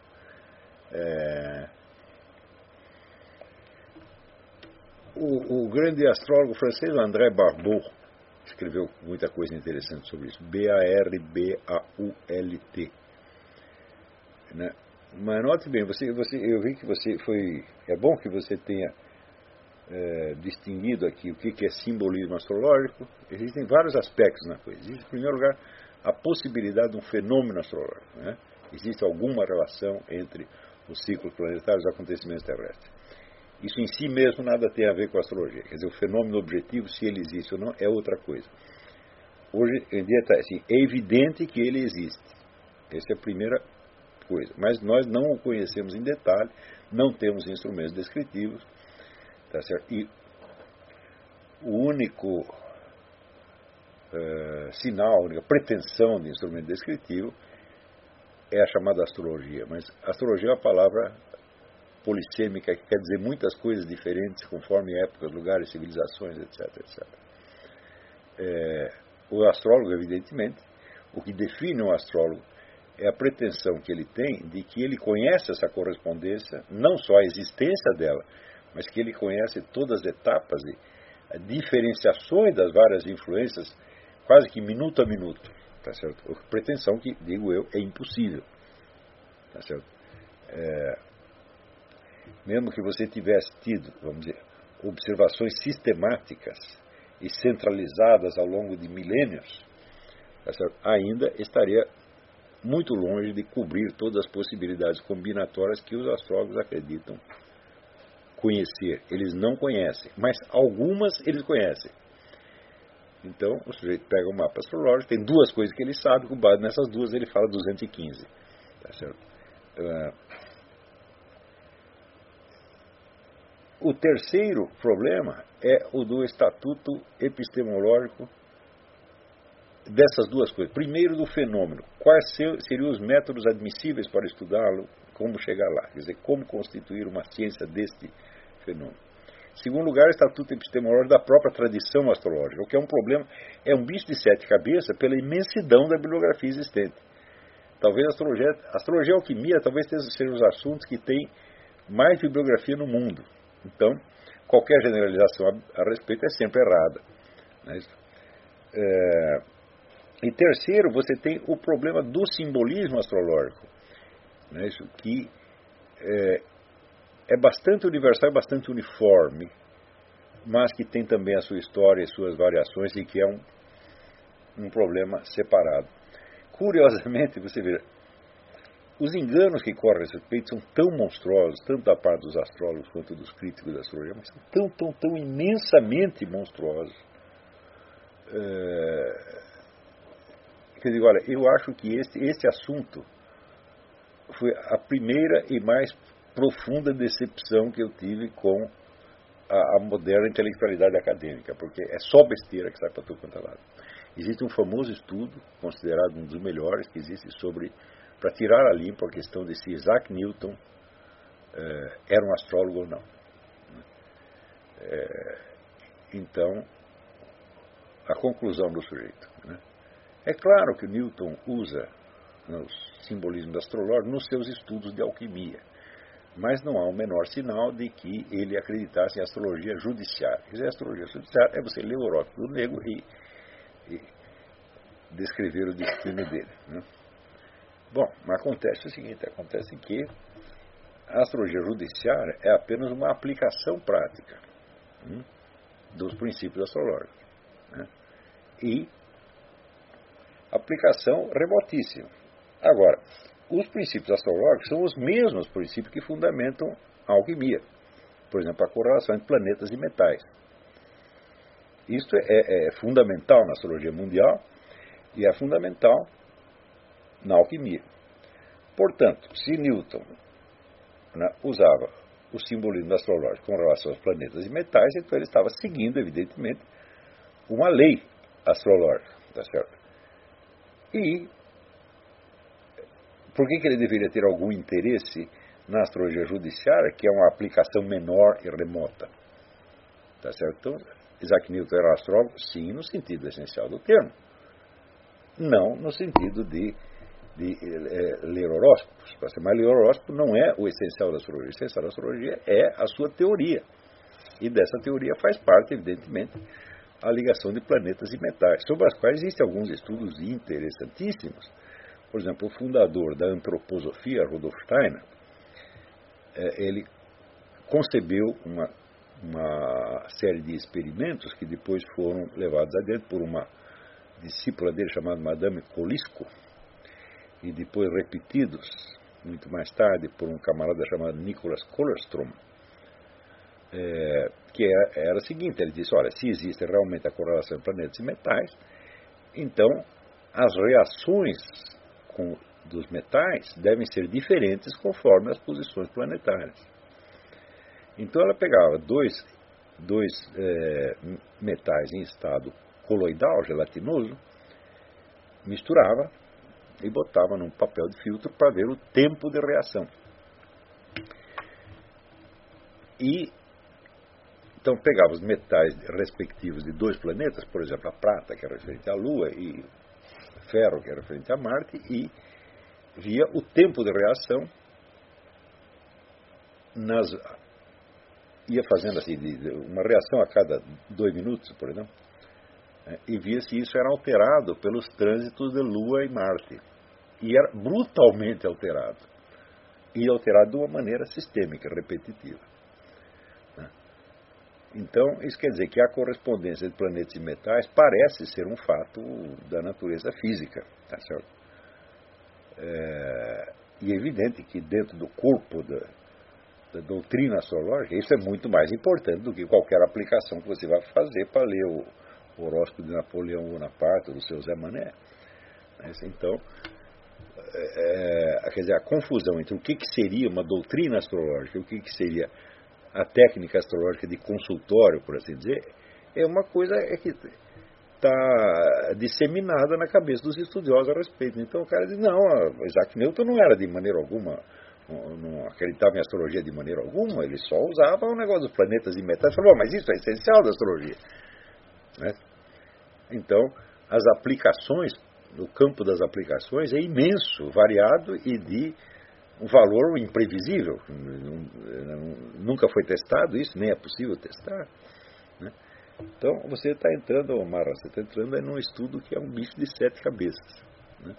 O grande astrólogo francês, André Barbault, escreveu muita coisa interessante sobre isso. B-A-R-B-A-U-L-T. Né? Mas note bem, eu vi que você foi... É bom que você tenha distinguido aqui o que é simbolismo astrológico. Existem vários aspectos na coisa. Existe, em primeiro lugar, a possibilidade de um fenômeno astrológico. Né? Existe alguma relação entre os ciclos planetários e os acontecimentos terrestres. Isso em si mesmo nada tem a ver com a astrologia. Quer dizer, o fenômeno objetivo, se ele existe ou não, é outra coisa. Hoje em dia está assim, é evidente que ele existe. Essa é a primeira coisa. Mas nós não o conhecemos em detalhe, não temos instrumentos descritivos. Tá certo? E o único sinal, a única pretensão de instrumento descritivo é a chamada astrologia. Mas astrologia é uma palavra polissêmica que quer dizer muitas coisas diferentes conforme épocas, lugares, civilizações, etc. etc. O astrólogo, evidentemente, o que define um astrólogo é a pretensão que ele tem de que ele conhece essa correspondência, não só a existência dela, mas que ele conhece todas as etapas e diferenciações das várias influências, quase que minuto a minuto. Tá certo? Pretensão que, digo eu, é impossível. Tá certo? Mesmo que você tivesse tido, vamos dizer, observações sistemáticas e centralizadas ao longo de milênios, tá certo? Ainda estaria muito longe de cobrir todas as possibilidades combinatórias que os astrólogos acreditam conhecer, eles não conhecem, mas algumas eles conhecem. Então, o sujeito pega o mapa astrológico, tem duas coisas que ele sabe, com base nessas duas ele fala 215. Tá certo? O terceiro problema é o do estatuto epistemológico dessas duas coisas. Primeiro, do fenômeno. Quais seriam os métodos admissíveis para estudá-lo, como chegar lá? Quer dizer, como constituir uma ciência deste fenômeno. Em segundo lugar, o estatuto epistemológico da própria tradição astrológica, o que é um problema, é um bicho de sete cabeças pela imensidão da bibliografia existente. Talvez astrologia e alquimia talvez sejam os assuntos que têm mais bibliografia no mundo. Então, qualquer generalização a respeito é sempre errada. Né? E terceiro, você tem o problema do simbolismo astrológico, né? Isso que é bastante universal e bastante uniforme, mas que tem também a sua história e suas variações e que é um problema separado. Curiosamente, você vê, os enganos que correm a esse respeito são tão monstruosos, tanto da parte dos astrólogos quanto dos críticos da astrologia, mas são tão imensamente monstruosos. Quer dizer, olha, eu acho que este assunto foi a primeira e mais profunda decepção que eu tive com a moderna intelectualidade acadêmica, porque é só besteira que sai para todo quanto é lado. Existe um famoso estudo, considerado um dos melhores que existe, para tirar a limpo a questão de se Isaac Newton era um astrólogo ou não. Então, a conclusão do sujeito. Né? É claro que o Newton usa o simbolismo astrológico nos seus estudos de alquimia, mas não há o menor sinal de que ele acreditasse em astrologia judiciária. Quer dizer, a astrologia judiciária é você ler o horóscopo do nego e descrever o destino dele. Né? Bom, mas acontece o seguinte, acontece que a astrologia judiciária é apenas uma aplicação prática dos princípios astrológicos. Né? E aplicação remotíssima. Agora, os princípios astrológicos são os mesmos princípios que fundamentam a alquimia. Por exemplo, a correlação entre planetas e metais. Isto é fundamental na astrologia mundial e é fundamental na alquimia. Portanto, se Newton usava o simbolismo astrológico com relação aos planetas e metais, então ele estava seguindo, evidentemente, uma lei astrológica. Tá certo? E por que ele deveria ter algum interesse na astrologia judiciária, que é uma aplicação menor e remota? Tá certo? Então, Isaac Newton era astrólogo? Sim, no sentido essencial do termo. Não no sentido de ler horóscopos. Mas ler horóscopo não é o essencial da astrologia. O essencial da astrologia é a sua teoria. E dessa teoria faz parte, evidentemente, a ligação de planetas e metais, sobre as quais existem alguns estudos interessantíssimos. Por exemplo, o fundador da antroposofia, Rudolf Steiner, ele concebeu uma série de experimentos que depois foram levados adiante por uma discípula dele chamada Madame Kolysko, e depois repetidos, muito mais tarde, por um camarada chamado Nicholas Kollerstrom, que era o seguinte, ele disse, olha, se existe realmente a correlação entre planetas e metais, então as reações dos metais devem ser diferentes conforme as posições planetárias. Então ela pegava dois metais em estado coloidal, gelatinoso, misturava e botava num papel de filtro para ver o tempo de reação. E então pegava os metais respectivos de dois planetas, por exemplo, a prata, que era referente à Lua, e ferro, que era referente a Marte, e via o tempo de reação, ia fazendo assim, uma reação a cada 2 minutos, por exemplo, e via se isso era alterado pelos trânsitos de Lua e Marte. E era brutalmente alterado. E alterado de uma maneira sistêmica, repetitiva. Então, isso quer dizer que a correspondência de planetas e metais parece ser um fato da natureza física. Tá certo? E é evidente que dentro do corpo da doutrina astrológica, isso é muito mais importante do que qualquer aplicação que você vai fazer para ler o horóscopo de Napoleão Bonaparte ou do seu Zé Mané. Então, quer dizer, a confusão entre o que seria uma doutrina astrológica e o que seria a técnica astrológica de consultório, por assim dizer, é uma coisa que está disseminada na cabeça dos estudiosos a respeito. Então o cara diz, não, Isaac Newton não era de maneira alguma, não acreditava em astrologia de maneira alguma, ele só usava o negócio dos planetas e metais. Falou, mas isso é essencial da astrologia. Né? Então, as aplicações, o campo das aplicações é imenso, variado e de um valor imprevisível. Nunca foi testado isso, nem é possível testar. Né? Então, você está entrando, Mara, você está entrando num estudo que é um bicho de 7 cabeças. Né?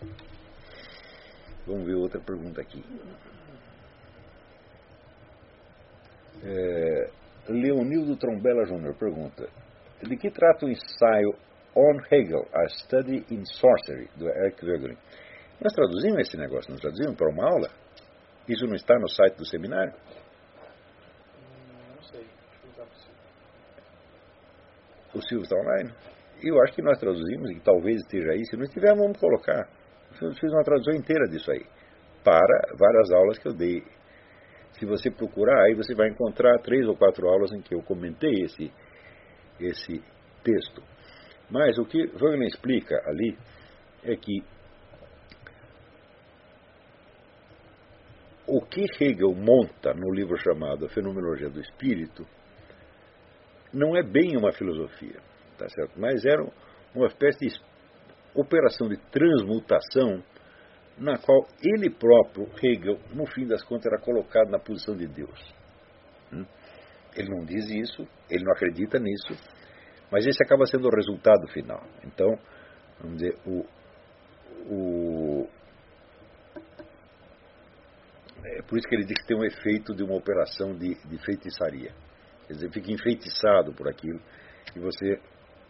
Vamos ver outra pergunta aqui. Leonildo Trombella Jr. pergunta: de que trata o ensaio On Hegel, A Study in Sorcery, do Eric Voegelin? Nós traduzimos esse negócio, nós traduzimos para uma aula? Isso não está no site do seminário? Não sei, acho que não está possível. O Silvio está online? Eu acho que nós traduzimos, e talvez esteja aí. Se não estiver, vamos colocar. Eu fiz uma tradução inteira disso aí, para várias aulas que eu dei. Se você procurar, aí você vai encontrar 3 ou 4 aulas em que eu comentei esse texto. Mas o que Voegelin explica ali é que o que Hegel monta no livro chamado A Fenomenologia do Espírito não é bem uma filosofia, tá certo? Mas era uma espécie de operação de transmutação na qual ele próprio, Hegel, no fim das contas, era colocado na posição de Deus. Ele não diz isso, ele não acredita nisso, mas esse acaba sendo o resultado final. Então, vamos dizer, é por isso que ele diz que tem um efeito de uma operação de feitiçaria. Quer dizer, fica enfeitiçado por aquilo e você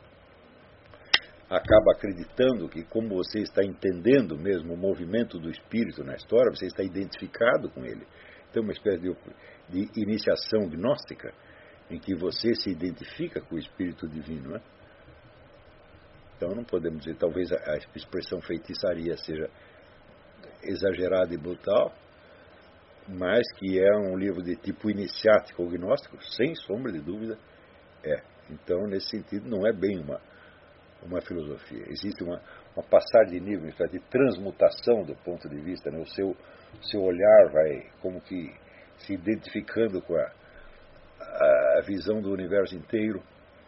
acaba acreditando que, como você está entendendo mesmo o movimento do espírito na história, você está identificado com ele. Então, uma espécie de iniciação gnóstica em que você se identifica com o espírito divino. Né? Então, não podemos dizer, talvez a expressão feitiçaria seja exagerada e brutal, mas que é um livro de tipo iniciático ou gnóstico, sem sombra de dúvida, é. Então, nesse sentido, não é bem uma filosofia. Existe uma passagem de nível, uma espécie de transmutação do ponto de vista. Né? O seu olhar vai como que se identificando com a visão do universo inteiro.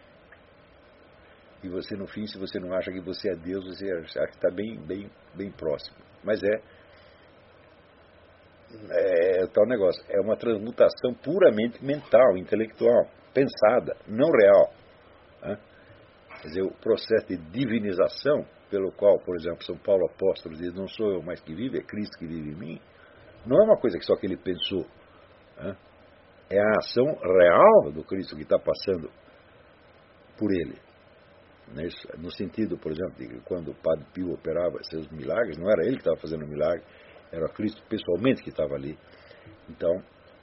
E você, no fim, se você não acha que você é Deus, você acha que está bem próximo. Mas é tal negócio. É uma transmutação puramente mental, intelectual, pensada, não real. Né? Quer dizer, o processo de divinização, pelo qual, por exemplo, São Paulo Apóstolo diz, não sou eu mais que vive, é Cristo que vive em mim, não é uma coisa que só que ele pensou. Né? É a ação real do Cristo que está passando por ele. No sentido, por exemplo, de que quando o Padre Pio operava seus milagres, não era ele que estava fazendo o milagre, era Cristo pessoalmente que estava ali. Então,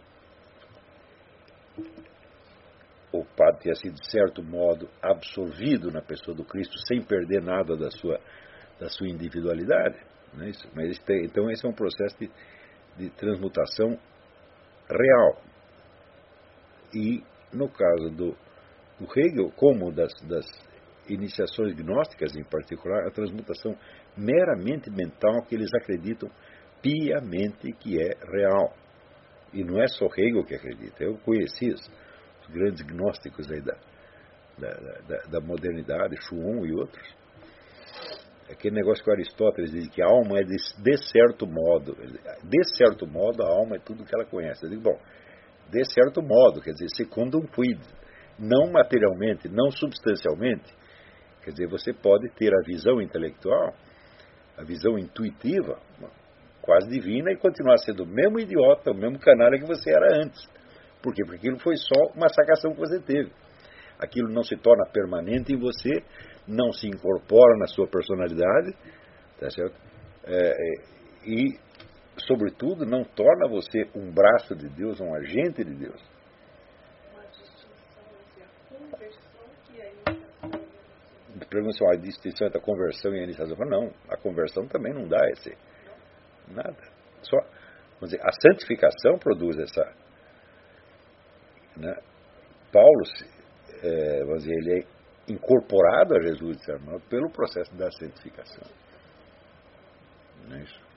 o padre tinha sido, de certo modo, absorvido na pessoa do Cristo, sem perder nada da sua individualidade. Não é isso? Mas então esse é um processo de transmutação real. E, no caso do Hegel, como das iniciações gnósticas em particular, a transmutação meramente mental que eles acreditam piamente que é real. E não é só Hegel que acredita. Eu conheci os grandes gnósticos aí da modernidade, Schuon e outros. Aquele negócio que Aristóteles diz que a alma é de certo modo. De certo modo, a alma é tudo que ela conhece. Eu digo, bom, de certo modo, quer dizer, secundum quid. Não materialmente, não substancialmente. Quer dizer, você pode ter a visão intelectual, a visão intuitiva, quase divina, e continuar sendo o mesmo idiota, o mesmo canalha que você era antes. Por quê? Porque aquilo foi só uma sacação que você teve. Aquilo não se torna permanente em você, não se incorpora na sua personalidade, tá certo? E sobretudo, não torna você um braço de Deus, um agente de Deus. Uma distinção entre a conversão e a iniciação. Pergunta se há distinção entre a conversão e a iniciação. Não, a conversão também não dá esse. Nada. Só, vamos dizer, a santificação produz essa. Né? Paulo, vamos dizer, ele é incorporado a Jesus de certa maneira pelo processo da santificação. Não é isso?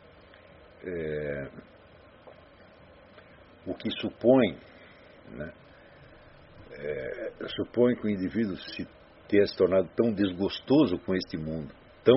O que supõe, né, supõe que o indivíduo tenha se tornado tão desgostoso com este mundo, tão,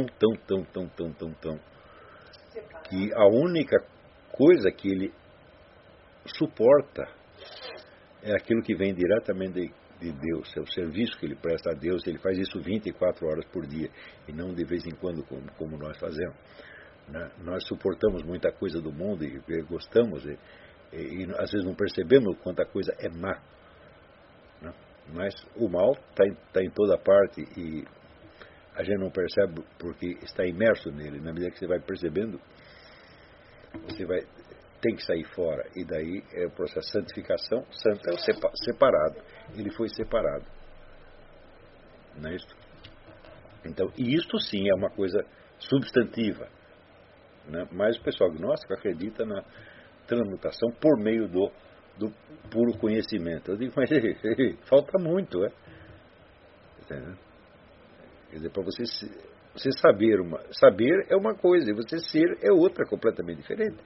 que a única coisa que ele suporta é aquilo que vem diretamente de Deus, é o serviço que ele presta a Deus. Ele faz isso 24 horas por dia e não de vez em quando como nós fazemos. Nós suportamos muita coisa do mundo e gostamos e às vezes não percebemos quanta coisa é má, né? Mas o mal está em toda parte e a gente não percebe porque está imerso nele. Na medida que você vai percebendo, você tem que sair fora, e daí é o processo de santificação. Santo é o separado, ele foi separado, não é isso? Então, e isto sim é uma coisa substantiva, né? Mas o pessoal agnóstico acredita na transmutação por meio do puro conhecimento. Eu digo, mas falta muito, Quer dizer, para você saber é uma coisa, e você ser é outra, completamente diferente.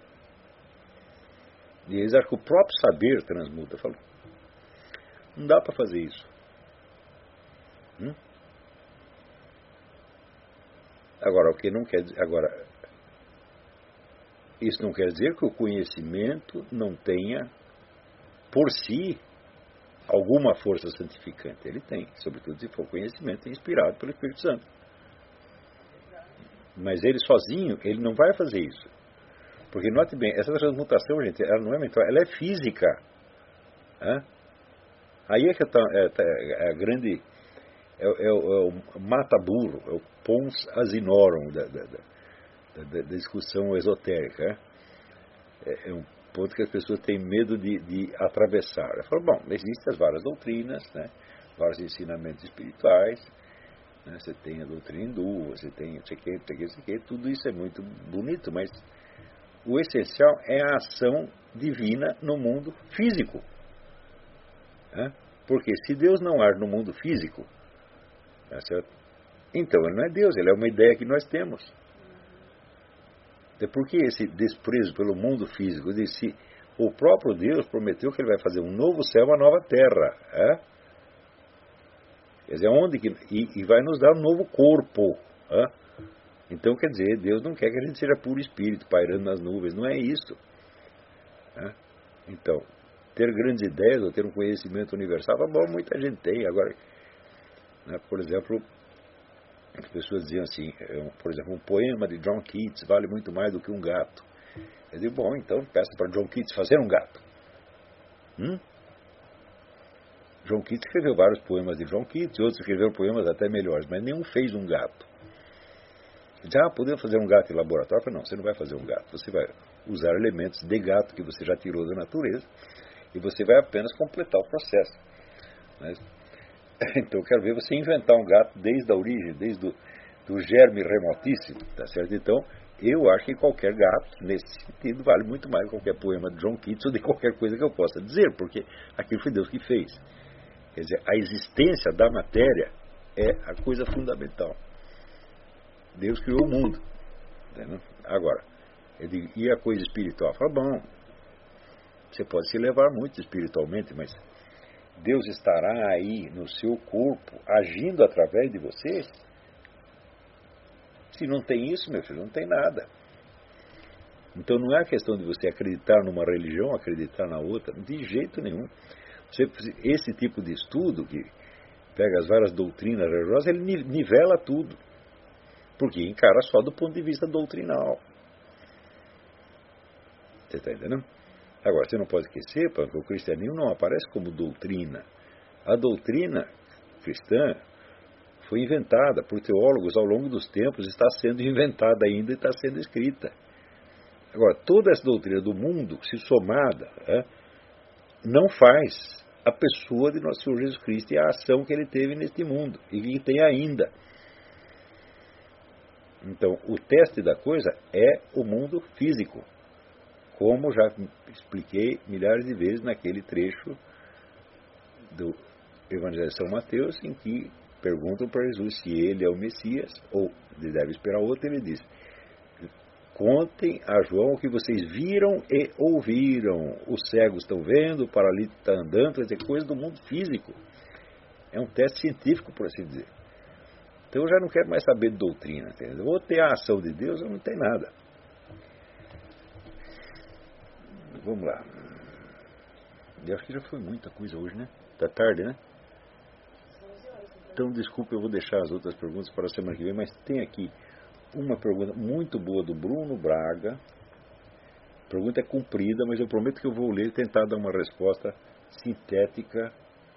E eles acham que o próprio saber transmuta. Eu falo, não dá para fazer isso. Agora, o que não quer dizer, isso não quer dizer que o conhecimento não tenha, por si, alguma força santificante. Ele tem, sobretudo se for conhecimento inspirado pelo Espírito Santo. Mas ele sozinho, ele não vai fazer isso. Porque, note bem, essa transmutação, gente, ela não é mental, ela é física. Aí é que é a grande... É o mata-burro, é o pons asinorum da discussão esotérica. É um ponto que as pessoas têm medo de atravessar. Eu falo, bom, existem as várias doutrinas, né, vários ensinamentos espirituais, né, você tem a doutrina hindu, você tem isso aqui, tudo isso é muito bonito, mas o essencial é a ação divina no mundo físico. Porque se Deus não age no mundo físico, tá certo? Então ele não é Deus, ele é uma ideia que nós temos. Por que esse desprezo pelo mundo físico? Se o próprio Deus prometeu que ele vai fazer um novo céu, uma nova terra. Quer dizer, e vai nos dar um novo corpo. Então, quer dizer, Deus não quer que a gente seja puro espírito, pairando nas nuvens. Não é isso. Então, ter grandes ideias ou ter um conhecimento universal, bom, muita gente tem. Agora, né, por exemplo, as pessoas diziam assim, por exemplo, um poema de John Keats vale muito mais do que um gato. Eu digo, bom, então peça para John Keats fazer um gato. John Keats escreveu vários poemas de John Keats, outros escreveram poemas até melhores, mas nenhum fez um gato. Já podemos fazer um gato em laboratório? Não, você não vai fazer um gato, você vai usar elementos de gato que você já tirou da natureza e você vai apenas completar o processo. Então eu quero ver você inventar um gato desde a origem, desde do germe remotíssimo, tá certo? Então eu acho que qualquer gato, nesse sentido, vale muito mais que qualquer poema de John Keats ou de qualquer coisa que eu possa dizer, porque aquilo foi Deus que fez. Quer dizer, a existência da matéria é a coisa fundamental. Deus criou o mundo. Entendeu? Agora, e a coisa espiritual? Fala, bom, você pode se levar muito espiritualmente, mas Deus estará aí no seu corpo, agindo através de você? Se não tem isso, meu filho, não tem nada. Então não é a questão de você acreditar numa religião, acreditar na outra, de jeito nenhum. Esse tipo de estudo, que pega as várias doutrinas religiosas, ele nivela tudo. Porque encara só do ponto de vista doutrinal. Você está entendendo? Agora, você não pode esquecer, porque o cristianismo não aparece como doutrina. A doutrina cristã foi inventada por teólogos ao longo dos tempos, está sendo inventada ainda e está sendo escrita. Agora, toda essa doutrina do mundo, se somada, não faz a pessoa de nosso Senhor Jesus Cristo e a ação que ele teve neste mundo e que tem ainda. Então, o teste da coisa é o mundo físico, como já expliquei milhares de vezes naquele trecho do Evangelho de São Mateus, em que perguntam para Jesus se ele é o Messias ou ele deve esperar outro. Ele diz: contem a João o que vocês viram e ouviram. Os cegos estão vendo, o paralítico está andando, quer dizer, coisa do mundo físico. É um teste científico, por assim dizer. Então eu já não quero mais saber de doutrina, entendeu? Ou ter a ação de Deus ou não tem nada. Vamos lá. Eu acho que já foi muita coisa hoje, né? Tá tarde, né? Então, desculpa, eu vou deixar as outras perguntas para a semana que vem, mas tem aqui uma pergunta muito boa do Bruno Braga. A pergunta é comprida, mas eu prometo que eu vou ler e tentar dar uma resposta sintética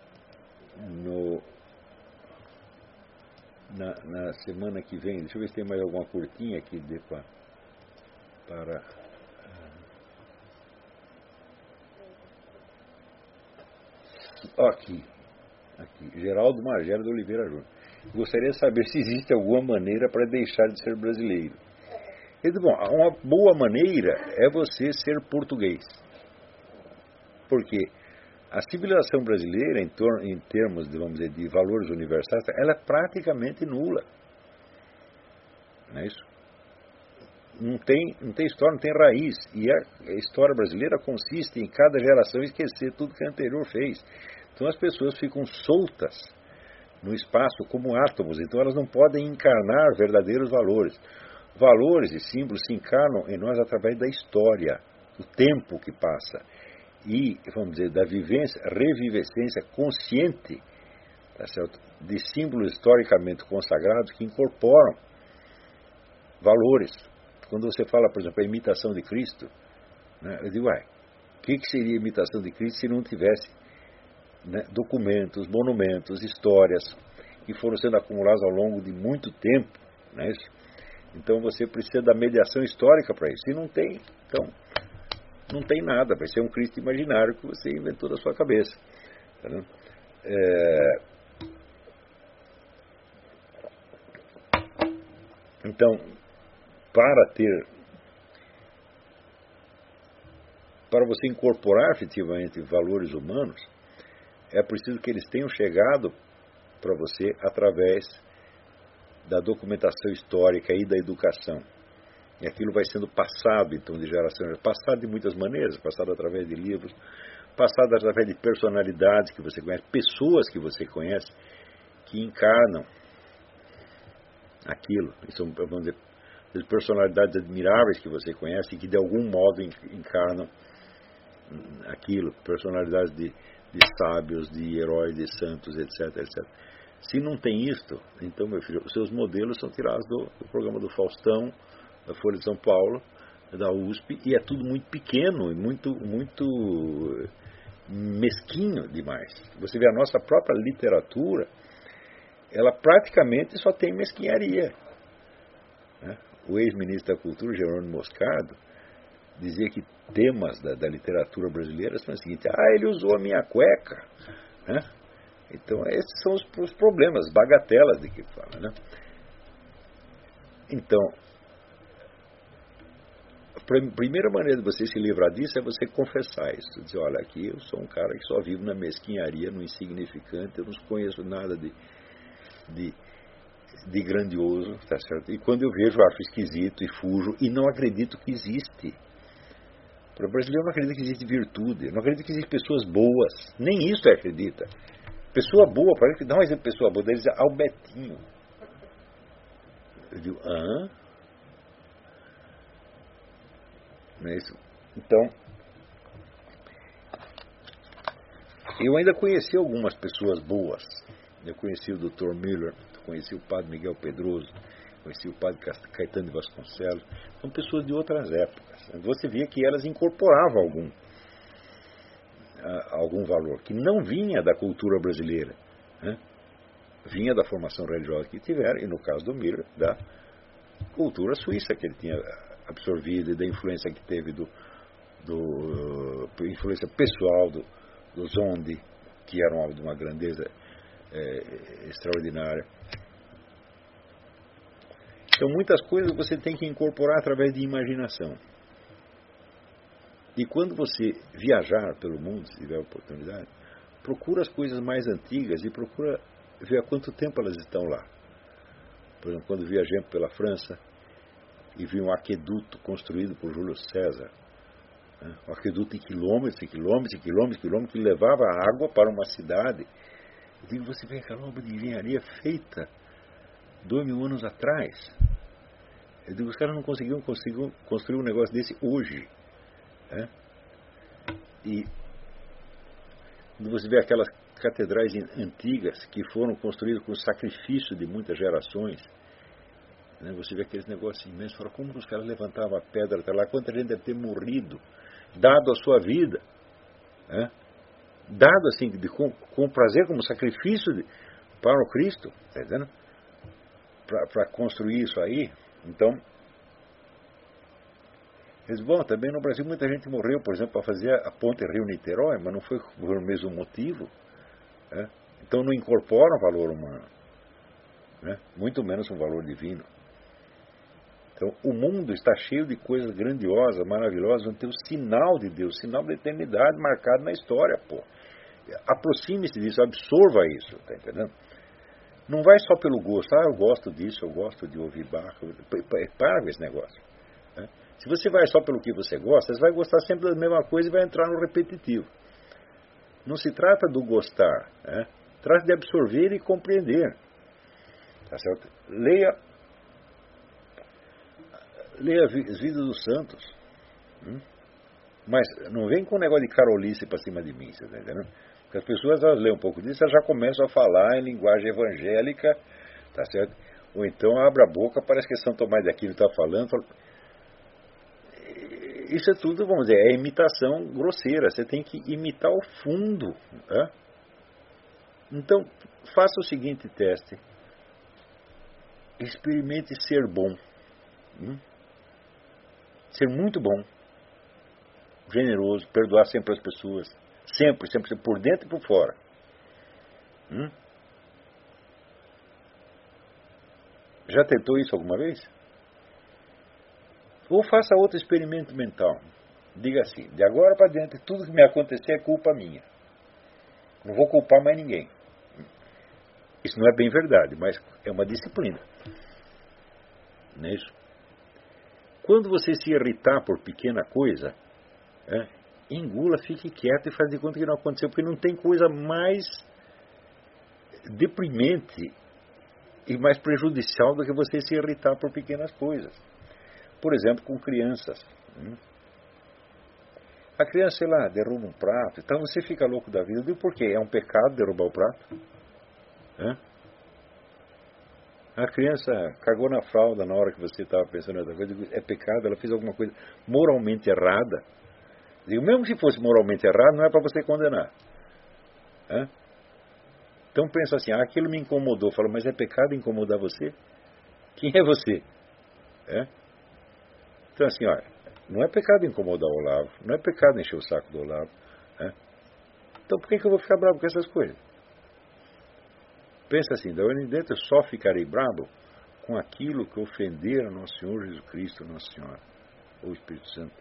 na semana que vem. Deixa eu ver se tem mais alguma curtinha aqui para... Aqui, Geraldo Magela de Oliveira Júnior. Gostaria de saber se existe alguma maneira para deixar de ser brasileiro. Ele diz, bom, uma boa maneira é você ser português. Porque a civilização brasileira, em termos de, vamos dizer, de valores universais, ela é praticamente nula. Não é isso? Não tem história, não tem raiz. E a história brasileira consiste em cada geração esquecer tudo que a anterior fez. Então as pessoas ficam soltas no espaço como átomos, então elas não podem encarnar verdadeiros valores. Valores e símbolos se encarnam em nós através da história, do tempo que passa e, vamos dizer, da revivescência consciente, tá certo? De símbolos historicamente consagrados que incorporam valores. Quando você fala, por exemplo, a imitação de Cristo, né, eu digo, o que seria a imitação de Cristo se não tivesse, né, documentos, monumentos, histórias que foram sendo acumulados ao longo de muito tempo, não é isso? Então você precisa da mediação histórica para isso. Se não tem, então não tem nada, vai ser um Cristo imaginário que você inventou da sua cabeça. Tá, né? Então, para você incorporar efetivamente valores humanos, é preciso que eles tenham chegado para você através da documentação histórica e da educação. E aquilo vai sendo passado, então, de geração em geração. Passado de muitas maneiras, passado através de livros, passado através de personalidades que você conhece, pessoas que você conhece, que encarnam aquilo. E são, vamos dizer, personalidades admiráveis que você conhece e que de algum modo encarnam aquilo. Personalidades de sábios, de heróis, de santos, etc, etc. Se não tem isto, então, meu filho, os seus modelos são tirados do programa do Faustão, da Folha de São Paulo, da USP, e é tudo muito pequeno e muito mesquinho demais. Você vê a nossa própria literatura, ela praticamente só tem mesquinharia, né? O ex-ministro da Cultura, Jerônimo Moscardo, dizia que temas da literatura brasileira são o seguinte: ele usou a minha cueca, né? Então esses são os problemas, bagatelas de que fala, né? Então, a primeira maneira de você se livrar disso é você confessar isso, dizer, olha, aqui eu sou um cara que só vivo na mesquinharia, no insignificante, eu não conheço nada de grandioso, tá certo? E quando eu vejo, eu acho esquisito e fujo e não acredito que existe. Para o brasileiro não acredita que existe virtude, não acredita que existem pessoas boas, nem isso acredita. Pessoa boa, parece que dá um exemplo de pessoa boa, ele diz Albertinho. Eu digo, não é isso? Então, eu ainda conheci algumas pessoas boas. Eu conheci o Dr. Miller, conheci o Padre Miguel Pedroso, conheci o Padre Caetano de Vasconcelos. São pessoas de outras épocas. Você via que elas incorporavam algum valor, que não vinha da cultura brasileira, né? Vinha da formação religiosa que tiveram, e no caso do Miller, da cultura suíça que ele tinha absorvida e da influência que teve influência pessoal do Zondi, que era um homem de uma grandeza extraordinária. Então, muitas coisas você tem que incorporar através de imaginação. E quando você viajar pelo mundo, se tiver oportunidade, procura as coisas mais antigas e procura ver há quanto tempo elas estão lá. Por exemplo, quando viajamos pela França e vi um aqueduto construído por Júlio César, né? Um aqueduto de quilômetros e quilômetros e quilômetros e quilômetros que levava água para uma cidade. Eu digo, você vê aquela obra de engenharia feita 2000 anos atrás. Eu digo, os caras não conseguiram construir um negócio desse hoje. Né? E quando você vê aquelas catedrais antigas que foram construídas com sacrifício de muitas gerações, né? Você vê aqueles negócios imensos, fala, como os caras levantavam a pedra até lá, quanta gente deve ter morrido, dado a sua vida, né? Dado assim, com prazer, como sacrifício para o Cristo, tá entendendo? Para construir isso aí. Então, eles, bom, também no Brasil muita gente morreu, por exemplo, para fazer a ponte Rio-Niterói, mas não foi por mesmo motivo. Né? Então não incorpora o valor humano, né? Muito menos um valor divino. Então o mundo está cheio de coisas grandiosas, maravilhosas, onde tem o sinal de Deus, sinal da eternidade marcado na história. Pô. Aproxime-se disso, absorva isso, tá entendendo? Não vai só pelo gosto, eu gosto disso, eu gosto de ouvir Bach, para com esse negócio. Né? Se você vai só pelo que você gosta, você vai gostar sempre da mesma coisa e vai entrar no repetitivo. Não se trata do gostar, né? Trata de absorver e compreender. Tá certo? Leia as vidas dos santos. Mas não vem com um negócio de carolice para cima de mim, você tá entendendo? Porque as pessoas, elas leem um pouco disso, elas já começam a falar em linguagem evangélica, tá certo? Ou então abre a boca, parece que São Tomás de Aquino está falando. Isso é tudo, vamos dizer, é imitação grosseira. Você tem que imitar o fundo. Né? Então, faça o seguinte teste. Experimente ser bom. Ser muito bom. Generoso, perdoar sempre as pessoas. Sempre, sempre, por dentro e por fora. Já tentou isso alguma vez? Ou faça outro experimento mental. Diga assim, de agora para diante, tudo que me acontecer é culpa minha. Não vou culpar mais ninguém. Isso não é bem verdade, mas é uma disciplina. Não é isso? Quando você se irritar por pequena coisa, engula, fique quieto e faz de conta que não aconteceu, porque não tem coisa mais deprimente e mais prejudicial do que você se irritar por pequenas coisas. Por exemplo, com crianças. A criança, sei lá, derruba um prato, então você fica louco da vida. Eu digo, por quê? É um pecado derrubar o prato? A criança cagou na fralda na hora que você estava pensando em outra coisa. Eu digo, é pecado? Ela fez alguma coisa moralmente errada? Eu digo, mesmo se fosse moralmente errado, não é para você condenar. Então pensa assim, aquilo me incomodou. Fala, mas é pecado incomodar você? Quem é você? Então assim, olha, não é pecado incomodar o Olavo, não é pecado encher o saco do Olavo. Então por que eu vou ficar bravo com essas coisas? Pensa assim, da hora em dentro eu só ficarei bravo com aquilo que ofender a Nosso Senhor Jesus Cristo, Nossa Senhora, ou o Espírito Santo.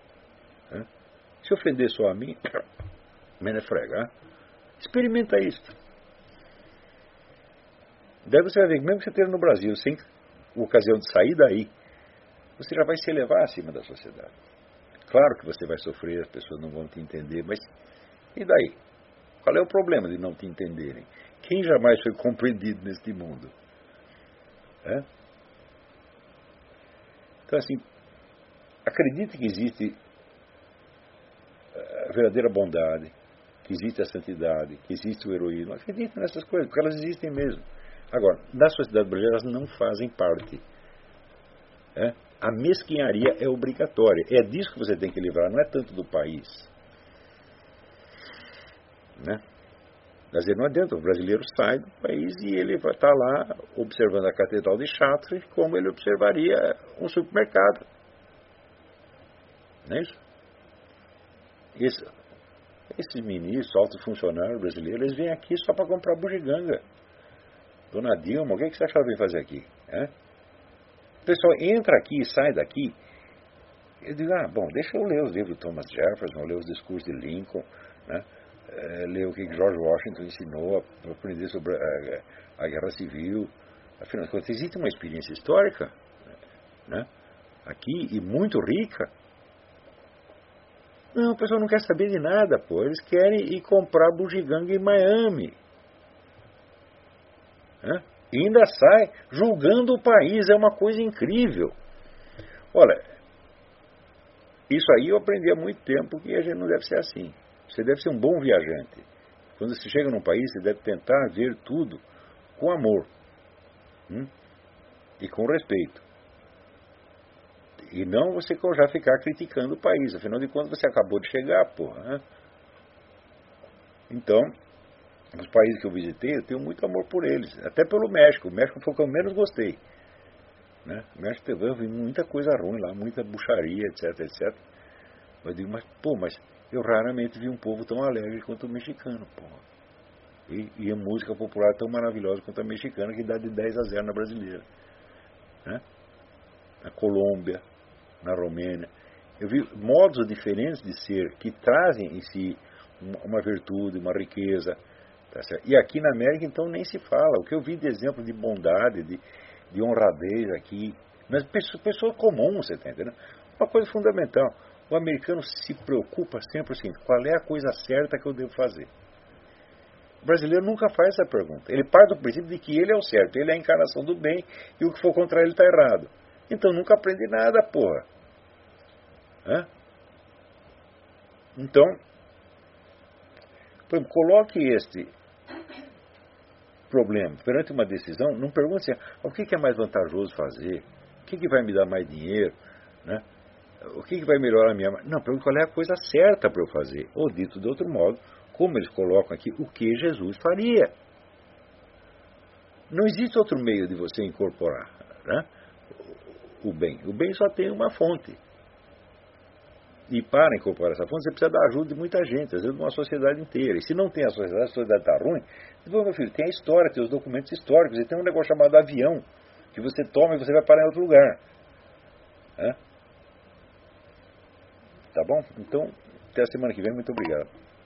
Se ofender só a mim, menos frega. Experimenta isso. Daí você vai ver que mesmo que você esteja no Brasil, sem ocasião de sair daí, você já vai se elevar acima da sociedade. Claro que você vai sofrer, as pessoas não vão te entender, mas e daí? Qual é o problema de não te entenderem? Quem jamais foi compreendido neste mundo? Então assim, acredite que existe a verdadeira bondade, que existe a santidade, que existe o heroísmo. Acredite nessas coisas, porque elas existem mesmo. Agora, na sociedade brasileira elas não fazem parte. A mesquinharia é obrigatória. É disso que você tem que livrar, não é tanto do país. Quer dizer, não adianta, o brasileiro sai do país e ele vai estar lá observando a Catedral de Chartres como ele observaria um supermercado. Não é isso? Esses ministros, altos funcionários brasileiros, eles vêm aqui só para comprar bugiganga. Dona Dilma, o que você acha que ela vem fazer aqui? O pessoal entra aqui e sai daqui. Eu digo, bom, deixa eu ler os livros de Thomas Jefferson, ler os discursos de Lincoln, né? Ler o que George Washington ensinou, aprender sobre a Guerra Civil. Afinal de contas, existe uma experiência histórica, né? Aqui, e muito rica. Não, o pessoal não quer saber de nada, pô. Eles querem ir comprar bugiganga em Miami. E ainda sai julgando o país. É uma coisa incrível. Olha, isso aí eu aprendi há muito tempo que a gente não deve ser assim. Você deve ser um bom viajante. Quando você chega num país, você deve tentar ver tudo com amor. E com respeito. E não você já ficar criticando o país. Afinal de contas, você acabou de chegar, porra. Então, os países que eu visitei, eu tenho muito amor por eles. Até pelo México. O México foi o que eu menos gostei. O México teve muita coisa ruim lá, muita bucharia, etc, etc. Eu digo, mas eu raramente vi um povo tão alegre quanto o mexicano, porra. E a música popular tão maravilhosa quanto a mexicana, que dá de 10-0 na brasileira. Na Colômbia, na Romênia. Eu vi modos diferentes de ser, que trazem em si uma virtude, uma riqueza. Tá certo? E aqui na América, então, nem se fala. O que eu vi de exemplo de bondade, de honradez aqui, mas pessoa comum, você está entendendo? Uma coisa fundamental. O americano se preocupa sempre assim, qual é a coisa certa que eu devo fazer? O brasileiro nunca faz essa pergunta. Ele parte do princípio de que ele é o certo, ele é a encarnação do bem, e o que for contra ele está errado. Então nunca aprende nada, porra. Então, por exemplo, coloque este problema perante uma decisão, não pergunte assim, o que é mais vantajoso fazer? O que vai me dar mais dinheiro? O que vai melhorar a minha... Não, pergunte qual é a coisa certa para eu fazer. Ou dito de outro modo, como eles colocam aqui, o que Jesus faria. Não existe outro meio de você incorporar o bem. O bem só tem uma fonte. E para incorporar essa fonte, você precisa da ajuda de muita gente, às vezes de uma sociedade inteira. E se não tem a sociedade está ruim, então, meu filho, tem a história, tem os documentos históricos, e tem um negócio chamado avião, que você toma e você vai parar em outro lugar. Tá bom? Então, até a semana que vem. Muito obrigado.